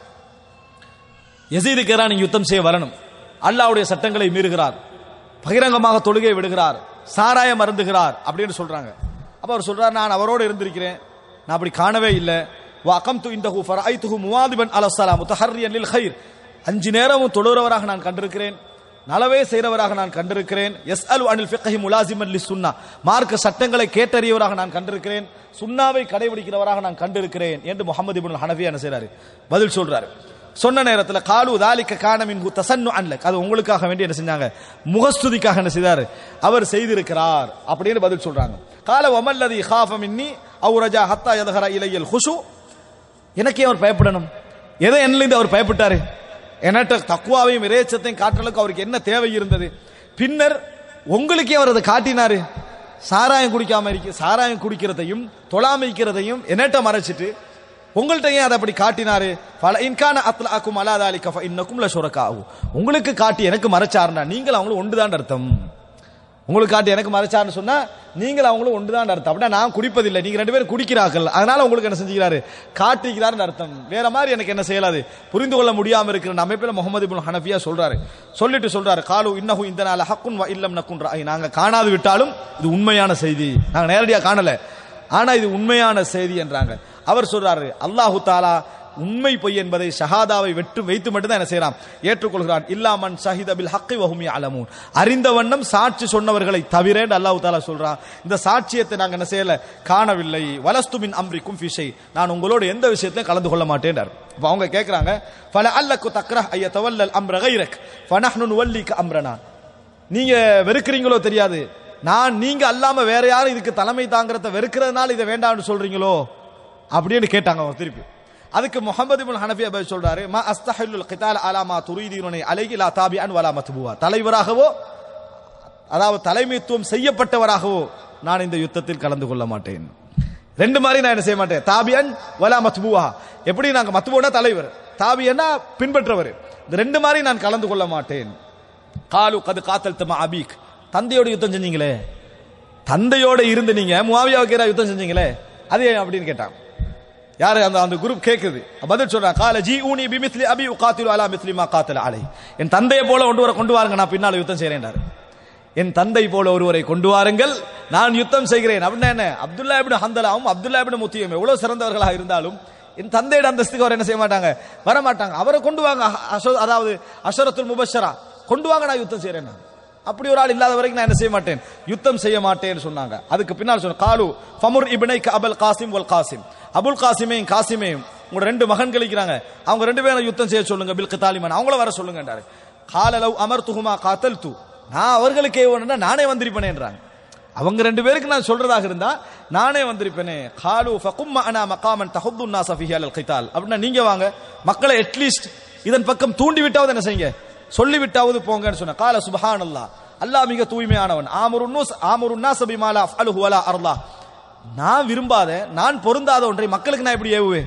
யசீதுக்கு எதிராக நீங்க யுத்தம் செய்ய வரணும், அல்லாஹ்வுடைய சட்டங்களை மீறுகிறார், பகிரங்கமாக தொழுகை விடுகிறார், சாராயம் அருந்துகிறார் அப்படின்னு சொல்றாங்க. அப்ப அவர் சொல்றார், நான் அவரோடு இருந்திருக்கிறேன், நான் அப்படி காணவே இல்லை. வஅகம்து இன்தஹு ஃபரஐதுஹு முவாதிபன் அலஸ்ஸலாம் முத்தஹர்ரியன் லில் கைர், அஞ்சு நேரமும் தொழுகிறவராக நான் கண்டிருக்கிறேன், நலவே செய்கிறவராக நான் கண்டிருக்கிறேன். யஸ்அலு அனில் ஃபிக்ஹி முலாசிமன் லிஸ்ஸுன்னா, மார்க்க சட்டங்களை கேட்டறியவராக நான் கண்டிருக்கிறேன், சுன்னாவை கடைபிடிக்கிறவராக நான் கண்டிருக்கிறேன் என்று முஹம்மது இப்னுல் ஹனஃபியா என்ன செய்றாரு, பதில் சொல்றாரு. சொன்ன நேரத்தில் காலு தாலிக கான மின்ஹு தஸன்னுஅன் லக், அது உங்களுக்காக வேண்டி என்ன செஞ்சாங்க, முகஸ்துதிக்காக என்ன செய்தார், அவர் செய்திருக்கிறார் அப்படின்னு பதில் சொல்றாங்க. கால வமல்லதி காஃப மின்னி அவ் ரஜா ஹத்தா யத்ஹர இலையல் குஷு, எனக்கே அவர் பயப்படணும், எதை என்னிலிருந்து அவர் பயப்பட்டாரு, என்கிட்ட தக்குவாவையும் இறைச்சத்தையும் காட்டுறதுக்கு அவருக்கு என்ன தேவை இருந்தது, பின்னர் உங்களுக்கே அவர் அதை காட்டினாரு. சாராயம் குடிக்காம இருக்க, சாராயம் குடிக்கிறதையும் தொழாமைக்கிறதையும் என்னட்ட மறைச்சிட்டு உங்கள்கிட்ட ஏன் அதை அப்படி காட்டினாரு. ஃபல இன்கான அத்லஅகும் அலா தாலிக ஃபஇன்னகும் லஷுரகாஉ, உங்களுக்கு காட்டி எனக்கு மறைச்சாருன்னா நீங்கள் அவங்களும் ஒன்றுதான் அர்த்தம். உங்களுக்கு காட்டி எனக்கு மறைச்சாருன்னு சொன்னா நீங்கள் அவங்களும் ஒன்றுதான் அர்த்தம். அப்படின்னா நான் குடிப்பதில்லை, நீங்க ரெண்டு பேரும் குடிக்கிறார்கள், அதனால உங்களுக்கு என்ன செஞ்சுக்கிறாரு, காட்டிக்கிறாருன்னு அர்த்தம். வேற மாதிரி எனக்கு என்ன செய்யலாது, புரிந்து கொள்ள முடியாம இருக்கிற அமைப்பில் முஹம்மது இப்னு ஹனஃபியா சொல்றாரு. சொல்லிட்டு சொல்றாரு, காலு இன்னஹு இந்தனால ஹக்குன் வ இல்லம் நக்குன் ரஅய், நாங்க காணாது விட்டாலும் இது உண்மையான செய்தி, நாங்க நேரடியா காணல, ஆனா இது உண்மையான செய்தி என்றாங்க. அவர் சொல்றாரு, அல்லாஹு தாலா உண்மை பொய் என்பதை ஷஹாதாவை வெட்டு வைத்து மட்டும்தான் என்ன செய்யறான், ஏற்றுக்கொள்கிறான். இல்லாமன் ஷஹித பில் ஹக்கி வஹும் யஅலமூன், அறிந்த வண்ணம் சாட்சி சொன்னவர்களை தவிர அல்லாஹு தாலா சொல்றான். இந்த சாட்சியத்தை நாங்க என்ன செய்யல, காணவில்லை. வலஸ்து மின் அம்ரிக்கும் ஃபீ ஷை, நான் உங்களோட எந்த விஷயத்திலும் கலந்து கொள்ள மாட்டேன்றார். அப்ப அவங்க கேக்குறாங்க, ஃபல அல்லக்கு தக்ரஹ் ஐய தவல்லல் அம்ர கைரக் ஃபனஹ்னு நுவல்லிக அம்ரனா, நீங்க வெறுக்கிறீங்களோ தெரியாது, நான் நீங்க அல்லாம வேற யாரும் இதுக்கு தலைமை தாங்கிறத வெறுக்கிறதுனால இதை வேண்டாம்னு சொல்றீங்களோ அப்படின்னு கேட்டாங்க அவங்க திருப்பி. அதுக்கு முஹம்மது இப்னு ஹனஃபியா பதில் சொல்றாரு, மா அஸ்தஹில்லுல் கிதால அலா மா துரீதுனி அலைஹி லா தாபிஅன் வலா மத்பூவா, தலைவராகவோ அதாவது தலைமைத்துவம் செய்யப்பட்டவராகவோ நான் இந்த யுத்தத்தில் கலந்து கொள்ள மாட்டேன். ரெண்டு மாதிரி நான் என்ன செய்ய மாட்டேன். தாபியன் வலா மத்பூஹா, எப்படி நாங்க மத்பூனா தலைவர், தாபியன்னா பின்பற்றவர், இந்த ரெண்டு மாதிரி நான் கலந்து கொள்ள மாட்டேன். காலு கது காத்தல் தமா அபீக், தந்தையோட யுத்தம் செஞ்சீங்களே, தந்தையோட இருந்து நீங்க முஆவியாவுக்கு எதிராக யுத்தம் செஞ்சீங்களே அது அப்படின்னு கேட்டான். யாரு அந்த அந்த குரூப் கேக்குது. பதில் சொல்றான், கால ஜி ஊனி பிமிஸ்லி அபி உகாத்திலு அலா மிஸ்லி மா காத்தல அலை, என் தந்தையை போல கொண்டு வர கொண்டு வாருங்க, நான் பின்னால யுத்தம் செய்றேன்டாரு. என் தந்தை போல ஒருவரை கொண்டு வாருங்கள், நான் யுத்தம் செய்கிறேன். அப்படின்னா என்ன, அப்துல்லா இப்னு ஹந்தலாவும் அப்துல்லா இப்னு முத்தியும் எவ்வளவு சிறந்தவர்களாக இருந்தாலும் என் தந்தையோட அந்தஸ்துக்கு அவர் என்ன செய்ய மாட்டாங்க, வர மாட்டாங்க. அவரை கொண்டு வாங்க, அதாவது அஷரத்துல் முபஷரா கொண்டு வாங்க, நான் யுத்தம் செய்றேன். அப்படி ஒரு ஆள் இல்லாத வரைக்கும் நான் என்ன செய்ய மாட்டேன், யுத்தம் செய்ய மாட்டேன்னு சொன்னாங்க. அதுக்கு பின்னால் சொன்ன காலு ஃபமுர் இப்னைக அபுல் காசிம் வல் காசிம், அபுல் காசிமையும் காசிமையும் உங்க ரெண்டு மகன்கள் இருக்கிறாங்க, அவங்க ரெண்டு பேரும் யுத்தம் செய்ய சொல்லுங்க, பில் கிதாலிமன் அவங்கள வர சொல்லுங்கன்றாரு. கால லவ் அமர்துஹுமா காத்தல்து, நான் அவர்களுக்கு ஏவனா நானே வந்திருப்பேனேன்றாங்க. அவங்க ரெண்டு பேருக்கு நான் சொல்றதாக இருந்தா நானே வந்திருப்பேனே. காலு ஃபகும் அனா மகாமன் தஹுது الناس فيه على القتال, அப்படினா நீங்க வாங்க, மக்களை அட்லீஸ்ட் இதன் பக்கம் தூண்டி விட்டாவது என்ன செய்யுங்க, சொல்லி விட்டாவது போங்கன்னு சொன்ன. கால சுப்ஹானல்லாஹ், அல்லாஹ் மிக தூய்மையானவன். ஆமுருன் நூஸ் ஆமுருன் நாஸ் பிமா லா அஃஅலுஹு வலா அர்லா, நான் விரும்பாத நான் பொருந்தாத ஒன்றை மக்களுக்கு நான் எப்படி ஏவுவேன்,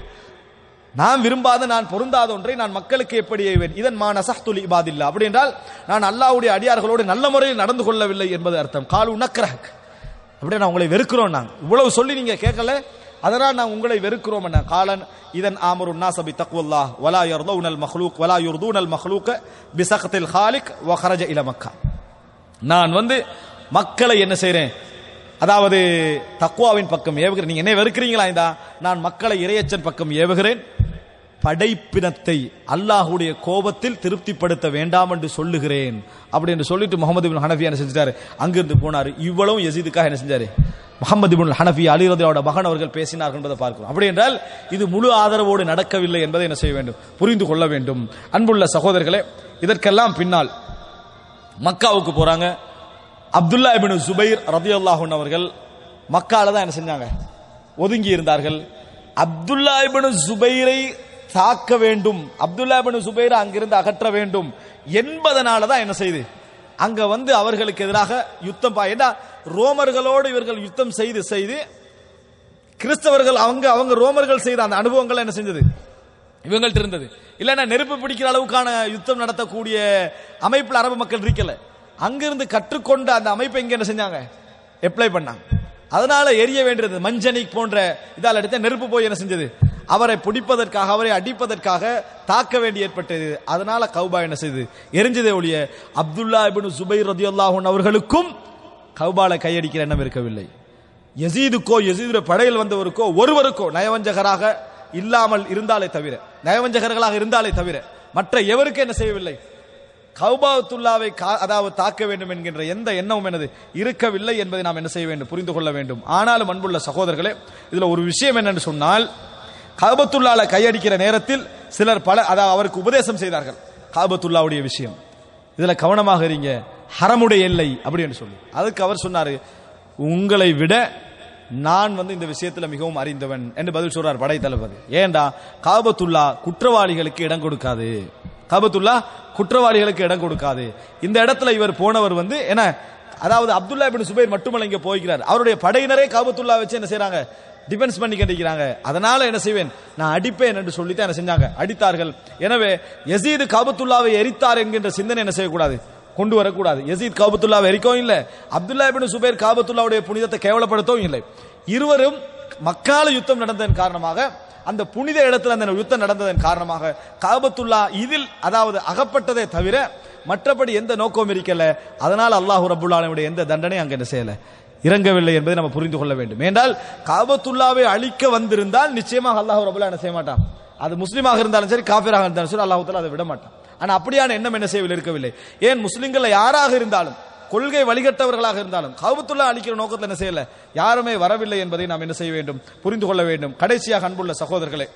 நான் விரும்பாத நான் பொருந்தாத ஒன்றை நான் மக்களுக்கு எப்படி ஏவுவேன். இதன் மா நஸஹ்து இபாதில்லா, அப்படி என்றால் நான் அல்லாஹ்வுடைய அடியார்களோடு நல்ல முறையில் நடந்து கொள்ளவில்லை என்பது அர்த்தம். காலு நக்ரஹ், அப்படியே நான் உங்களை வெறுக்கிறோம், நாங்க இவ்வளவு சொல்லி நீங்க கேட்கல, அதனால் நான் உங்களை வெறுக்கிறோம். காலன் இதன் ஆமருன் நாஸ் பி தக்வல்லாஹ் வலா யர்தூனல் மக்லூக் வலா யுர்தூனல் மக்லூக பி சக்தில் காலிக் வ ஹரஜ இல மக்கா, நான் வந்து மக்களை என்ன செய்றேன், அதாவது தக்வாவின் பக்கம் ஏவுகிறேன். நீங்க என்ன வெறுக்கிறீங்களா, இந்தா நான் மக்களை இறையச்சன் பக்கம் ஏவுகிறேன், படைப்பினத்தை அல்லாஹ்வுடைய கோபத்தில் திருப்திப்படுத்த வேண்டாம் என்று சொல்லுகிறேன் அப்படி என்று சொல்லிட்டு முகமது இப்னு ஹனஃபி என்ன செஞ்சாரு, அங்கிருந்து போனாரு. இவ்வளவு யசீதுக்காக என்ன செஞ்சாரு, முகமது இப்னு ஹனஃபி அலி ரலியல்லாஹு மகன் அவர்கள் பேசினார்கள் என்பதை பார்க்கிறோம். அப்படி என்றால் இது முழு ஆதரவோடு நடக்கவில்லை என்பதை என்ன செய்ய வேண்டும், புரிந்து கொள்ள வேண்டும். அன்புள்ள சகோதரர்களே, இதற்கெல்லாம் பின்னால் மக்காவுக்கு போறாங்க. அப்துல்லா இப்னு சுபைர் ரலியல்லாஹு அன்ஹு அவர்கள் மக்கால தான் என்ன செஞ்சாங்க, ஒதுங்கி இருந்தார்கள். அப்துல்லா இப்னு சுபைரை தாக்க வேண்டும், அப்துல்லா இப்னு சுபைரை அங்கிருந்து அகற்ற வேண்டும் என்பதனால தான் என்ன செய்து அங்க வந்து அவர்களுக்கு எதிராக யுத்தம். ஏன்னா ரோமர்களோடு இவர்கள் யுத்தம் செய்து செய்து கிறிஸ்தவர்கள் அவங்க அவங்க ரோமர்கள் செய்த அந்த அனுபவங்கள் என்ன செஞ்சது இவங்கள்ட்ட இருந்தது. இல்லைன்னா நெருப்பு பிடிக்கிற அளவுக்கான யுத்தம் நடத்தக்கூடிய அமைப்பில் அரபு மக்கள் இருக்கல. அங்கிருந்து கற்றுக்கொண்ட அந்த அமைப்பை இங்க என்ன செஞ்சாங்க, அப்ளை பண்ணாங்க. அதனால எரிய வேண்டியது மஞ்சனிக் போன்ற இதால் எடுத்த நெருப்பு போய் என்ன செஞ்சது, அவரை பிடிப்பதற்காக அவரை அடிப்பதற்காக தாக்க வேண்டி ஏற்பட்டது. அதனால கௌபா என்ன செய்து எரிஞ்சதே ஒழிய அப்துல்லா இப்னு சுபைர் ரலியல்லாஹு அன்ஹு அவர்களுக்கும் கௌபால கையடிக்கிற எண்ணம் இருக்கவில்லை. யசீதுக்கோ யசீதுடைய படையில் வந்தவருக்கோ ஒருவருக்கோ நயவஞ்சகராக இல்லாமல் இருந்தாலே தவிர, நயவஞ்சகர்களாக இருந்தாலே தவிர மற்ற எவருக்கு என்ன செய்யவில்லை, கௌபாத்துல்லாவை அதாவது தாக்க வேண்டும் என்கின்ற எந்த எண்ணமும் எனது இருக்கவில்லை என்பதை நாம் என்ன செய்ய வேண்டும், புரிந்து கொள்ள வேண்டும். ஆனாலும் அன்புள்ள சகோதரர்களே, இதுல ஒரு விஷயம் என்னன்னு சொன்னால், காபத்துல்லால கையடிக்கிற நேரத்தில் சிலர் பல அதாவது அவருக்கு உபதேசம் செய்தார்கள், காபத்துல்லாவுடைய விஷயம் இதுல கவனமாக இருங்க, ஹரமுடைய எல்லை அப்படி என்று சொல்லி. அதுக்கு அவர் சொன்னாரு, உங்களை விட நான் வந்து இந்த விஷயத்துல மிகவும் அறிந்தவன் என்று பதில் சொல்றார் படை தளபதி. ஏண்டா காபத்துல்லா குற்றவாளிகளுக்கு இடம் கொடுக்காது, காபத்துல்லா குற்றவாளிகளுக்கு இடம் கொடுக்காது. இந்த இடத்துல இவர் போனவர் வந்து என்ன, அதாவது அப்துல்லா இப்னு சுபைர் மட்டுமல்ல இங்க போய்கிறார், அவருடைய படையினரே காபத்துல்லா வச்சு என்ன செய்யறாங்க, டிஃபென்ஸ் பண்ணி கண்டிக்கிறாங்க. அதனால என்ன செய்வேன், நான் அடிப்பேன் என்று சொல்லித்தான் என்ன செஞ்சாங்க, அடித்தார்கள். எனவே யசீது காபத்துல்லாவை எரித்தார் என்கின்ற சிந்தனை என்ன செய்யக்கூடாது, கொண்டு வரக்கூடாது. யசீத் காபத்துல்லாவை எரிக்கவும் இல்லை, அப்துல்லா இப்னு சுபைர் காபத்துல்லாவுடைய புனிதத்தை கேவலப்படுத்தவும் இல்லை. இருவரும் மக்கால யுத்தம் நடந்ததன் காரணமாக, அந்த புனித இடத்துல அந்த யுத்தம் நடந்ததன் காரணமாக காபத்துல்லா இதில் அதாவது அகப்பட்டதே தவிர மற்றபடி எந்த நோக்கமும் இருக்கல. அதனால் அல்லாஹ் ரப்பல் ஆலமீனுடைய எந்த தண்டனை அங்க என்ன செய்யல, இறங்கவில்லை என்பதை நம்ம புரிந்து கொள்ள வேண்டும். என்றால் காபத்துல்லாவை அழிக்க வந்திருந்தால் நிச்சயமாக அல்லாஹ் ரப்பல் ஆலமீன் என்ன செய்ய மாட்டான், அது முஸ்லீமாக இருந்தாலும் சரி காஃபிராக இருந்தாலும் சரி அல்லாஹ் தஆலா அதை விட மாட்டான். ஆனா அப்படியான எண்ணம் என்ன செய்யவில்லை, இருக்கவில்லை. ஏன் முஸ்லிம்கள் யாராக இருந்தாலும், கொள்கை வழிகட்டவர்களாக இருந்தாலும் காபத்துல்லா அழிக்கிற நோக்கத்தில் என்ன செய்யல, யாருமே வரவில்லை என்பதை நாம் என்ன செய்ய வேண்டும், புரிந்து கொள்ள வேண்டும். கடைசியாக அன்புள்ள சகோதரர்களே,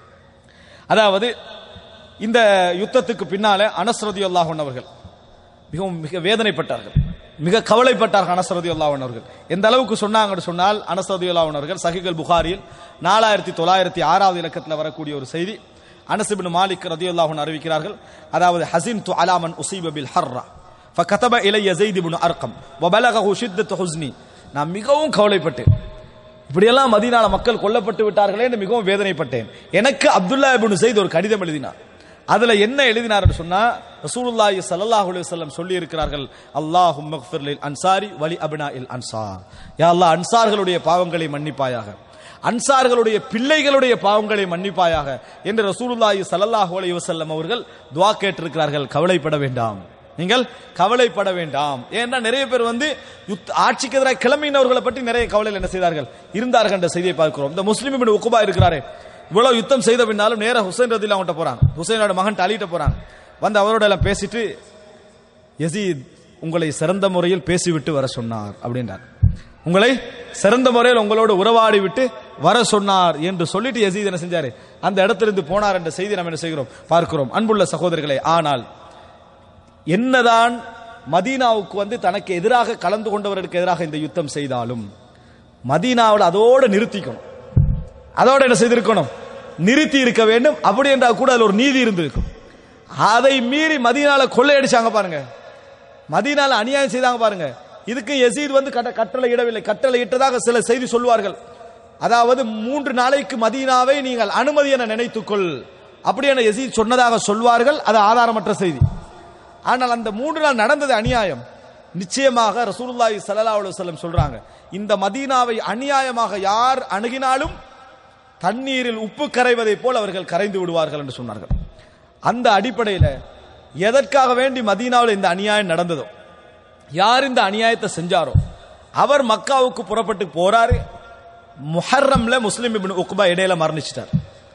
அதாவது இந்த யுத்தத்துக்கு பின்னாலே அனஸ் ரலியல்லாஹு அன்ஹு அவர்கள் மிகவும் மிக வேதனைப்பட்டார்கள், மிக கவலைப்பட்டார்கள். அனஸ் ரலியல்லாஹு அன்ஹு அவர்கள் எந்த அளவுக்கு சொன்னாங்கன்னு சொன்னால், அனஸ் ரலியல்லாஹு அன்ஹு அவர்கள் சஹீஹுல் புகாரியில் நாலாயிரத்தி தொள்ளாயிரத்தி ஆறாவது இலக்கத்தில் வரக்கூடிய ஒரு செய்தி, அனஸ் இப்னு மாலிக் ரலியல்லாஹு அன்ஹு அறிவிக்கிறார்கள். அதாவது ஹஸின்து அலா மன் உஸீப பில் ஹர்ரா ஃபகதப இலைய ஸைத் இப்னு அர்கம் வபலகஹு ஷித்தத்து ஹுஸ்னி நான் மிகவும் கவலைப்பட்டேன். இப்படியெல்லாம் மதீனால மக்கள் கொல்லப்பட்டு விட்டார்களே என்று மிகவும் வேதனைப்பட்டேன். எனக்கு அப்துல்லா இப்னு ஸைத் ஒரு கடிதம் எழுதினார். அதுல என்ன எழுதினார் சொன்னா, ரசூலுல்லாஹி ஸல்லல்லாஹு அலைஹி வஸல்லம் சொல்லி இருக்கிறார்கள், அல்லாஹும்ம இக்ஃபிர் லில் அன்சாரி வலி அப்னாஇல் அன்சார். யா அல்லாஹ், அன்சார்களுடைய பாவங்களை மன்னிப்பாயாக, அன்சார்களுடைய பிள்ளைகளுடைய பாவங்களை மன்னிப்பாயாக என்று ரசூலுல்லாஹி ஸல்லல்லாஹு அலைஹி வஸல்லம் அவர்கள் துஆ கேட்டிருக்கிறார்கள். கவலைப்பட வேண்டாம், நீங்கள் கவலைப்பட வேண்டாம். ஏன்னா நிறைய பேர் வந்து ஆட்சிக்கு எதிராக கிளம்பினவர்களை பற்றி நிறைய கவலையில் என்ன செய்தார்கள் இருந்தார்கள் என்ற செய்தியை பார்க்கிறோம். இந்த முஸ்லிம் இப்னு உக்பா இருக்கிறாரே, இவ்வளவு யுத்தம் செய்த பின்னாலும் நேரா ஹுசைன் ரதியல்லாஹு அன்ஹு போறாங்க. ஹுசைனோட மகன் அலிட்ட போறாங்க. வந்து அவரோட எல்லாம் பேசிட்டு, யசீத் உங்களை சிறந்த முறையில் பேசிவிட்டு வர சொன்னார் அப்படின்றார். உங்களை சிறந்த முறையில் உங்களோட உறவாடி விட்டு வர சொன்னார் என்று சொல்லிட்டு யசீத் என்ன செஞ்சாரு, அந்த இடத்திலிருந்து போனார் என்ற செய்தி நாம் என்ன செய்கிறோம் பார்க்கிறோம். அன்புள்ள சகோதரர்களே, ஆனால் என்னதான் மதீனாவுக்கு வந்து தனக்கு எதிராக கலந்து கொண்டவர்களுக்கு எதிராக இந்த யுத்தம் செய்தாலும் மதீனாவில் அதோடு நிறுத்திக்கணும், அதோட என்ன செய்திருக்கணும், நிறுத்தி இருக்க வேண்டும். அப்படி என்றால் கூட அதுல ஒரு நீதி இருந்திருக்கும். அதை மீறி மதீனால கொள்ளையடிச்சாங்க பாருங்க, மதீனால அநியாயம் செய்தாங்க பாருங்க. இதுக்கு யசீத் வந்து கட்டளை இடவில்லை. கட்டளை இட்டதாக சில செய்தி சொல்வார்கள். அதாவது மூன்று நாளைக்கு மதீனாவை நீங்கள் அனுமதி என நினைத்துக்கொள் அப்படி என யசீத் சொன்னதாக சொல்வார்கள். அது ஆதாரமற்ற செய்தி. ஆனால் அந்த மூன்று நாள் நடந்தது அநியாயம். நிச்சயமாக ரசூலுல்லாஹி ஸல்லல்லாஹு அலைஹி வஸல்லம் சொல்றாங்க, இந்த மதீனாவை அநியாயமாக யார் அணுகினாலும் தண்ணீரில் உப்பு கரைவதை போல் அவர்கள் கரைந்து விடுவார்கள் என்று சொன்னார்கள். அந்த அடிப்படையில் எதற்காக வேண்டி மதீனாவில் இந்த அநியாயம் நடந்ததோ, யார் இந்த அநியாயத்தை செஞ்சாரோ அவர் மக்காவுக்கு புறப்பட்டு போறாரு. முஹர்ரம்ல முஸ்லிம் இப்னு உக்பா இடையில மரணிச்சிட்டார்.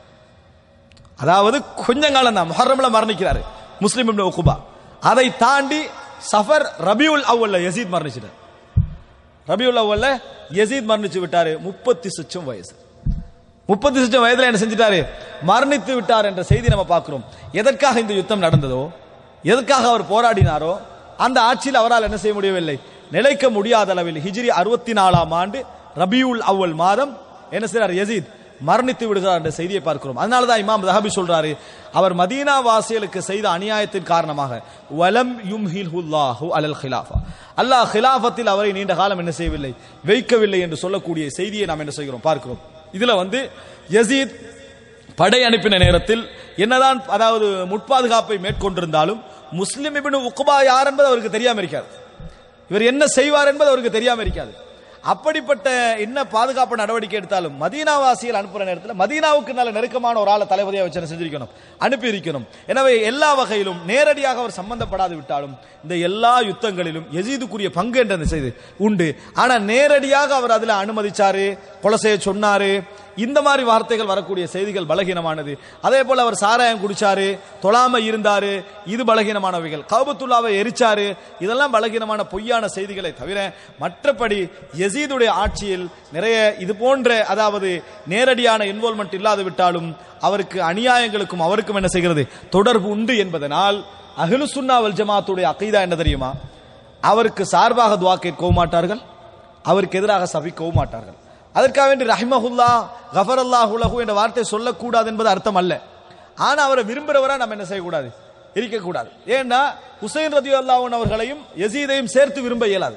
அதாவது கொஞ்ச காலம் தான் முஹர்ரம்ல மரணிக்கிறாரு முஸ்லிம் இப்னு உக்பா. அதை தாண்டி சஃபர் ரபியுல் அவ்வல்ல யசீத் மரணிச்சிட்டார். ரபியுல் அவ்வல்ல யசீத் மரணிச்சு விட்டாரு. முப்பத்தி சொச்சம் வயசு முப்பத்தி சொச்சம் வயதுல என்ன செஞ்சிட்டாரு, மரணித்து விட்டார் என்ற செய்தி நம்ம பார்க்கிறோம். எதற்காக இந்த யுத்தம் நடந்ததோ, எதற்காக அவர் போராடினாரோ அந்த ஆட்சியில் அவரால் என்ன செய்ய முடியவில்லை, நிலைக்க முடியாத அளவில் ஹிஜ்ரி அறுபத்தி நாலாம் ஆண்டு ரபியுல் அவ்வல் மாதம் என்ன செய்றார், யசீத் மரணித்து விடுகிறார் என்ற செய்தியை பார்க்கிறோம். அதனாலதான் இமாம் தஹபி சொல்றாரு, அவர் மதீனா வாசிகளுக்கு செய்த அநியாயத்தின் காரணமாக வலம் யும்ஹில்ஹுல்லாஹு அலல் கிலாஃபா, அல்லாஹ் கிலாஃபத்தில் அவரை நீண்ட காலம் என்ன செய்யவில்லை, வைக்கவில்லை என்று சொல்லக்கூடிய செய்தியை நாம் என்ன செய்கிறோம் பார்க்கிறோம். இதுல வந்து யசீத் படை அனுப்பின நேரத்தில் என்னதான் அதாவது முட்பாதுகாப்பை மேற்கொண்டிருந்தாலும் முஸ்லிம் இப்னு உக்பா யார் என்பது அவருக்கு தெரியாம இருக்காது, இவர் என்ன செய்வார் என்பது அவருக்கு தெரியாம இருக்காது. அப்படிப்பட்ட என்ன பாதுகாப்பு நடவடிக்கை எடுத்தாலும் மதீனாவாசிகள் அனுப்புற நேரத்தில் மதீனாவுக்கு நல்ல நெருக்கமான ஒரு ஆளை தளபதியாக வச்சு செஞ்சிருக்கணும், அனுப்பி இருக்கணும். எனவே எல்லா வகையிலும் நேரடியாக அவர் சம்பந்தப்படாது விட்டாலும் இந்த எல்லா யுத்தங்களிலும் யசீதுக்குரிய பங்கு என்ற செய்தி உண்டு. ஆனா நேரடியாக அவர் அதுல அனுமதிச்சாரு, கொலை செய்ய சொன்னாரு, இந்த மாதிரி வார்த்தைகள் வரக்கூடிய செய்திகள் பலகீனமானது. அதே போல அவர் சாராயம் குடிச்சாரு, தொழாம இருந்தாரு, இது பலகீனமானவைகள். கஅபத்துல்லாவை எரிச்சாரு, இதெல்லாம் பலகீனமான பொய்யான செய்திகளை தவிர மற்றபடி யசீதுடைய ஆட்சியில் நிறைய இது போன்ற அதாவது நேரடியான இன்வால்மெண்ட் இல்லாது விட்டாலும் அவருக்கு அநியாயங்களுக்கும் அவருக்கும் என்ன செய்கிறது, தொடர்பு உண்டு என்பதனால் அஹ்லு சுன்னா வல் ஜமாத்துடைய அகீதா என்ன தெரியுமா, அவருக்கு சார்பாக துஆ கேட்கவும் மாட்டார்கள், அவருக்கு எதிராக சபிக்கவும் மாட்டார்கள். அதற்காக வேண்டி ரஹிமஹுல்லா கஃபரல்லாஹு லஹு என்ற வார்த்தை சொல்லக்கூடாது என்பது அர்த்தம் அல்ல. ஆனா அவரை விரும்புகிறவரா நம்ம என்ன செய்யக்கூடாது, இருக்கக்கூடாது. ஏன்னா ஹுசைன் ரலியல்லாஹு அன்ஹு அவர்களையும் யசீதையும் சேர்த்து விரும்ப இயலாது.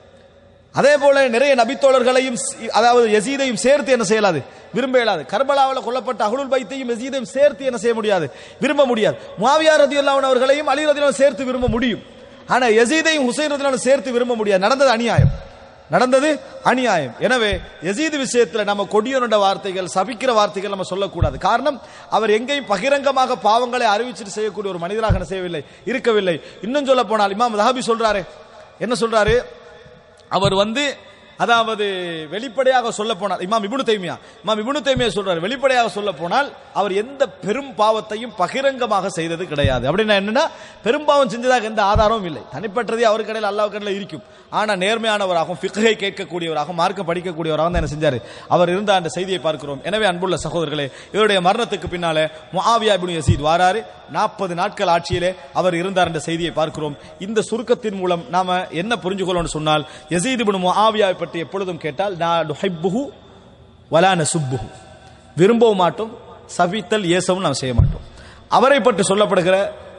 அதே போல நிறைய நபித்தோழர்களையும் அதாவது யசீதையும் சேர்த்து என்ன செய்யலாது, விரும்ப இயலாது. கர்பலாவில் கொல்லப்பட்ட அஹ்லுல் பைத்தையும் யசீதையும் சேர்த்து என்ன செய்ய முடியாது, விரும்ப முடியாது. முஆவியா ரலியல்லாஹு அன்ஹு அவர்களையும் அலி ரலியல்லாஹு அன்ஹு சேர்த்து விரும்ப முடியும். ஆனா யசீதையும் ஹுசைன் ரலியல்லாஹு அன்ஹு சேர்த்து விரும்ப முடியாது. நடந்தது அநியாயம், நடந்தது அநியாயம். எனவே யசீது விஷயத்தில் நம்ம கொடியனுடைய வார்த்தைகள், சபிக்கிற வார்த்தைகள் நம்ம சொல்லக்கூடாது. காரணம், அவர் எங்கேயும் பகிரங்கமாக பாவங்களை அறிவிச்சுட்டு செய்யக்கூடிய ஒரு மனிதராக என்ன செய்யவில்லை, இருக்கவில்லை. இன்னும் சொல்ல போனால் இமாம் தஹபி சொல்றாரு, என்ன சொல்றாரு, அவர் வந்து அதாவது வெளிப்படையாக சொல்ல போனால் இமாம் இப்னு தைமியா இமாம் இப்னு தைமியா சொல்றாரு, வெளிப்படையாக சொல்ல போனால் அவர் எந்த பெரும் பாவத்தையும் பகிரங்கமாக செய்தது கிடையாது. அப்படின்னா என்னன்னா, பெரும் பாவம் செஞ்சதாக எந்த ஆதாரமும் இல்லை. தனிப்பட்டதே அவர் கடையில் அல்லாஹ் கடையில் இருக்கும். ஆனா நேர்மையானவராகவும் ஃபிக்ஹை கேட்கக்கூடியவராகவும் மார்க்கம் படிக்கக்கூடியவராகவும் தான் என்ன செஞ்சாரு, அவர் இருந்த அந்த செய்தியை பார்க்கிறோம். எனவே அன்புள்ள சகோதரர்களே, இவருடைய மரணத்துக்கு பின்னாலே முஆவியா இப்னு யசீத் வாராரு. நாற்பது நாட்கள் ஆட்சியிலே அவர் இருந்தார் என்ற செய்தியை பார்க்கிறோம். இந்த சுருக்கத்தின் மூலம் நாம என்ன புரிஞ்சுக்கொள்ளணும் சொன்னால், யசீத் இப்னு முஆவியாவை பற்றி எப்பொழுதும் கேட்டால் நான் நுஹிப்புஹு வலா நசுப்புஹு, விரும்பவும் மாட்டோம், சபித்தல் ஏசவும் நாம் செய்ய மாட்டோம். அவரை பற்றி சொல்லப்படுகிற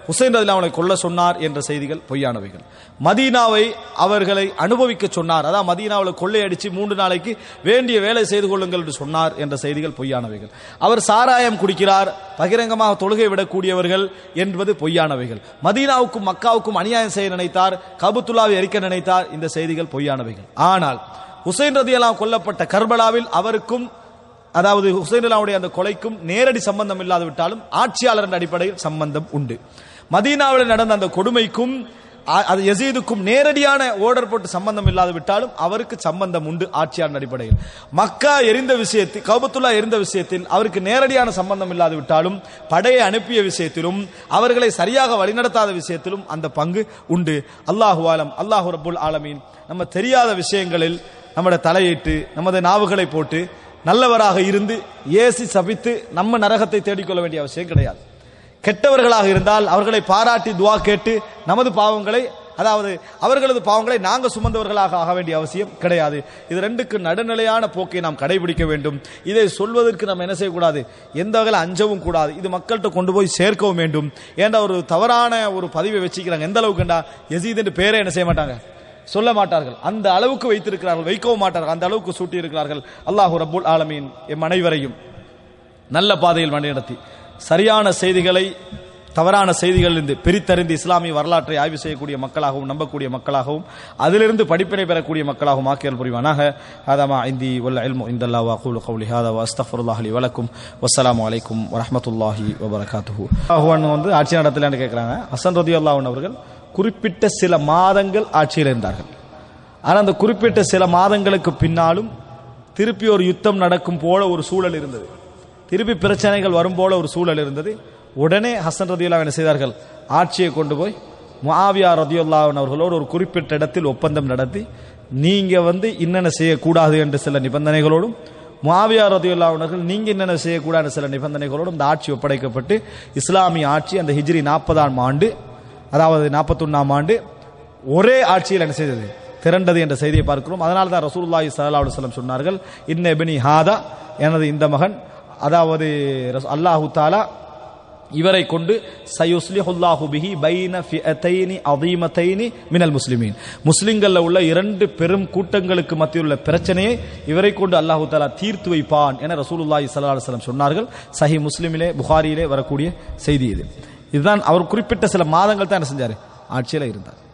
ஹுசைன் ரலியல்லாஹு அன்ஹு கொல்ல சொன்னார் என்ற செய்திகள் பொய்யானவைகள். மதீனாவை அவர்களை அனுபவிக்க சொன்னார், அதான் மதீனாவில் கொள்ளையடிச்சு மூன்று நாளைக்கு வேண்டிய வேலை செய்து கொள்ளுங்கள் என்று சொன்னார் என்ற செய்திகள் பொய்யானவைகள். அவர் சாராயம் குடிக்கிறார், பகிரங்கமாக தொழுகை விடக்கூடியவர்கள் என்பது பொய்யானவைகள். மதீனாவுக்கும் மக்காவுக்கும் அநியாயம் செய்ய நினைத்தார், கபத்துல்லாவை எரிக்க நினைத்தார், இந்த செய்திகள் பொய்யானவைகள். ஆனால் ஹுசைன் ரலியல்லாஹு அன்ஹு கொல்லப்பட்ட கர்பலாவில் அவருக்கும், அதாவது ஹுசைன் ரலியல்லாஹு அந்த கொலைக்கும் நேரடி சம்பந்தம் இல்லாது விட்டாலும் ஆட்சியாளர் என்ற அடிப்படையில் சம்பந்தம் உண்டு. மதீனாவில் நடந்த அந்த கொடுமைக்கும் அது யசீதுக்கும் நேரடியான ஓர்டர் போட்டு சம்பந்தம் இல்லாது விட்டாலும் அவருக்கு சம்பந்தம் உண்டு ஆட்சியாளர் அடிப்படையில். மக்கா எரிந்த விஷயத்தில், கஅபத்துல்லா எரிந்த விஷயத்தில் அவருக்கு நேரடியான சம்பந்தம் இல்லாது விட்டாலும் படையை அனுப்பிய விஷயத்திலும் அவர்களை சரியாக வழிநடத்தாத விஷயத்திலும் அந்த பங்கு உண்டு. அல்லாஹு ஆலம். அல்லாஹு ரப்புல் ஆலமீன் நம்ம தெரியாத விஷயங்களில் நம்முடைய தலையிட்டு நமது நாவுகளை போட்டு நல்லவராக இருந்து ஏசி சபித்து நம்ம நரகத்தை தேடிக்கொள்ள வேண்டிய அவசியம் கிடையாது. கெட்டவர்களாக இருந்தால் அவர்களை பாராட்டி துவா கேட்டு நமது பாவங்களை, அதாவது அவர்களது பாவங்களை நாங்கள் சுமந்தவர்களாக ஆக வேண்டிய அவசியம் கிடையாது. இது ரெண்டுக்கு நடுநிலையான போக்கை நாம் கடைபிடிக்க வேண்டும். இதை சொல்வதற்கு நம்ம என்ன செய்யக்கூடாது, எந்த வகையில் அஞ்சவும் கூடாது. இது மக்கள்கிட்ட கொண்டு போய் சேர்க்கவும் வேண்டும். ஏன்னா ஒரு தவறான ஒரு பதிவை வச்சுக்கிறாங்க. எந்த அளவுக்குண்டா யசீத் என்று பேரை என்ன செய்ய மாட்டாங்க, சொல்ல மாட்டார்கள். அந்த அளவுக்கு வைத்திருக்கிறார்கள், வைக்கவும் மாட்டார்கள், அந்த அளவுக்கு சூட்டி இருக்கிறார்கள். அல்லாஹு ரப்புல் ஆலமீன் எம் அனைவரையும் நல்ல பாதையில் வழிநடத்தி சரியான செய்திகளை தவறான செய்திகளிலிருந்து பிரித்தறிந்து இஸ்லாமிய வரலாற்றை ஆய்வு செய்யக்கூடிய மக்களாகவும் நம்பக்கூடிய மக்களாகவும் அதிலிருந்து படிப்பினை பெறக்கூடிய மக்களாகவும் ஆக்கியல் புரிவானாக. ஹாதா இந்தி வல் இல்மு இன்தல்லாஹ் வ அகூலு கௌலி ஹாதா வ அஸ்தக்ஃபிருல்லாஹ் லி வ லக்கும். வஸ்ஸலாமு அலைக்கும் வ ரஹ்மத்துல்லாஹி வ பரகாத்துஹு. அஹ்வான் வந்து ஆட்சி நடத்தலன்னு கேட்குறாங்க. ஹசன் ரலியல்லாஹு அன்ஹு அவர்கள் குறிப்பிட்ட சில மாதங்கள் ஆட்சியில் இருந்தார்கள். ஆனால் அந்த குறிப்பிட்ட சில மாதங்களுக்கு பின்னாலும் திருப்பி ஒரு யுத்தம் நடக்கும் போல ஒரு சூழல் இருந்தது, திருப்பி பிரச்சனைகள் வரும் போல ஒரு சூழல் இருந்தது. உடனே ஹசன் ரலியல்லாஹு என்ன செய்தார்கள், ஆட்சியை கொண்டு போய் முஆவியா ரலியல்லாஹு அவர்களோடு ஒரு குறிப்பிட்ட இடத்தில் ஒப்பந்தம் நடத்தி நீங்க வந்து இன்னென்ன செய்யக்கூடாது என்று சில நிபந்தனைகளோடும், முஆவியா ரலியல்லாஹு அவர்கள் நீங்க என்னென்ன செய்யக்கூடாது சில நிபந்தனைகளோடும் இந்த ஆட்சி ஒப்படைக்கப்பட்டு இஸ்லாமிய ஆட்சி அந்த ஹிஜ்ரி நாற்பதாம் ஆண்டு, அதாவது நாற்பத்தி ஒன்னாம் ஆண்டு ஒரே ஆட்சியில் என்ன செய்தது, திரண்டது என்ற செய்தியை பார்க்கிறோம். அதனால தான் ரசூலுல்லாஹி ஸல்லல்லாஹு அலைஹி வஸல்லம் சொன்னார்கள், இன்ன இப்னி ஹாதா, எனது இந்த மகன், அதாவது அல்லாஹு தஆலா இவரை கொண்டு சயுஸ்லிஹுல்லாஹு பிஹி பைன ஃபிஅத்தைனி அதீமத்தைனி மினல் முஸ்லிமீன், முஸ்லிம்கள்ல உள்ள இரண்டு பெரும் கூட்டங்களுக்கு மத்தியில் உள்ள பிரச்சனையை இவரை கொண்டு அல்லாஹு தஆலா தீர்த்து வைப்பான் என ரசூலுல்லாஹி ஸல்லல்லாஹு அலைஹி வஸல்லம் சொன்னார்கள். சஹீஹ் முஸ்லிமிலே புகாரியிலே வரக்கூடிய செய்தி இது. இதுதான் அவர் குறிப்பிட்ட சில மாதங்கள் தான் என்ன செஞ்சார், ஆட்சியில் இருந்தார்.